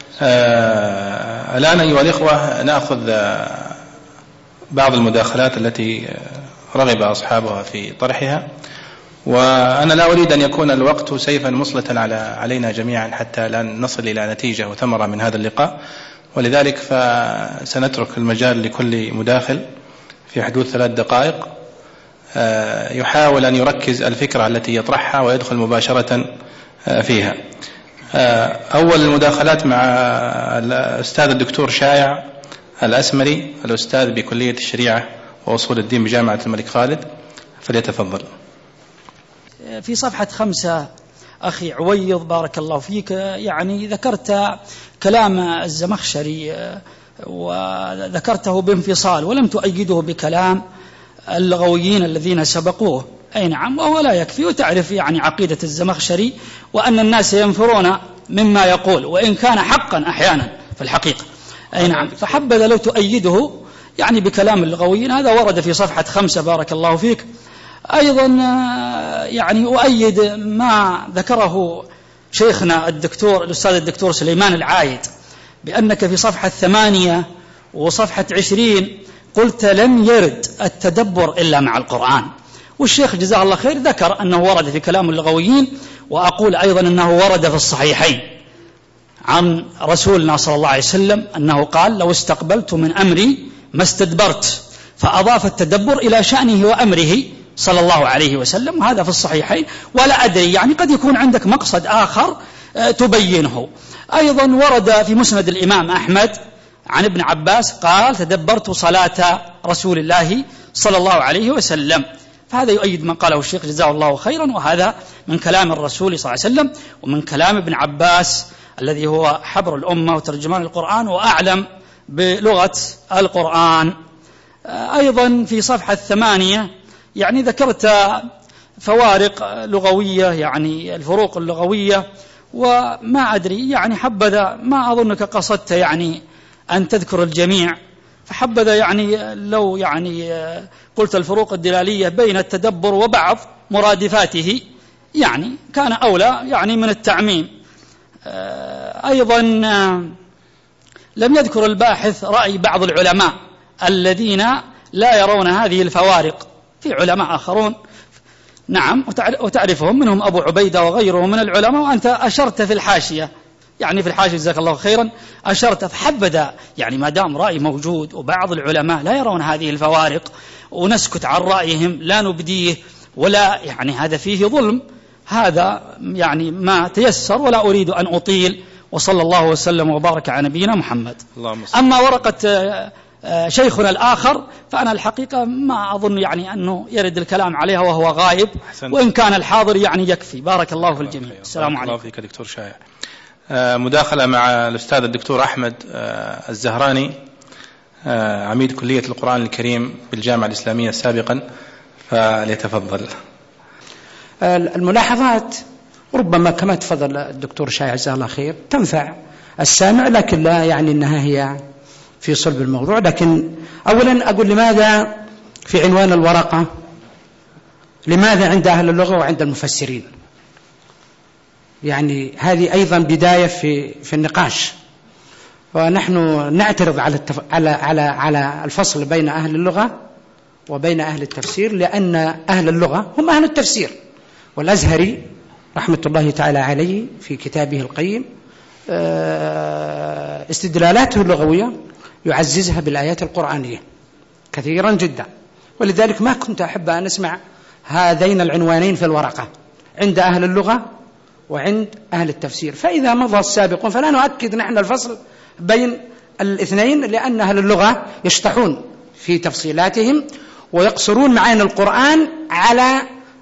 الآن أيها الإخوة نأخذ بعض المداخلات التي رغب أصحابها في طرحها، وأنا لا أريد أن يكون الوقت سيفا مسلطا علينا جميعا حتى لا نصل إلى نتيجة وثمرة من هذا اللقاء، ولذلك فسنترك المجال لكل مداخل في حدود 3 دقائق يحاول أن يركز الفكرة التي يطرحها ويدخل مباشرة فيها. أول المداخلات مع الأستاذ الدكتور شايع الأسمري، الأستاذ بكلية الشريعة وأصول الدين بجامعة الملك خالد، فليتفضل. في صفحة 5 أخي عويض بارك الله فيك، يعني ذكرت كلام الزمخشري وذكرته بانفصال ولم تؤيده بكلام اللغويين الذين سبقوه. أي نعم، وهو لا يكفي، وتعرف يعني عقيدة الزمخشري وأن الناس ينفرون مما يقول وإن كان حقا أحيانا في الحقيقة. أي نعم، فحبذا لو تؤيده يعني بكلام اللغويين. هذا ورد في صفحة 5 بارك الله فيك. أيضا يعني أؤيد ما ذكره شيخنا الأستاذ الدكتور سليمان العايد، بأنك في صفحة 8 وصفحة 20 قلت لم يرد التدبر إلا مع القرآن، والشيخ جزاه الله خير ذكر أنه ورد في كلام اللغويين، وأقول أيضا أنه ورد في الصحيحين عن رسولنا صلى الله عليه وسلم أنه قال: لو استقبلت من أمري ما استدبرت، فأضاف التدبر إلى شأنه وأمره صلى الله عليه وسلم، وهذا في الصحيحين. ولا أدري يعني قد يكون عندك مقصد آخر تبينه. أيضا ورد في مسند الإمام أحمد عن ابن عباس قال: تدبرت صلاة رسول الله صلى الله عليه وسلم، فهذا يؤيد ما قاله الشيخ جزاه الله خيرا، وهذا من كلام الرسول صلى الله عليه وسلم ومن كلام ابن عباس الذي هو حبر الأمة وترجمان القرآن وأعلم بلغة القرآن. أيضا في صفحة 8 يعني ذكرت فوارق لغوية، يعني الفروق اللغوية، وما أدري يعني حبذا ما أظنك قصدت يعني أن تذكر الجميع، فحبذا يعني لو يعني قلت الفروق الدلالية بين التدبر وبعض مرادفاته يعني كان أولى يعني من التعميم. أيضا لم يذكر الباحث رأي بعض العلماء الذين لا يرون هذه الفوارق، في علماء آخرون نعم وتعرفهم، منهم أبو عبيدة وغيره من العلماء، وأنت أشرت في الحاشية، يعني في الحاشية جزاك الله خيرا أشرت، فحبذا يعني ما دام رأي موجود وبعض العلماء لا يرون هذه الفوارق ونسكت عن رأيهم لا نبديه، ولا يعني هذا فيه ظلم، هذا يعني ما تيسر، ولا أريد أن أطيل، وصلى الله وسلم وبارك على نبينا محمد. أما ورقة شيخنا الآخر فأنا الحقيقة ما أظن يعني أنه يرد الكلام عليها وهو غائب، وإن كان الحاضر يعني يكفي. بارك الله في الجميع. السلام عليكم. الله فيك دكتور شائع. مداخلة مع الأستاذ الدكتور أحمد الزهراني، عميد كلية القرآن الكريم بالجامعة الإسلامية سابقا، فليتفضل. الملاحظات ربما كما تفضل الدكتور شائع جزاه الله خير تنفع السامع، لكن لا يعني أنها هي في صلب الموضوع. لكن أولا أقول لماذا في عنوان الورقة لماذا عند أهل اللغة وعند المفسرين، يعني هذه أيضا بداية في النقاش. ونحن نعترض على الفصل بين أهل اللغة وبين أهل التفسير، لأن أهل اللغة هم أهل التفسير، والأزهري رحمة الله تعالى عليه في كتابه القيم استدلالاته اللغوية يعززها بالآيات القرآنية كثيرا جدا، ولذلك ما كنت أحب أن أسمع هذين العنوانين في الورقة عند أهل اللغة وعند أهل التفسير. فإذا مضى السابقون فلا نؤكد نحن الفصل بين الاثنين، لأن أهل اللغة يشطحون في تفصيلاتهم ويقصرون معاني القرآن على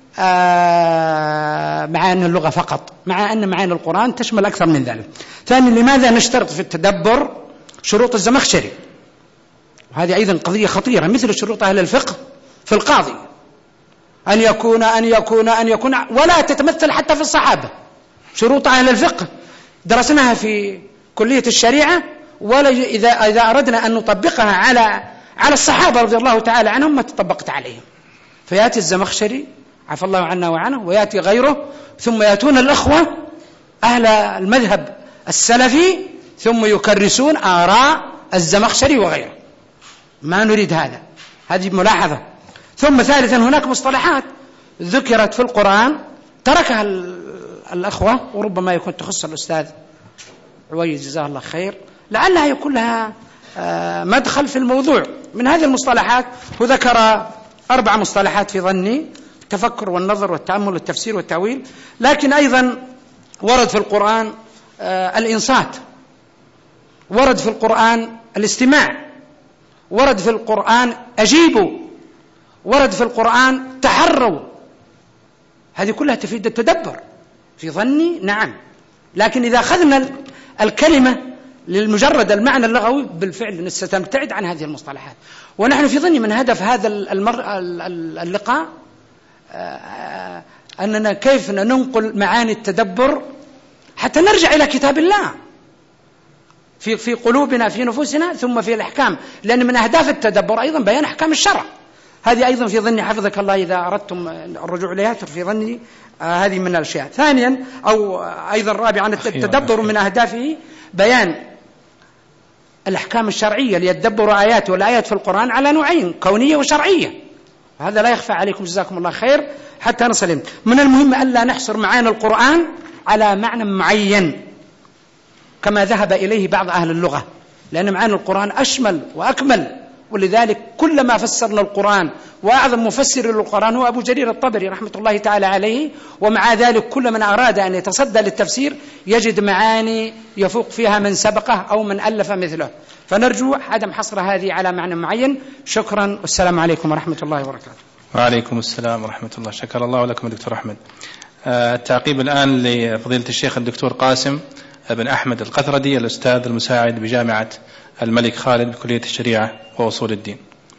معاني اللغة فقط، مع أن معاني القرآن تشمل أكثر من ذلك. ثانيا، لماذا نشترط في التدبر شروط الزمخشري؟ وهذه أيضا قضية خطيرة، مثل شروط أهل الفقه في القاضي، أن يكون ولا تتمثل حتى في الصحابة. شروط أهل الفقه درسناها في كلية الشريعة، ولا إذا أردنا أن نطبقها على الصحابة رضي الله تعالى عنهم ما تطبقت عليهم. فيأتي الزمخشري عفى الله عنا وعنه ويأتي غيره، ثم يأتون الأخوة أهل المذهب السلفي ثم يكرسون آراء الزمخشري وغيره. ما نريد هذا، هذه ملاحظة. ثم ثالثا، هناك مصطلحات ذكرت في القرآن تركها الأخوة، وربما يكون تخص الأستاذ عويز جزاه الله خير، لعلها يكون لها مدخل في الموضوع. من هذه المصطلحات هو ذكر 4 مصطلحات في ظني: التفكر والنظر والتأمل والتفسير والتأويل. لكن أيضا ورد في القرآن الإنصات، ورد في القرآن الاستماع، ورد في القرآن أجيبوا، ورد في القرآن تحروا. هذه كلها تفيد التدبر في ظني نعم، لكن إذا أخذنا الكلمة للمجرد المعنى اللغوي بالفعل ستبتعد عن هذه المصطلحات. ونحن في ظني من هدف هذا اللقاء أننا كيف ننقل معاني التدبر حتى نرجع إلى كتاب الله في قلوبنا في نفوسنا ثم في الأحكام، لأن من أهداف التدبر أيضا بيان أحكام الشرع. هذه أيضا في ظني حفظك الله إذا أردتم الرجوع إليها في ظني هذه من الأشياء. ثانيا أو أيضا رابعا التدبر من أهدافه بيان الأحكام الشرعية ليتدبروا آيات، والآيات في القرآن على نوعين، كونية وشرعية، وهذا لا يخفى عليكم جزاكم الله خير حتى نصل. من المهم ألا نحصر معاني القرآن على معنى معين كما ذهب إليه بعض أهل اللغة، لأن معاني القرآن أشمل وأكمل، ولذلك كلما فسرنا القرآن، وأعظم مفسر للقرآن هو أبو جرير الطبري رحمة الله تعالى عليه، ومع ذلك كل من أراد أن يتصدى للتفسير يجد معاني يفوق فيها من سبقه أو من ألف مثله. فنرجو عدم حصر هذه على معنى معين. شكرا والسلام عليكم ورحمة الله وبركاته. وعليكم السلام ورحمة الله. شكر الله لكم دكتور أحمد. التعقيب الآن لفضيلة الشيخ الدكتور قاسم بن أحمد القثردي، الأستاذ المساعد بجامعة الملك خالد بكلية الشريعة وأصول الدين.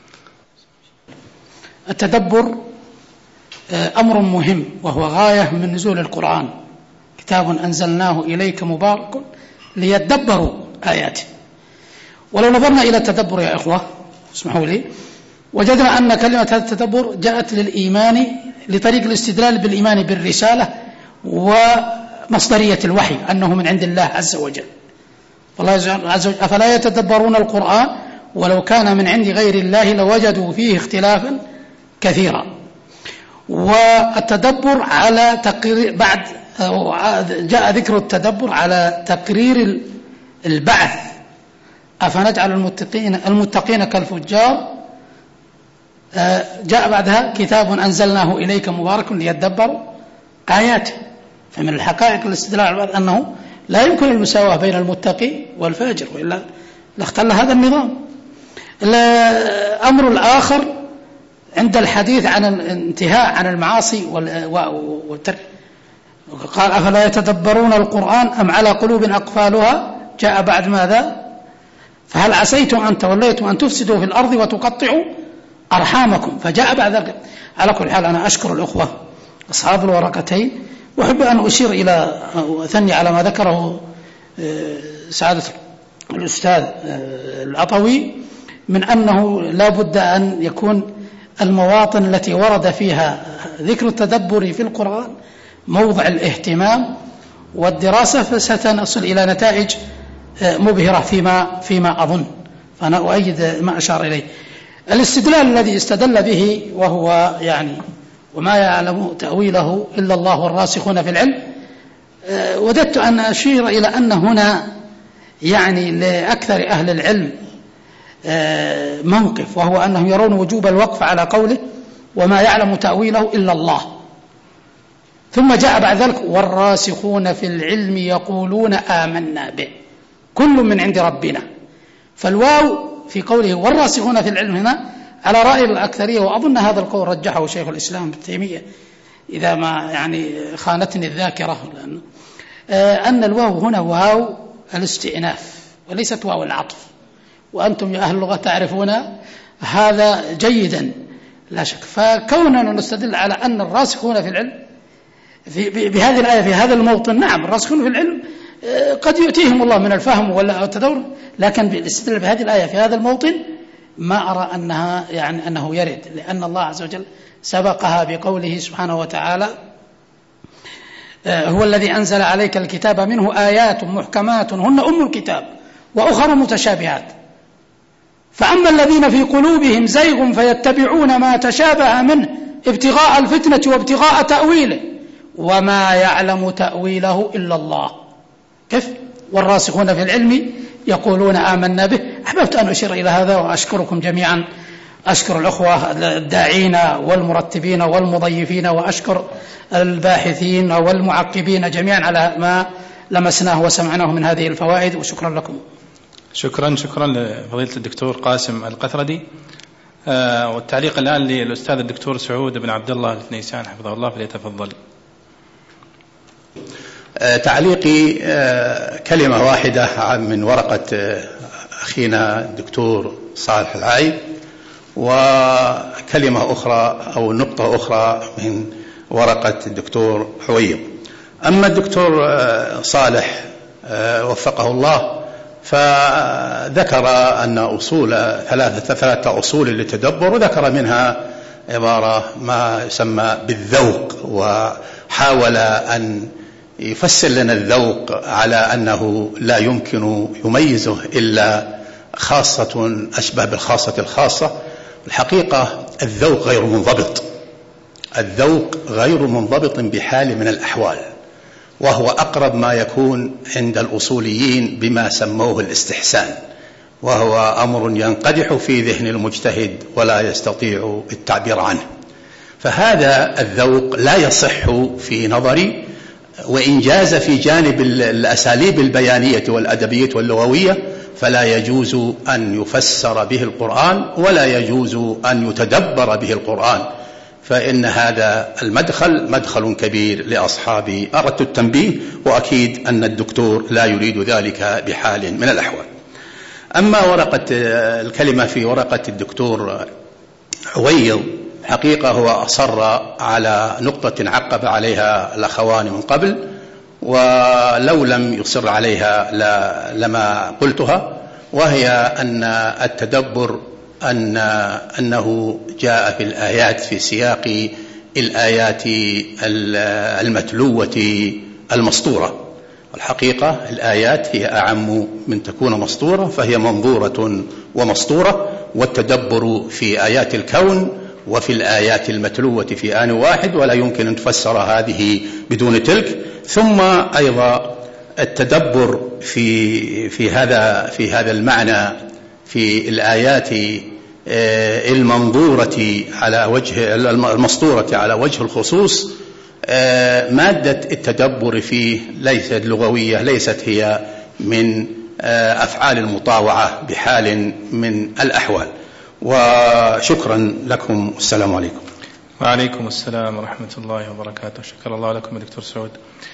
التدبر أمر مهم، وهو غاية من نزول القرآن، كتاب أنزلناه إليك مبارك ليتدبروا آياته. ولو نظرنا إلى التدبر يا إخوة اسمحوا لي، وجدنا أن كلمة هذا التدبر جاءت للإيمان لطريق الاستدلال بالإيمان بالرسالة ومصدرية الوحي أنه من عند الله عز وجل. والله عز وجل أفلا يتدبرون القرآن ولو كان من عند غير الله لوجدوا فيه اختلافا كثيرا. والتدبر على تقرير بعد جاء ذكر التدبر على تقرير البعث، أفنجعل المتقين كالفجار. جاء بعدها كتاب أنزلناه إليك مبارك ليتدبروا آياته. فمن الحقائق الاستدلال على أنه لا يمكن المساواة بين المتقي والفاجر، وإلا لاختل هذا النظام. الأمر الآخر عند الحديث عن الانتهاء عن المعاصي والترك، قال أفلا يتدبرون القرآن أم على قلوب أقفالها. جاء بعد ماذا؟ فهل عسيتم أن توليتم أن تفسدوا في الأرض وتقطعوا أرحامكم. فجاء بعد ذلك. على كل حال أنا أشكر الأخوة أصحاب الورقتين، وأحب أن أشير إلى وأثني على ما ذكره سعادة الأستاذ العطوي من أنه لا بد أن يكون المواطن التي ورد فيها ذكر التدبر في القرآن موضع الاهتمام والدراسة، فستنصل إلى نتائج مبهرة فيما أظن. فأنا أؤيد ما أشار إليه. الاستدلال الذي استدل به وهو يعني وما يعلم تأويله إلا الله والراسخون في العلم، وددت أن أشير إلى أن هنا يعني لأكثر أهل العلم موقف، وهو أنهم يرون وجوب الوقف على قوله وما يعلم تأويله إلا الله. ثم جاء بعد ذلك والراسخون في العلم يقولون آمنا به كل من عند ربنا. فالواو في قوله والراسخون في العلم هنا على رأي الأكثرية، وأظن هذا القول رجحه شيخ الإسلام ابن تيمية إذا ما يعني خانتني الذاكرة، أن الواو هنا واو الاستئناف وليست واو العطف، وأنتم يا أهل اللغة تعرفون هذا جيدا لا شك. فكوننا نستدل على أن الراسخون في العلم بهذه الآية في هذا الموطن، نعم الراسخون في العلم قد يؤتيهم الله من الفهم والتدور، لكن بالاستدلال بهذه الآية في هذا الموطن ما أرى أنها يعني أنه يرد، لأن الله عز وجل سبقها بقوله سبحانه وتعالى هو الذي أنزل عليك الكتاب منه آيات محكمات هن أم الكتاب وأخر متشابهات، فأما الذين في قلوبهم زيغ فيتبعون ما تشابه منه ابتغاء الفتنة وابتغاء تأويله وما يعلم تأويله إلا الله. كيف؟ والراسخون في العلم يقولون آمنا به. أحببت أن أشير إلى هذا وأشكركم جميعا. أشكر الأخوة الداعين والمرتبين والمضيفين، وأشكر الباحثين والمعقبين جميعا على ما لمسناه وسمعناه من هذه الفوائد، وشكرا لكم. شكرا لفضيلة الدكتور قاسم القثردي. والتعليق الآن للأستاذ الدكتور سعود بن عبد الله الثنيسان حفظه الله، فليتفضل. تعليقي كلمة واحدة من ورقة أخينا الدكتور صالح العايب، وكلمة أخرى أو نقطة أخرى من ورقة الدكتور حويب. أما الدكتور صالح وفقه الله فذكر أن أصول ثلاثة أصول للتدبر، وذكر منها عبارة ما يسمى بالذوق، وحاول أن يفسر لنا الذوق على أنه لا يمكن يميزه إلا خاصة أشبه بالخاصة الخاصة. الحقيقة الذوق غير منضبط، الذوق غير منضبط بحال من الأحوال، وهو أقرب ما يكون عند الأصوليين بما سموه الاستحسان، وهو أمر ينقدح في ذهن المجتهد ولا يستطيع التعبير عنه. فهذا الذوق لا يصح في نظري، وإن جاز في جانب الأساليب البيانية والأدبية واللغوية فلا يجوز أن يفسر به القرآن ولا يجوز أن يتدبر به القرآن، فإن هذا المدخل مدخل كبير لأصحاب أردت التنبيه، وأكيد أن الدكتور لا يريد ذلك بحال من الأحوال. أما الكلمة في ورقة الدكتور عويض، حقيقة هو أصر على نقطة عقب عليها الأخوان من قبل، ولو لم يصر عليها لما قلتها، وهي أن التدبر أنه جاء في الآيات في سياق الآيات المتلوة المسطورة. الحقيقة الآيات هي أعم من تكون مسطورة، فهي منظورة ومسطورة، والتدبر في آيات الكون وفي الآيات المتلوة في آن واحد، ولا يمكن أن تفسر هذه بدون تلك. ثم أيضا التدبر في هذا المعنى في الآيات المنظورة على وجه المسطورة على وجه الخصوص، مادة التدبر فيه ليست لغوية، ليست هي من أفعال المطاوعة بحال من الأحوال. وشكرا لكم، والسلام عليكم. وعليكم السلام ورحمة الله وبركاته. شكر الله لكم يا دكتور سعود.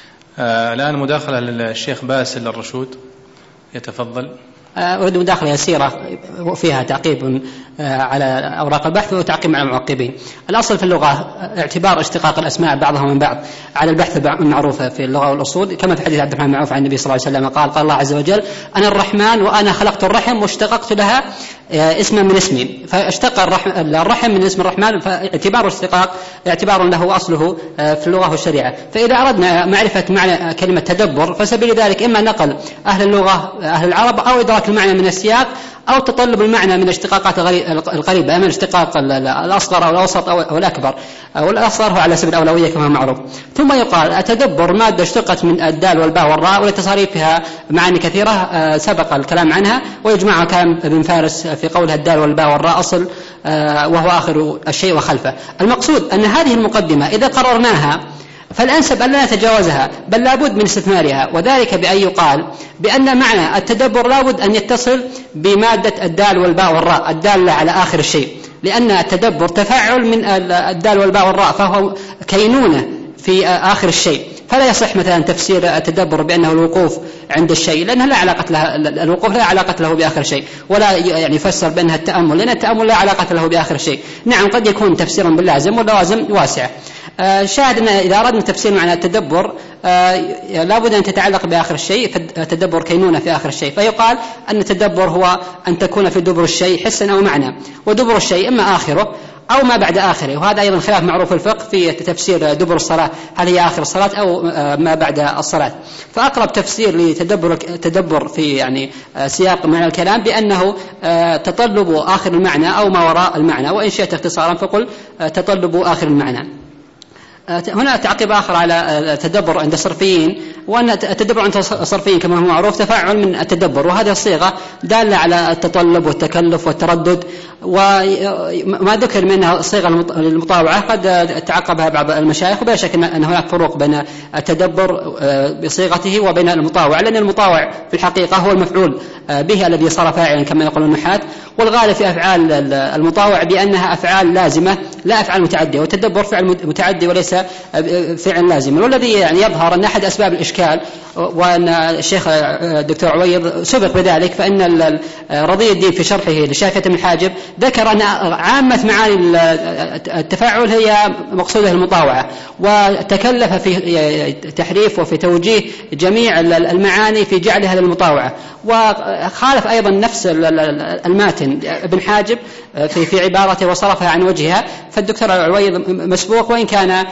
الآن مداخلة للشيخ باسل الرشود، يتفضل. أريد مداخلة يسيرة فيها تعقيب على أوراق البحث وتعقيب على المعقبين. الأصل في اللغة اعتبار اشتقاق الأسماء بعضها من بعض على البحث المعروفة في اللغة والأصول، كما في حديث عبد الرحمن معروف عن النبي صلى الله عليه وسلم قال الله عز وجل: أنا الرحمن وأنا خلقت الرحم واشتققت لها اسما من اسمي. فاشتق الرحم من اسم الرحمن، فاعتبار الاشتقاق اعتبار له أصله في اللغة والشريعة. فإذا أردنا معرفة معنى كلمة تدبر فسبيل ذلك إما نقل أهل اللغة أهل العرب، أو إدراك المعنى من السياق، أو تطلب المعنى من الاشتقاقات القريبة، من الاشتقاق الأصغر أو الأوسط أو الأكبر، والأصغر هو على سبيل الأولوية كما معروف. ثم يقال التدبر مادة اشتقت من الدال والباء والراء، ولتصاريفها معاني كثيرة سبق الكلام عنها، ويجمعها كلام ابن فارس في قولها الدال والباء والراء أصل، وهو آخر الشيء وخلفه. المقصود أن هذه المقدمة إذا قررناها فالأنسب أن لا نتجاوزها، بل لابد من استثمارها، وذلك بأن يقال بأن معنى التدبر لابد أن يتصل بمادة الدال والباء والراء الدالة على آخر الشيء، لأن التدبر تفاعل من الدال والباء والراء، فهو كينونة في آخر الشيء. فلا يصح مثلا تفسير التدبر بأنه الوقوف عند الشيء، لأنها لا علاقة لها، الوقوف لا علاقة له بآخر شيء، ولا يعني يفسر بأنها التأمل، لأن التأمل لا علاقة له بآخر شيء. نعم قد يكون تفسيرا باللازم، واللوازم واسعة. شاهد أن إذا أردنا تفسير معنى التدبر لابد أن تتعلق بآخر الشيء، فالتدبر كينونة في آخر الشيء. فيقال أن التدبر هو أن تكون في دبر الشيء حسا أو معنى، ودبر الشيء إما آخره أو ما بعد آخره. وهذا أيضا خلاف معروف الفقه في تفسير دبر الصلاة، هل هي آخر الصلاة أو ما بعد الصلاة. فأقرب تفسير لتدبر في يعني سياق معنى الكلام بأنه تطلب آخر المعنى أو ما وراء المعنى، وإن شئت اختصارا فقل تطلب آخر المعنى. هنا تعقيب آخر على التدبر عند الصرفيين، وأن التدبر عند الصرفيين كما هو معروف تفاعل من التدبر، وهذه الصيغة دالة على التطلب والتكلف والتردد. وما ذكر منها الصيغة المطاوعة قد تعقبها بعض المشايخ، وبلا شك أن هناك فروق بين التدبر بصيغته وبين المطاوع، لأن المطاوع في الحقيقة هو المفعول به الذي صار فاعلا كما يقول النحاة، والغالب في أفعال المطاوع بأنها أفعال لازمة لا أفعال متعدية، والتدبر فعل متعدي وليس فعل لازم. والذي يعني يظهر أن أحد أسباب الإشكال، وأن الشيخ الدكتور عويض سبق بذلك، فإن رضي الدين في شرحه لشافية بن الحاجب ذكر أن عامة معاني التفاعل هي مقصودة المطاوعة، وتكلف في تحريف وفي توجيه جميع المعاني في جعلها للمطاوعة. وخالف أيضا نفس الماتن متن ابن حاجب في عبارته وصرفها عن وجهها، فالدكتور العويض مسبوق، وإن كان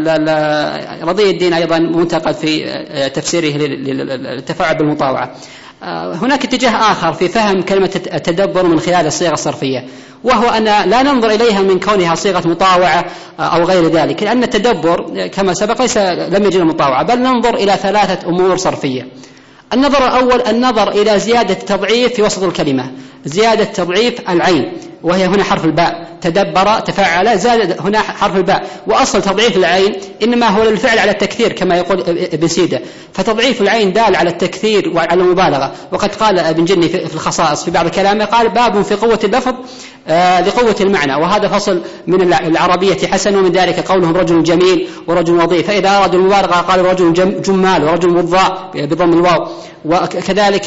رضي الدين أيضا منتقد في تفسيره للتفاعل بالمطاوعة. هناك اتجاه آخر في فهم كلمة التدبر من خلال الصيغة الصرفية، وهو أن لا ننظر إليها من كونها صيغة مطاوعة أو غير ذلك، لأن التدبر كما سبق لم يجد المطاوعة، بل ننظر إلى 3 أمور صرفية. النظر الأول النظر إلى زيادة التضعيف في وسط الكلمة، زيادة تضعيف العين، وهي هنا حرف الباء، تدبر تفعل، زاد هنا حرف الباء، وأصل تضعيف العين إنما هو للفعل على التكثير كما يقول ابن سيدة، فتضعيف العين دال على التكثير وعلى المبالغة. وقد قال ابن جني في الخصائص في بعض كلامه، قال باب في قوة اللفظ لقوة المعنى، وهذا فصل من العربية حسن، ومن ذلك قولهم رجل جميل ورجل وظيف، فإذا أرادوا المبالغة قال رجل جمال ورجل وضاء بضم الواو، وكذلك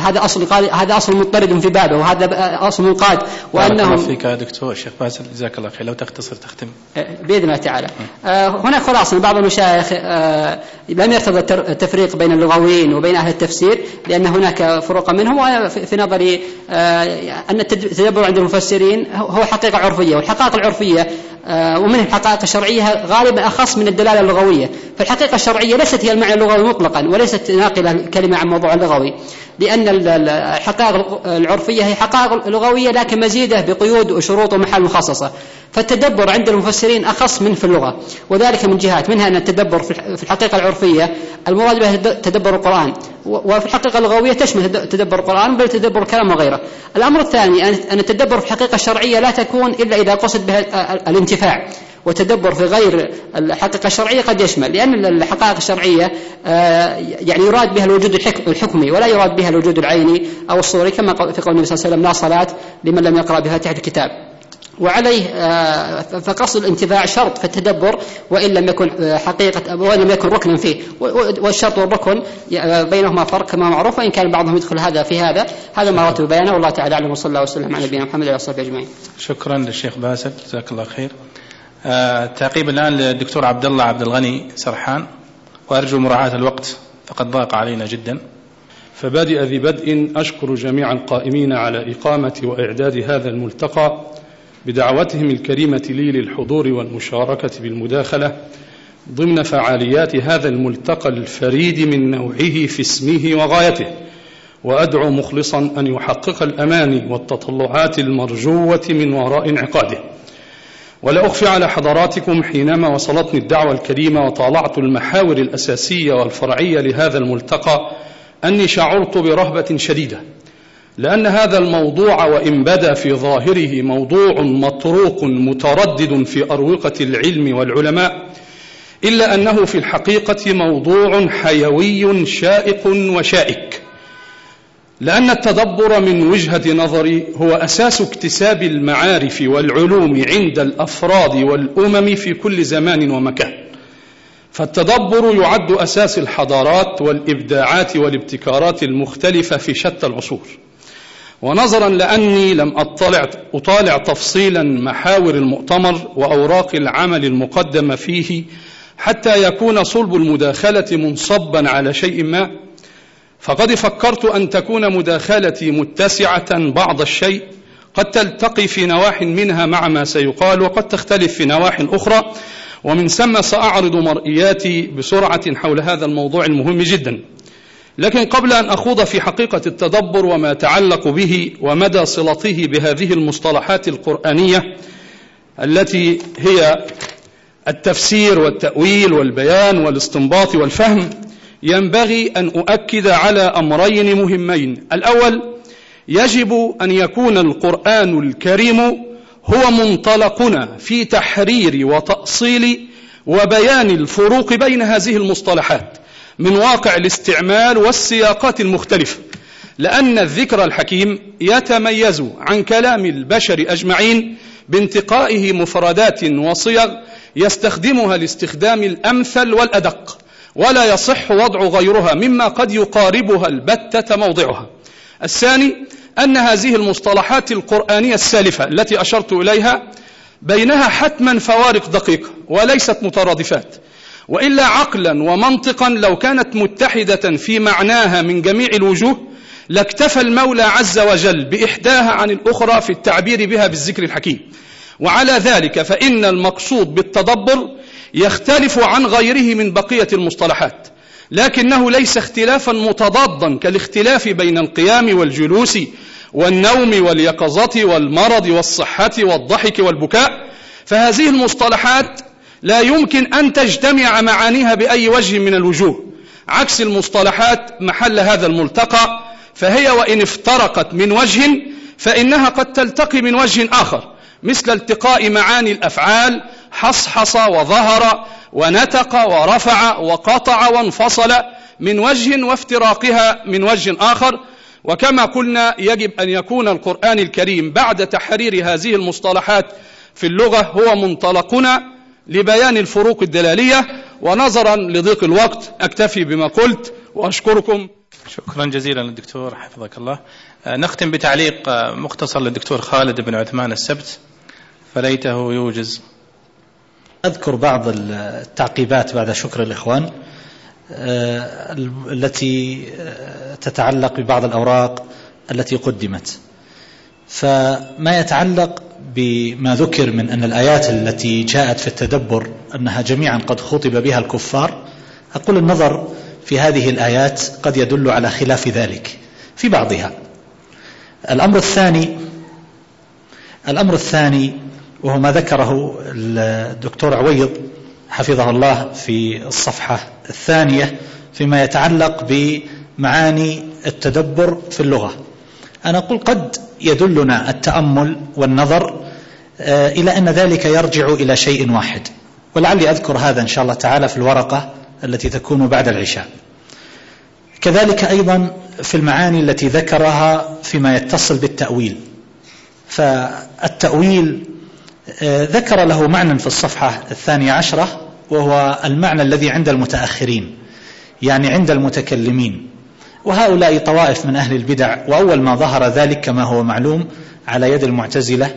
هذا أصل مضطرد في بابه، وهذا أصل منقاد. وأنهم فيك يا دكتور الشيخ باسل جزاك الله خير، لو تختصر تختم بإذن الله تعالى. هناك خلاصة بعض المشايخ لم يرتضى التفريق بين اللغويين وبين أهل التفسير، لأن هناك فروقا منهم، وفي نظري أن التدبر عند المفسرين هو حقيقة عرفية، والحقائق العرفية ومن الحقائق الشرعية غالبا أخص من الدلالة اللغوية. فالحقيقة الشرعية ليست هي المعنى اللغوي مطلقا، وليست ناقلة الكلمة عن موضوع اللغوي، لأن الحقائق العرفية هي حقائق لغوية لكن مزيدة بقيود وشروط ومحال مخصصة. فالتدبر عند المفسرين أخص من في اللغة، وذلك من جهات، منها أن التدبر في الحقيقة العرفية المراد به تدبر القرآن، وفي الحقيقة اللغوية تشمل تدبر القرآن بل تدبر الكلام وغيره. الأمر الثاني أن التدبر في الحقيقة الشرعية لا تكون إلا إذا قصد بها الانتفاع، وتدبر في غير الحقيقة الشرعية قد يشمل، لأن الحقائق الشرعية يعني يراد بها الوجود الحكمي ولا يراد بها الوجود العيني أو الصوري، كما في قول النبي صلى الله عليه وسلم لا صلاة لمن لم يقرأ بفاتحة الكتاب. وعليه فقصد الانتفاع شرط في التدبر، وإن لم يكن حقيقة وإن لم يكن ركنا فيه، والشرط والركن بينهما فرق كما معروف، وإن كان بعضهم يدخل هذا في هذا ما رتب بيانه، والله تعالى أعلم، وصلى الله وسلم على نبينا محمد وعلى آله وصحبه أجمعين. شكرا للشيخ باسل جزاك الله خير. تعقيب الآن للدكتور عبد الله عبد الغني سرحان، وأرجو مراعاة الوقت فقد ضاق علينا جدا. فبادئ ذي بدء أشكر جميع القائمين على إقامة وإعداد هذا الملتقى بدعوتهم الكريمة لي للحضور والمشاركة بالمداخلة ضمن فعاليات هذا الملتقى الفريد من نوعه في اسمه وغايته، وأدعو مخلصا أن يحقق الأماني والتطلعات المرجوة من وراء انعقاده. ولا أخفي على حضراتكم حينما وصلتني الدعوة الكريمة وطالعت المحاور الأساسية والفرعية لهذا الملتقى أني شعرت برهبة شديدة، لأن هذا الموضوع وإن بدا في ظاهره موضوع مطروق متردد في أروقة العلم والعلماء، إلا أنه في الحقيقة موضوع حيوي شائق وشائك، لأن التدبر من وجهة نظري هو أساس اكتساب المعارف والعلوم عند الأفراد والأمم في كل زمان ومكان. فالتدبر يعد أساس الحضارات والإبداعات والابتكارات المختلفة في شتى العصور. ونظرا لأني لم أطالع تفصيلا محاور المؤتمر وأوراق العمل المقدمة فيه حتى يكون صلب المداخلة منصبا على شيء ما، فقد فكرت أن تكون مداخلتي متسعة بعض الشيء، قد تلتقي في نواح منها مع ما سيقال، وقد تختلف في نواح أخرى، ومن ثم سأعرض مرئياتي بسرعة حول هذا الموضوع المهم جدا. لكن قبل أن أخوض في حقيقة التدبر وما يتعلق به ومدى صلته بهذه المصطلحات القرآنية التي هي التفسير والتأويل والبيان والاستنباط والفهم، ينبغي أن أؤكد على أمرين مهمين. الأول، يجب أن يكون القرآن الكريم هو منطلقنا في تحرير وتأصيل وبيان الفروق بين هذه المصطلحات من واقع الاستعمال والسياقات المختلفة، لأن الذكر الحكيم يتميز عن كلام البشر أجمعين بانتقائه مفردات وصيغ يستخدمها الاستخدام الأمثل والأدق، ولا يصح وضع غيرها مما قد يقاربها البتة موضعها. الثاني، أن هذه المصطلحات القرآنية السالفة التي أشرت إليها بينها حتما فوارق دقيقة وليست مترادفات، وإلا عقلا ومنطقا لو كانت متحدة في معناها من جميع الوجوه لاكتفى المولى عز وجل بإحداها عن الأخرى في التعبير بها بالذكر الحكيم. وعلى ذلك فإن المقصود بالتدبر يختلف عن غيره من بقية المصطلحات، لكنه ليس اختلافا متضادا كالاختلاف بين القيام والجلوس والنوم واليقظة والمرض والصحة والضحك والبكاء، فهذه المصطلحات لا يمكن أن تجتمع معانيها بأي وجه من الوجوه، عكس المصطلحات محل هذا الملتقى، فهي وإن افترقت من وجه فإنها قد تلتقي من وجه آخر، مثل التقاء معاني الأفعال حصحص وظهر ونتق ورفع وقطع وانفصل من وجه، وافتراقها من وجه آخر. وكما قلنا يجب أن يكون القرآن الكريم بعد تحرير هذه المصطلحات في اللغة هو منطلقنا لبيان الفروق الدلالية. ونظرا لضيق الوقت أكتفي بما قلت وأشكركم. شكرا جزيلا للدكتور حفظك الله. نختم بتعليق مختصر للدكتور خالد بن عثمان السبت، فليته يوجز. أذكر بعض التعقيبات بعد شكر الإخوان التي تتعلق ببعض الأوراق التي قدمت. فما يتعلق بما ذكر من أن الآيات التي جاءت في التدبر أنها جميعا قد خطب بها الكفار، أقول النظر في هذه الآيات قد يدل على خلاف ذلك في بعضها. الأمر الثاني وهو ما ذكره الدكتور عويض حفظه الله في الصفحة 2 فيما يتعلق بمعاني التدبر في اللغة. أنا أقول قد يدلنا التأمل والنظر إلى أن ذلك يرجع إلى شيء واحد، ولعلي أذكر هذا إن شاء الله تعالى في الورقة التي تكون بعد العشاء. كذلك أيضا في المعاني التي ذكرها فيما يتصل بالتأويل، فالتأويل ذكر له معنى في الصفحة 12 وهو المعنى الذي عند المتأخرين، يعني عند المتكلمين، وهؤلاء طوائف من أهل البدع، وأول ما ظهر ذلك كما هو معلوم على يد المعتزلة،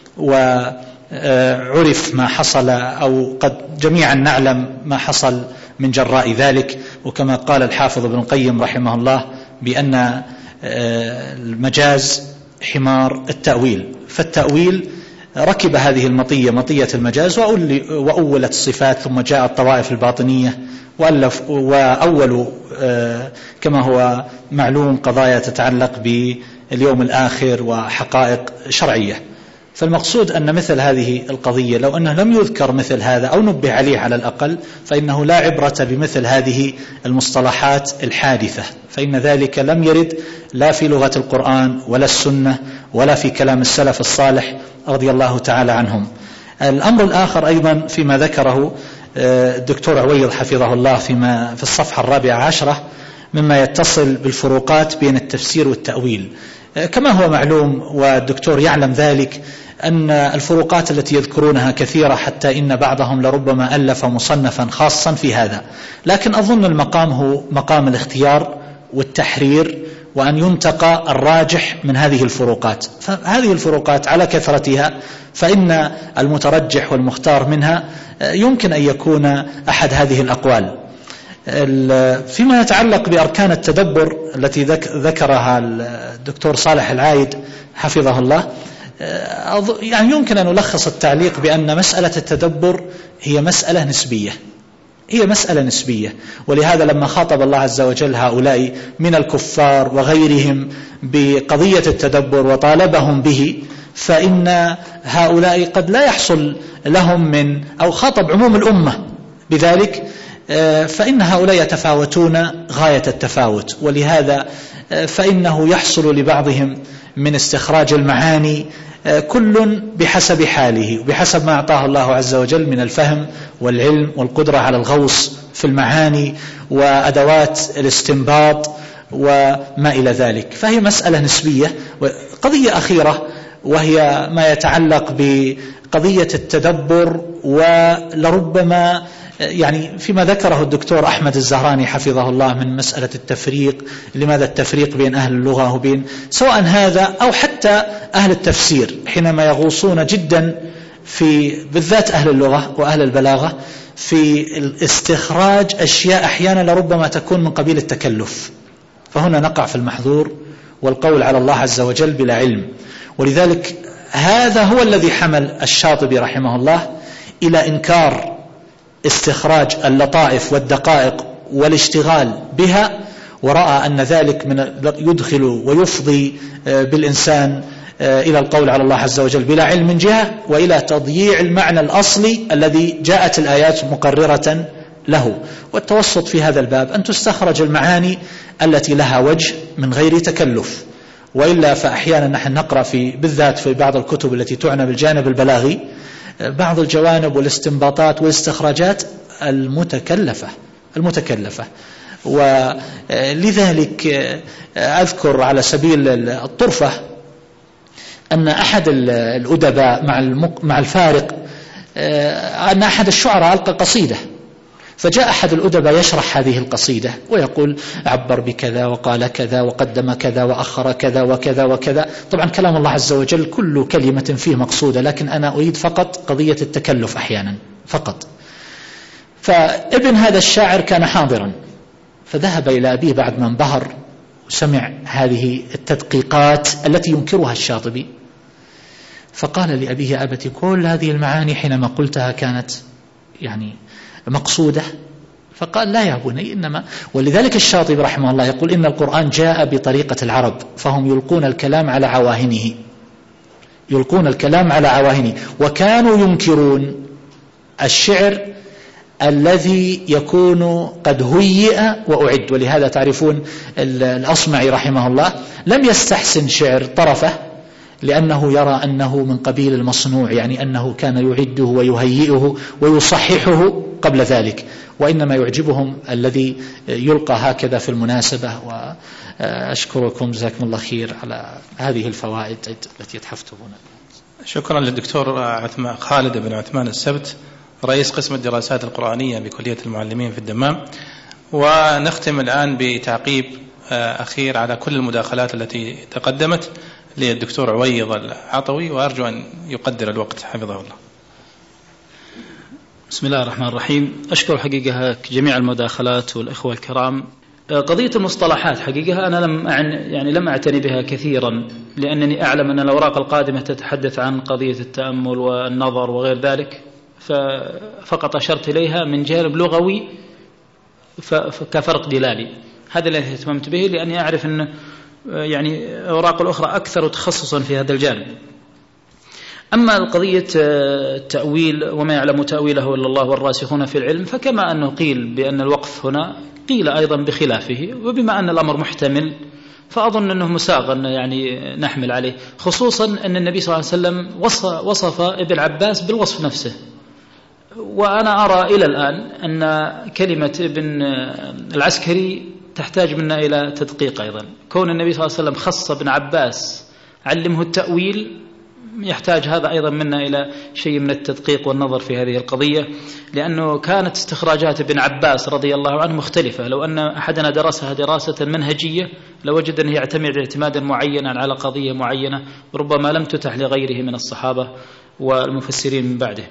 وعرف ما حصل أو قد جميعا نعلم ما حصل من جراء ذلك. وكما قال الحافظ ابن القيم رحمه الله بأن المجاز حمار التأويل، فالتأويل ركب هذه المطية مطية المجاز وأولت الصفات، ثم جاء الطوائف الباطنية وأول كما هو معلوم قضايا تتعلق باليوم الآخر وحقائق شرعية. فالمقصود أن مثل هذه القضية لو أنه لم يذكر مثل هذا أو نبه عليه على الأقل، فإنه لا عبرة بمثل هذه المصطلحات الحادثة، فإن ذلك لم يرد لا في لغة القرآن ولا السنة ولا في كلام السلف الصالح رضي الله تعالى عنهم. الأمر الآخر أيضا فيما ذكره الدكتور عويض حفظه الله في الصفحة 14 مما يتصل بالفروقات بين التفسير والتأويل. كما هو معلوم والدكتور يعلم ذلك أن الفروقات التي يذكرونها كثيرة، حتى إن بعضهم لربما ألف مصنفا خاصا في هذا، لكن أظن المقام هو مقام الاختيار والتحرير، وأن ينتقى الراجح من هذه الفروقات. فهذه الفروقات على كثرتها فإن المترجح والمختار منها يمكن أن يكون أحد هذه الأقوال. فيما يتعلق بأركان التدبر التي ذكرها الدكتور صالح العايد حفظه الله، يعني يمكن أن نلخص التعليق بأن مسألة التدبر هي مسألة نسبية، ولهذا لما خاطب الله عز وجل هؤلاء من الكفار وغيرهم بقضية التدبر وطالبهم به، فإن هؤلاء قد لا يحصل لهم من أو خاطب عموم الأمة بذلك، فإن هؤلاء يتفاوتون غاية التفاوت، ولهذا فإنه يحصل لبعضهم من استخراج المعاني كل بحسب حاله وبحسب ما أعطاه الله عز وجل من الفهم والعلم والقدرة على الغوص في المعاني وأدوات الاستنباط وما إلى ذلك. فهي مسألة نسبية. قضية أخيرة وهي ما يتعلق بقضية التدبر، ولربما يعني فيما ذكره الدكتور أحمد الزهراني حفظه الله من مسألة التفريق، لماذا التفريق بين أهل اللغة وبين سواء هذا أو حتى أهل التفسير حينما يغوصون جدا في بالذات أهل اللغة وأهل البلاغة في استخراج أشياء أحيانا لربما تكون من قبيل التكلف، فهنا نقع في المحظور والقول على الله عز وجل بلا علم. ولذلك هذا هو الذي حمل الشاطبي رحمه الله إلى إنكار استخراج اللطائف والدقائق والاشتغال بها، ورأى أن ذلك يدخل ويفضي بالإنسان إلى القول على الله عز وجل بلا علم من جهة، وإلى تضييع المعنى الأصلي الذي جاءت الآيات مقررة له. والتوسط في هذا الباب أن تستخرج المعاني التي لها وجه من غير تكلف، وإلا فأحيانا نحن نقرأ بالذات في بعض الكتب التي تعنى بالجانب البلاغي بعض الجوانب والاستنباطات والاستخراجات المتكلفة. ولذلك أذكر على سبيل الطرفة أن أحد الأدباء مع الفارق أن أحد الشعراء ألقى قصيدة، فجاء أحد الأدباء يشرح هذه القصيدة ويقول عبر بكذا وقال كذا وقدم كذا وأخر كذا وكذا وكذا. طبعا كلام الله عز وجل كل كلمة فيه مقصودة، لكن أنا أريد فقط قضية التكلف أحيانا فقط. فابن هذا الشاعر كان حاضرا، فذهب إلى أبيه بعد ما انبهر وسمع هذه التدقيقات التي ينكرها الشاطبي، فقال لأبيه يا أبتي كل هذه المعاني حينما قلتها كانت يعني مقصودة؟ فقال لا يا بني إنما. ولذلك الشاطبي رحمه الله يقول إن القرآن جاء بطريقة العرب، فهم يلقون الكلام على عواهنه، وكانوا ينكرون الشعر الذي يكون قد هيئ وأعد. ولهذا تعرفون الأصمعي رحمه الله لم يستحسن شعر طرفه، لأنه يرى أنه من قبيل المصنوع، يعني أنه كان يعده ويهيئه ويصححه قبل ذلك، وإنما يعجبهم الذي يلقى هكذا في المناسبة. وأشكركم جزاكم الله خير على هذه الفوائد التي تحفتمونها. شكرا للدكتور خالد بن عثمان السبت، رئيس قسم الدراسات القرآنية بكلية المعلمين في الدمام. ونختم الآن بتعقيب أخير على كل المداخلات التي تقدمت للدكتور عويض العطوي، وأرجو أن يقدر الوقت حفظه الله. بسم الله الرحمن الرحيم. أشكر حقيقة جميع المداخلات والإخوة الكرام. قضية المصطلحات حقيقة أنا لم أعتني بها كثيرا، لأنني أعلم أن الأوراق القادمة تتحدث عن قضية التأمل والنظر وغير ذلك، فقط أشرت إليها من جانب لغوي كفرق دلالي. هذا الذي اهتممت به، لأني أعرف أن يعني الأوراق الأخرى أكثر تخصصا في هذا الجانب. أما قضية التأويل وما يعلم تأويله إلا الله والراسخون في العلم، فكما أنه قيل بأن الوقف هنا قيل أيضا بخلافه، وبما أن الأمر محتمل فأظن أنه مساغ أن يعني نحمل عليه، خصوصا أن النبي صلى الله عليه وسلم وصف ابن عباس بالوصف نفسه. وأنا أرى إلى الآن أن كلمة ابن العسكري تحتاج منا إلى تدقيق أيضا. كون النبي صلى الله عليه وسلم خص ابن عباس علمه التأويل، يحتاج هذا أيضا منا إلى شيء من التدقيق والنظر في هذه القضية، لأنه كانت استخراجات ابن عباس رضي الله عنه مختلفة. لو أن أحدنا درسها دراسة منهجية لوجد أنه يعتمد اعتمادا معينا على قضية معينة، ربما لم تتح لغيره من الصحابة والمفسرين من بعده.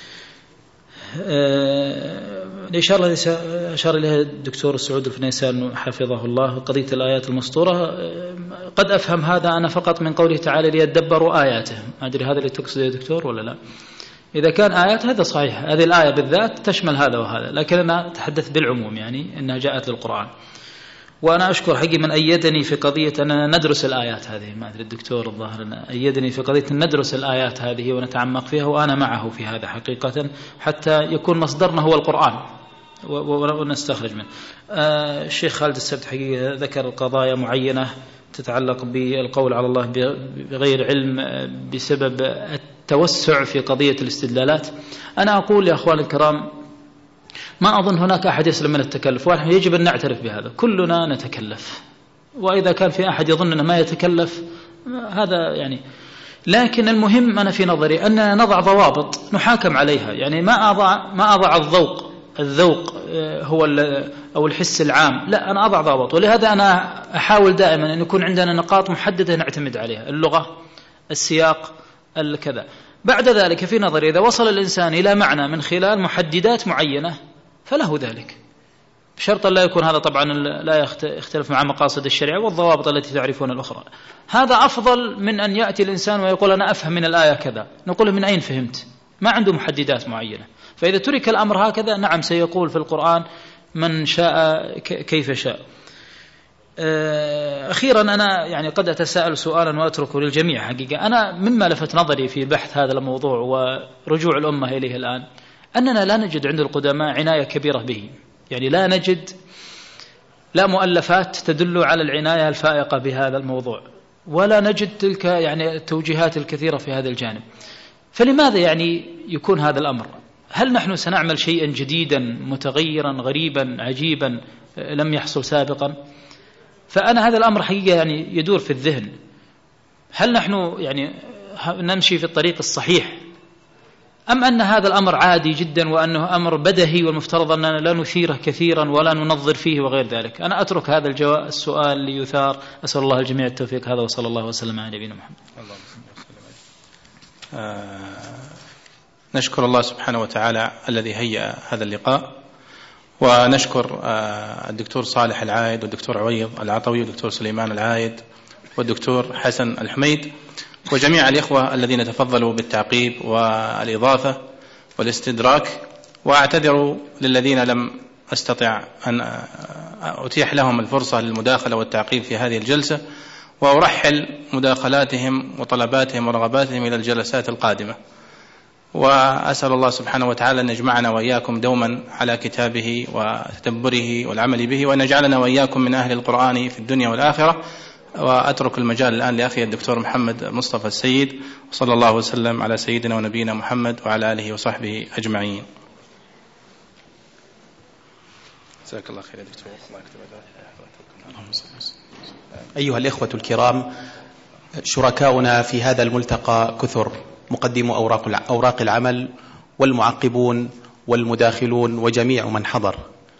الإشارة التي أشار إليها الدكتور سعود الفنيسان حفظه الله، قضية الآيات المسطورة، قد أفهم هذا أنا فقط من قوله تعالى ليدبروا آياته. ما أدري هذا اللي تقصد يا دكتور ولا لا؟ إذا كان آيات هذا صحيح، هذه الآية بالذات تشمل هذا وهذا، لكن أنا أتحدث بالعموم، يعني أنها جاءت للقرآن. وأنا أشكر حقي من أيدني في قضية أننا ندرس الآيات هذه. ما أدري الدكتور الظاهر أيدني في قضية أن ندرس الآيات هذه ونتعمق فيها، وأنا معه في هذا حقيقة، حتى يكون مصدرنا هو القرآن ونستخرج منه. الشيخ خالد السبت حقيقة ذكر قضايا معينة تتعلق بالقول على الله بغير علم بسبب التوسع في قضية الاستدلالات. أنا أقول يا أخوان الكرام، ما أظن هناك أحد يسلم من التكلف، ونحن يجب أن نعترف بهذا، كلنا نتكلف، وإذا كان في أحد يظن أنه ما يتكلف هذا يعني. لكن المهم أنا في نظري أن نضع ضوابط نحاكم عليها، يعني ما أضع الذوق هو أو الحس العام، لا، أنا أضع ضوابط. ولهذا أنا أحاول دائما أن يكون عندنا نقاط محددة نعتمد عليها، اللغة، السياق، الكذا. بعد ذلك في نظري إذا وصل الإنسان إلى معنى من خلال محددات معينة فله ذلك، بشرط لا يكون هذا طبعا لا يختلف مع مقاصد الشريعة والضوابط التي تعرفون الأخرى. هذا أفضل من أن يأتي الإنسان ويقول أنا أفهم من الآية كذا، نقول من أين فهمت؟ ما عنده محددات معينة. فإذا ترك الأمر هكذا نعم سيقول في القرآن من شاء كيف شاء. أخيرا أنا يعني قد أتساءل سؤالا وأتركه للجميع حقيقة. أنا مما لفت نظري في بحث هذا الموضوع ورجوع الأمة إليه الآن أننا لا نجد عند القدماء عناية كبيرة به، يعني لا نجد لا مؤلفات تدل على العناية الفائقة بهذا الموضوع، ولا نجد تلك يعني التوجيهات الكثيرة في هذا الجانب. فلماذا يعني يكون هذا الأمر؟ هل نحن سنعمل شيئا جديدا متغيرا غريبا عجيبا لم يحصل سابقا؟ فأنا هذا الأمر حقيقة يعني يدور في الذهن، هل نحن يعني نمشي في الطريق الصحيح أم أن هذا الأمر عادي جدا وأنه أمر بدهي والمفترض أننا لا نثيره كثيرا ولا ننظر فيه وغير ذلك؟ أنا أترك هذا السؤال ليثار. أسأل الله الجميع التوفيق. هذا وصلى الله وسلم على نبينا محمد. نشكر الله سبحانه وتعالى الذي هيأ هذا اللقاء، ونشكر الدكتور صالح العايد والدكتور عويض العطوي والدكتور سليمان العايد والدكتور حسن الحميد وجميع الإخوة الذين تفضلوا بالتعقيب والإضافة والاستدراك. وأعتذر للذين لم أستطع أن أتيح لهم الفرصة للمداخلة والتعقيب في هذه الجلسة، وأرحل مداخلاتهم وطلباتهم ورغباتهم إلى الجلسات القادمة. وأسأل الله سبحانه وتعالى أن يجمعنا وإياكم دوما على كتابه وتدبره والعمل به، وأن يجعلنا وإياكم من أهل القرآن في الدنيا والآخرة. وأترك المجال الآن لأخي الدكتور محمد مصطفى السيد، وصلى الله وسلم على سيدنا ونبينا محمد وعلى آله وصحبه أجمعين. جزاك الله خير يا دكتور. أيها الإخوة الكرام، شركاؤنا في هذا الملتقى كثر، مقدمو أوراق العمل والمعقبون والمداخلون وجميع من حضر،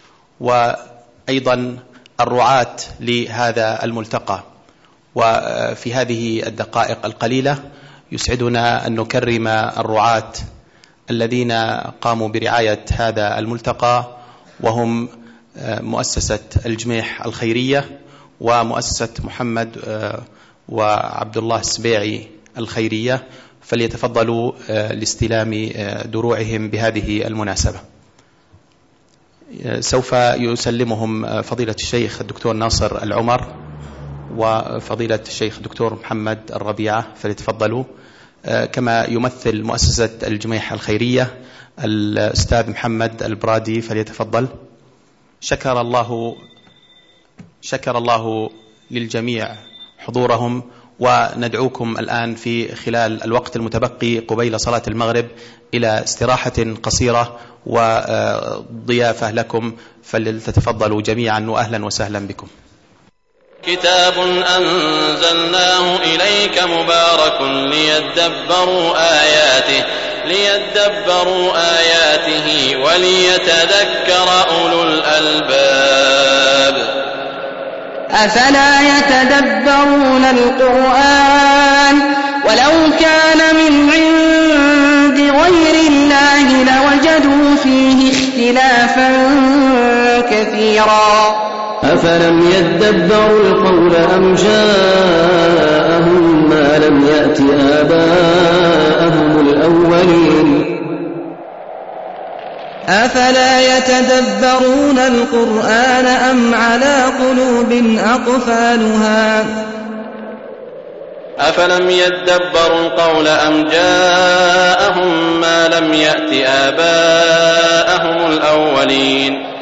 وأيضا الرعاة لهذا الملتقى. وفي هذه الدقائق القليلة يسعدنا أن نكرم الرعاة الذين قاموا برعاية هذا الملتقى، وهم مؤسسة الجميح الخيرية ومؤسسة محمد وعبد الله السبيعي الخيرية، فليتفضلوا لاستلام دروعهم بهذه المناسبة. سوف يسلمهم فضيلة الشيخ الدكتور ناصر العمر وفضيلة الشيخ الدكتور محمد الربيعة، فليتفضلوا. كما يمثل مؤسسة الجميح الخيرية الأستاذ محمد البرادي، فليتفضل. شكر الله للجميع حضورهم، وندعوكم الآن في خلال الوقت المتبقي قبيل صلاة المغرب إلى استراحة قصيرة وضيافة لكم، فلتتفضلوا جميعا وأهلا وسهلا بكم. كتاب أنزلناه إليك مبارك ليدبروا آياته وليتذكر أولو الألباب. أفلا يتدبرون القرآن ولو كان من عند غير الله لوجدوا فيه اختلافا كثيرا. أفلم يدبروا القول أم جاءهم ما لم يأت آباءهم الأولين. أفلا يتدبرون القرآن أم على قلوب أقفالها. أفلم يدبروا القول أم جاءهم ما لم يأت آباءهم الأولين.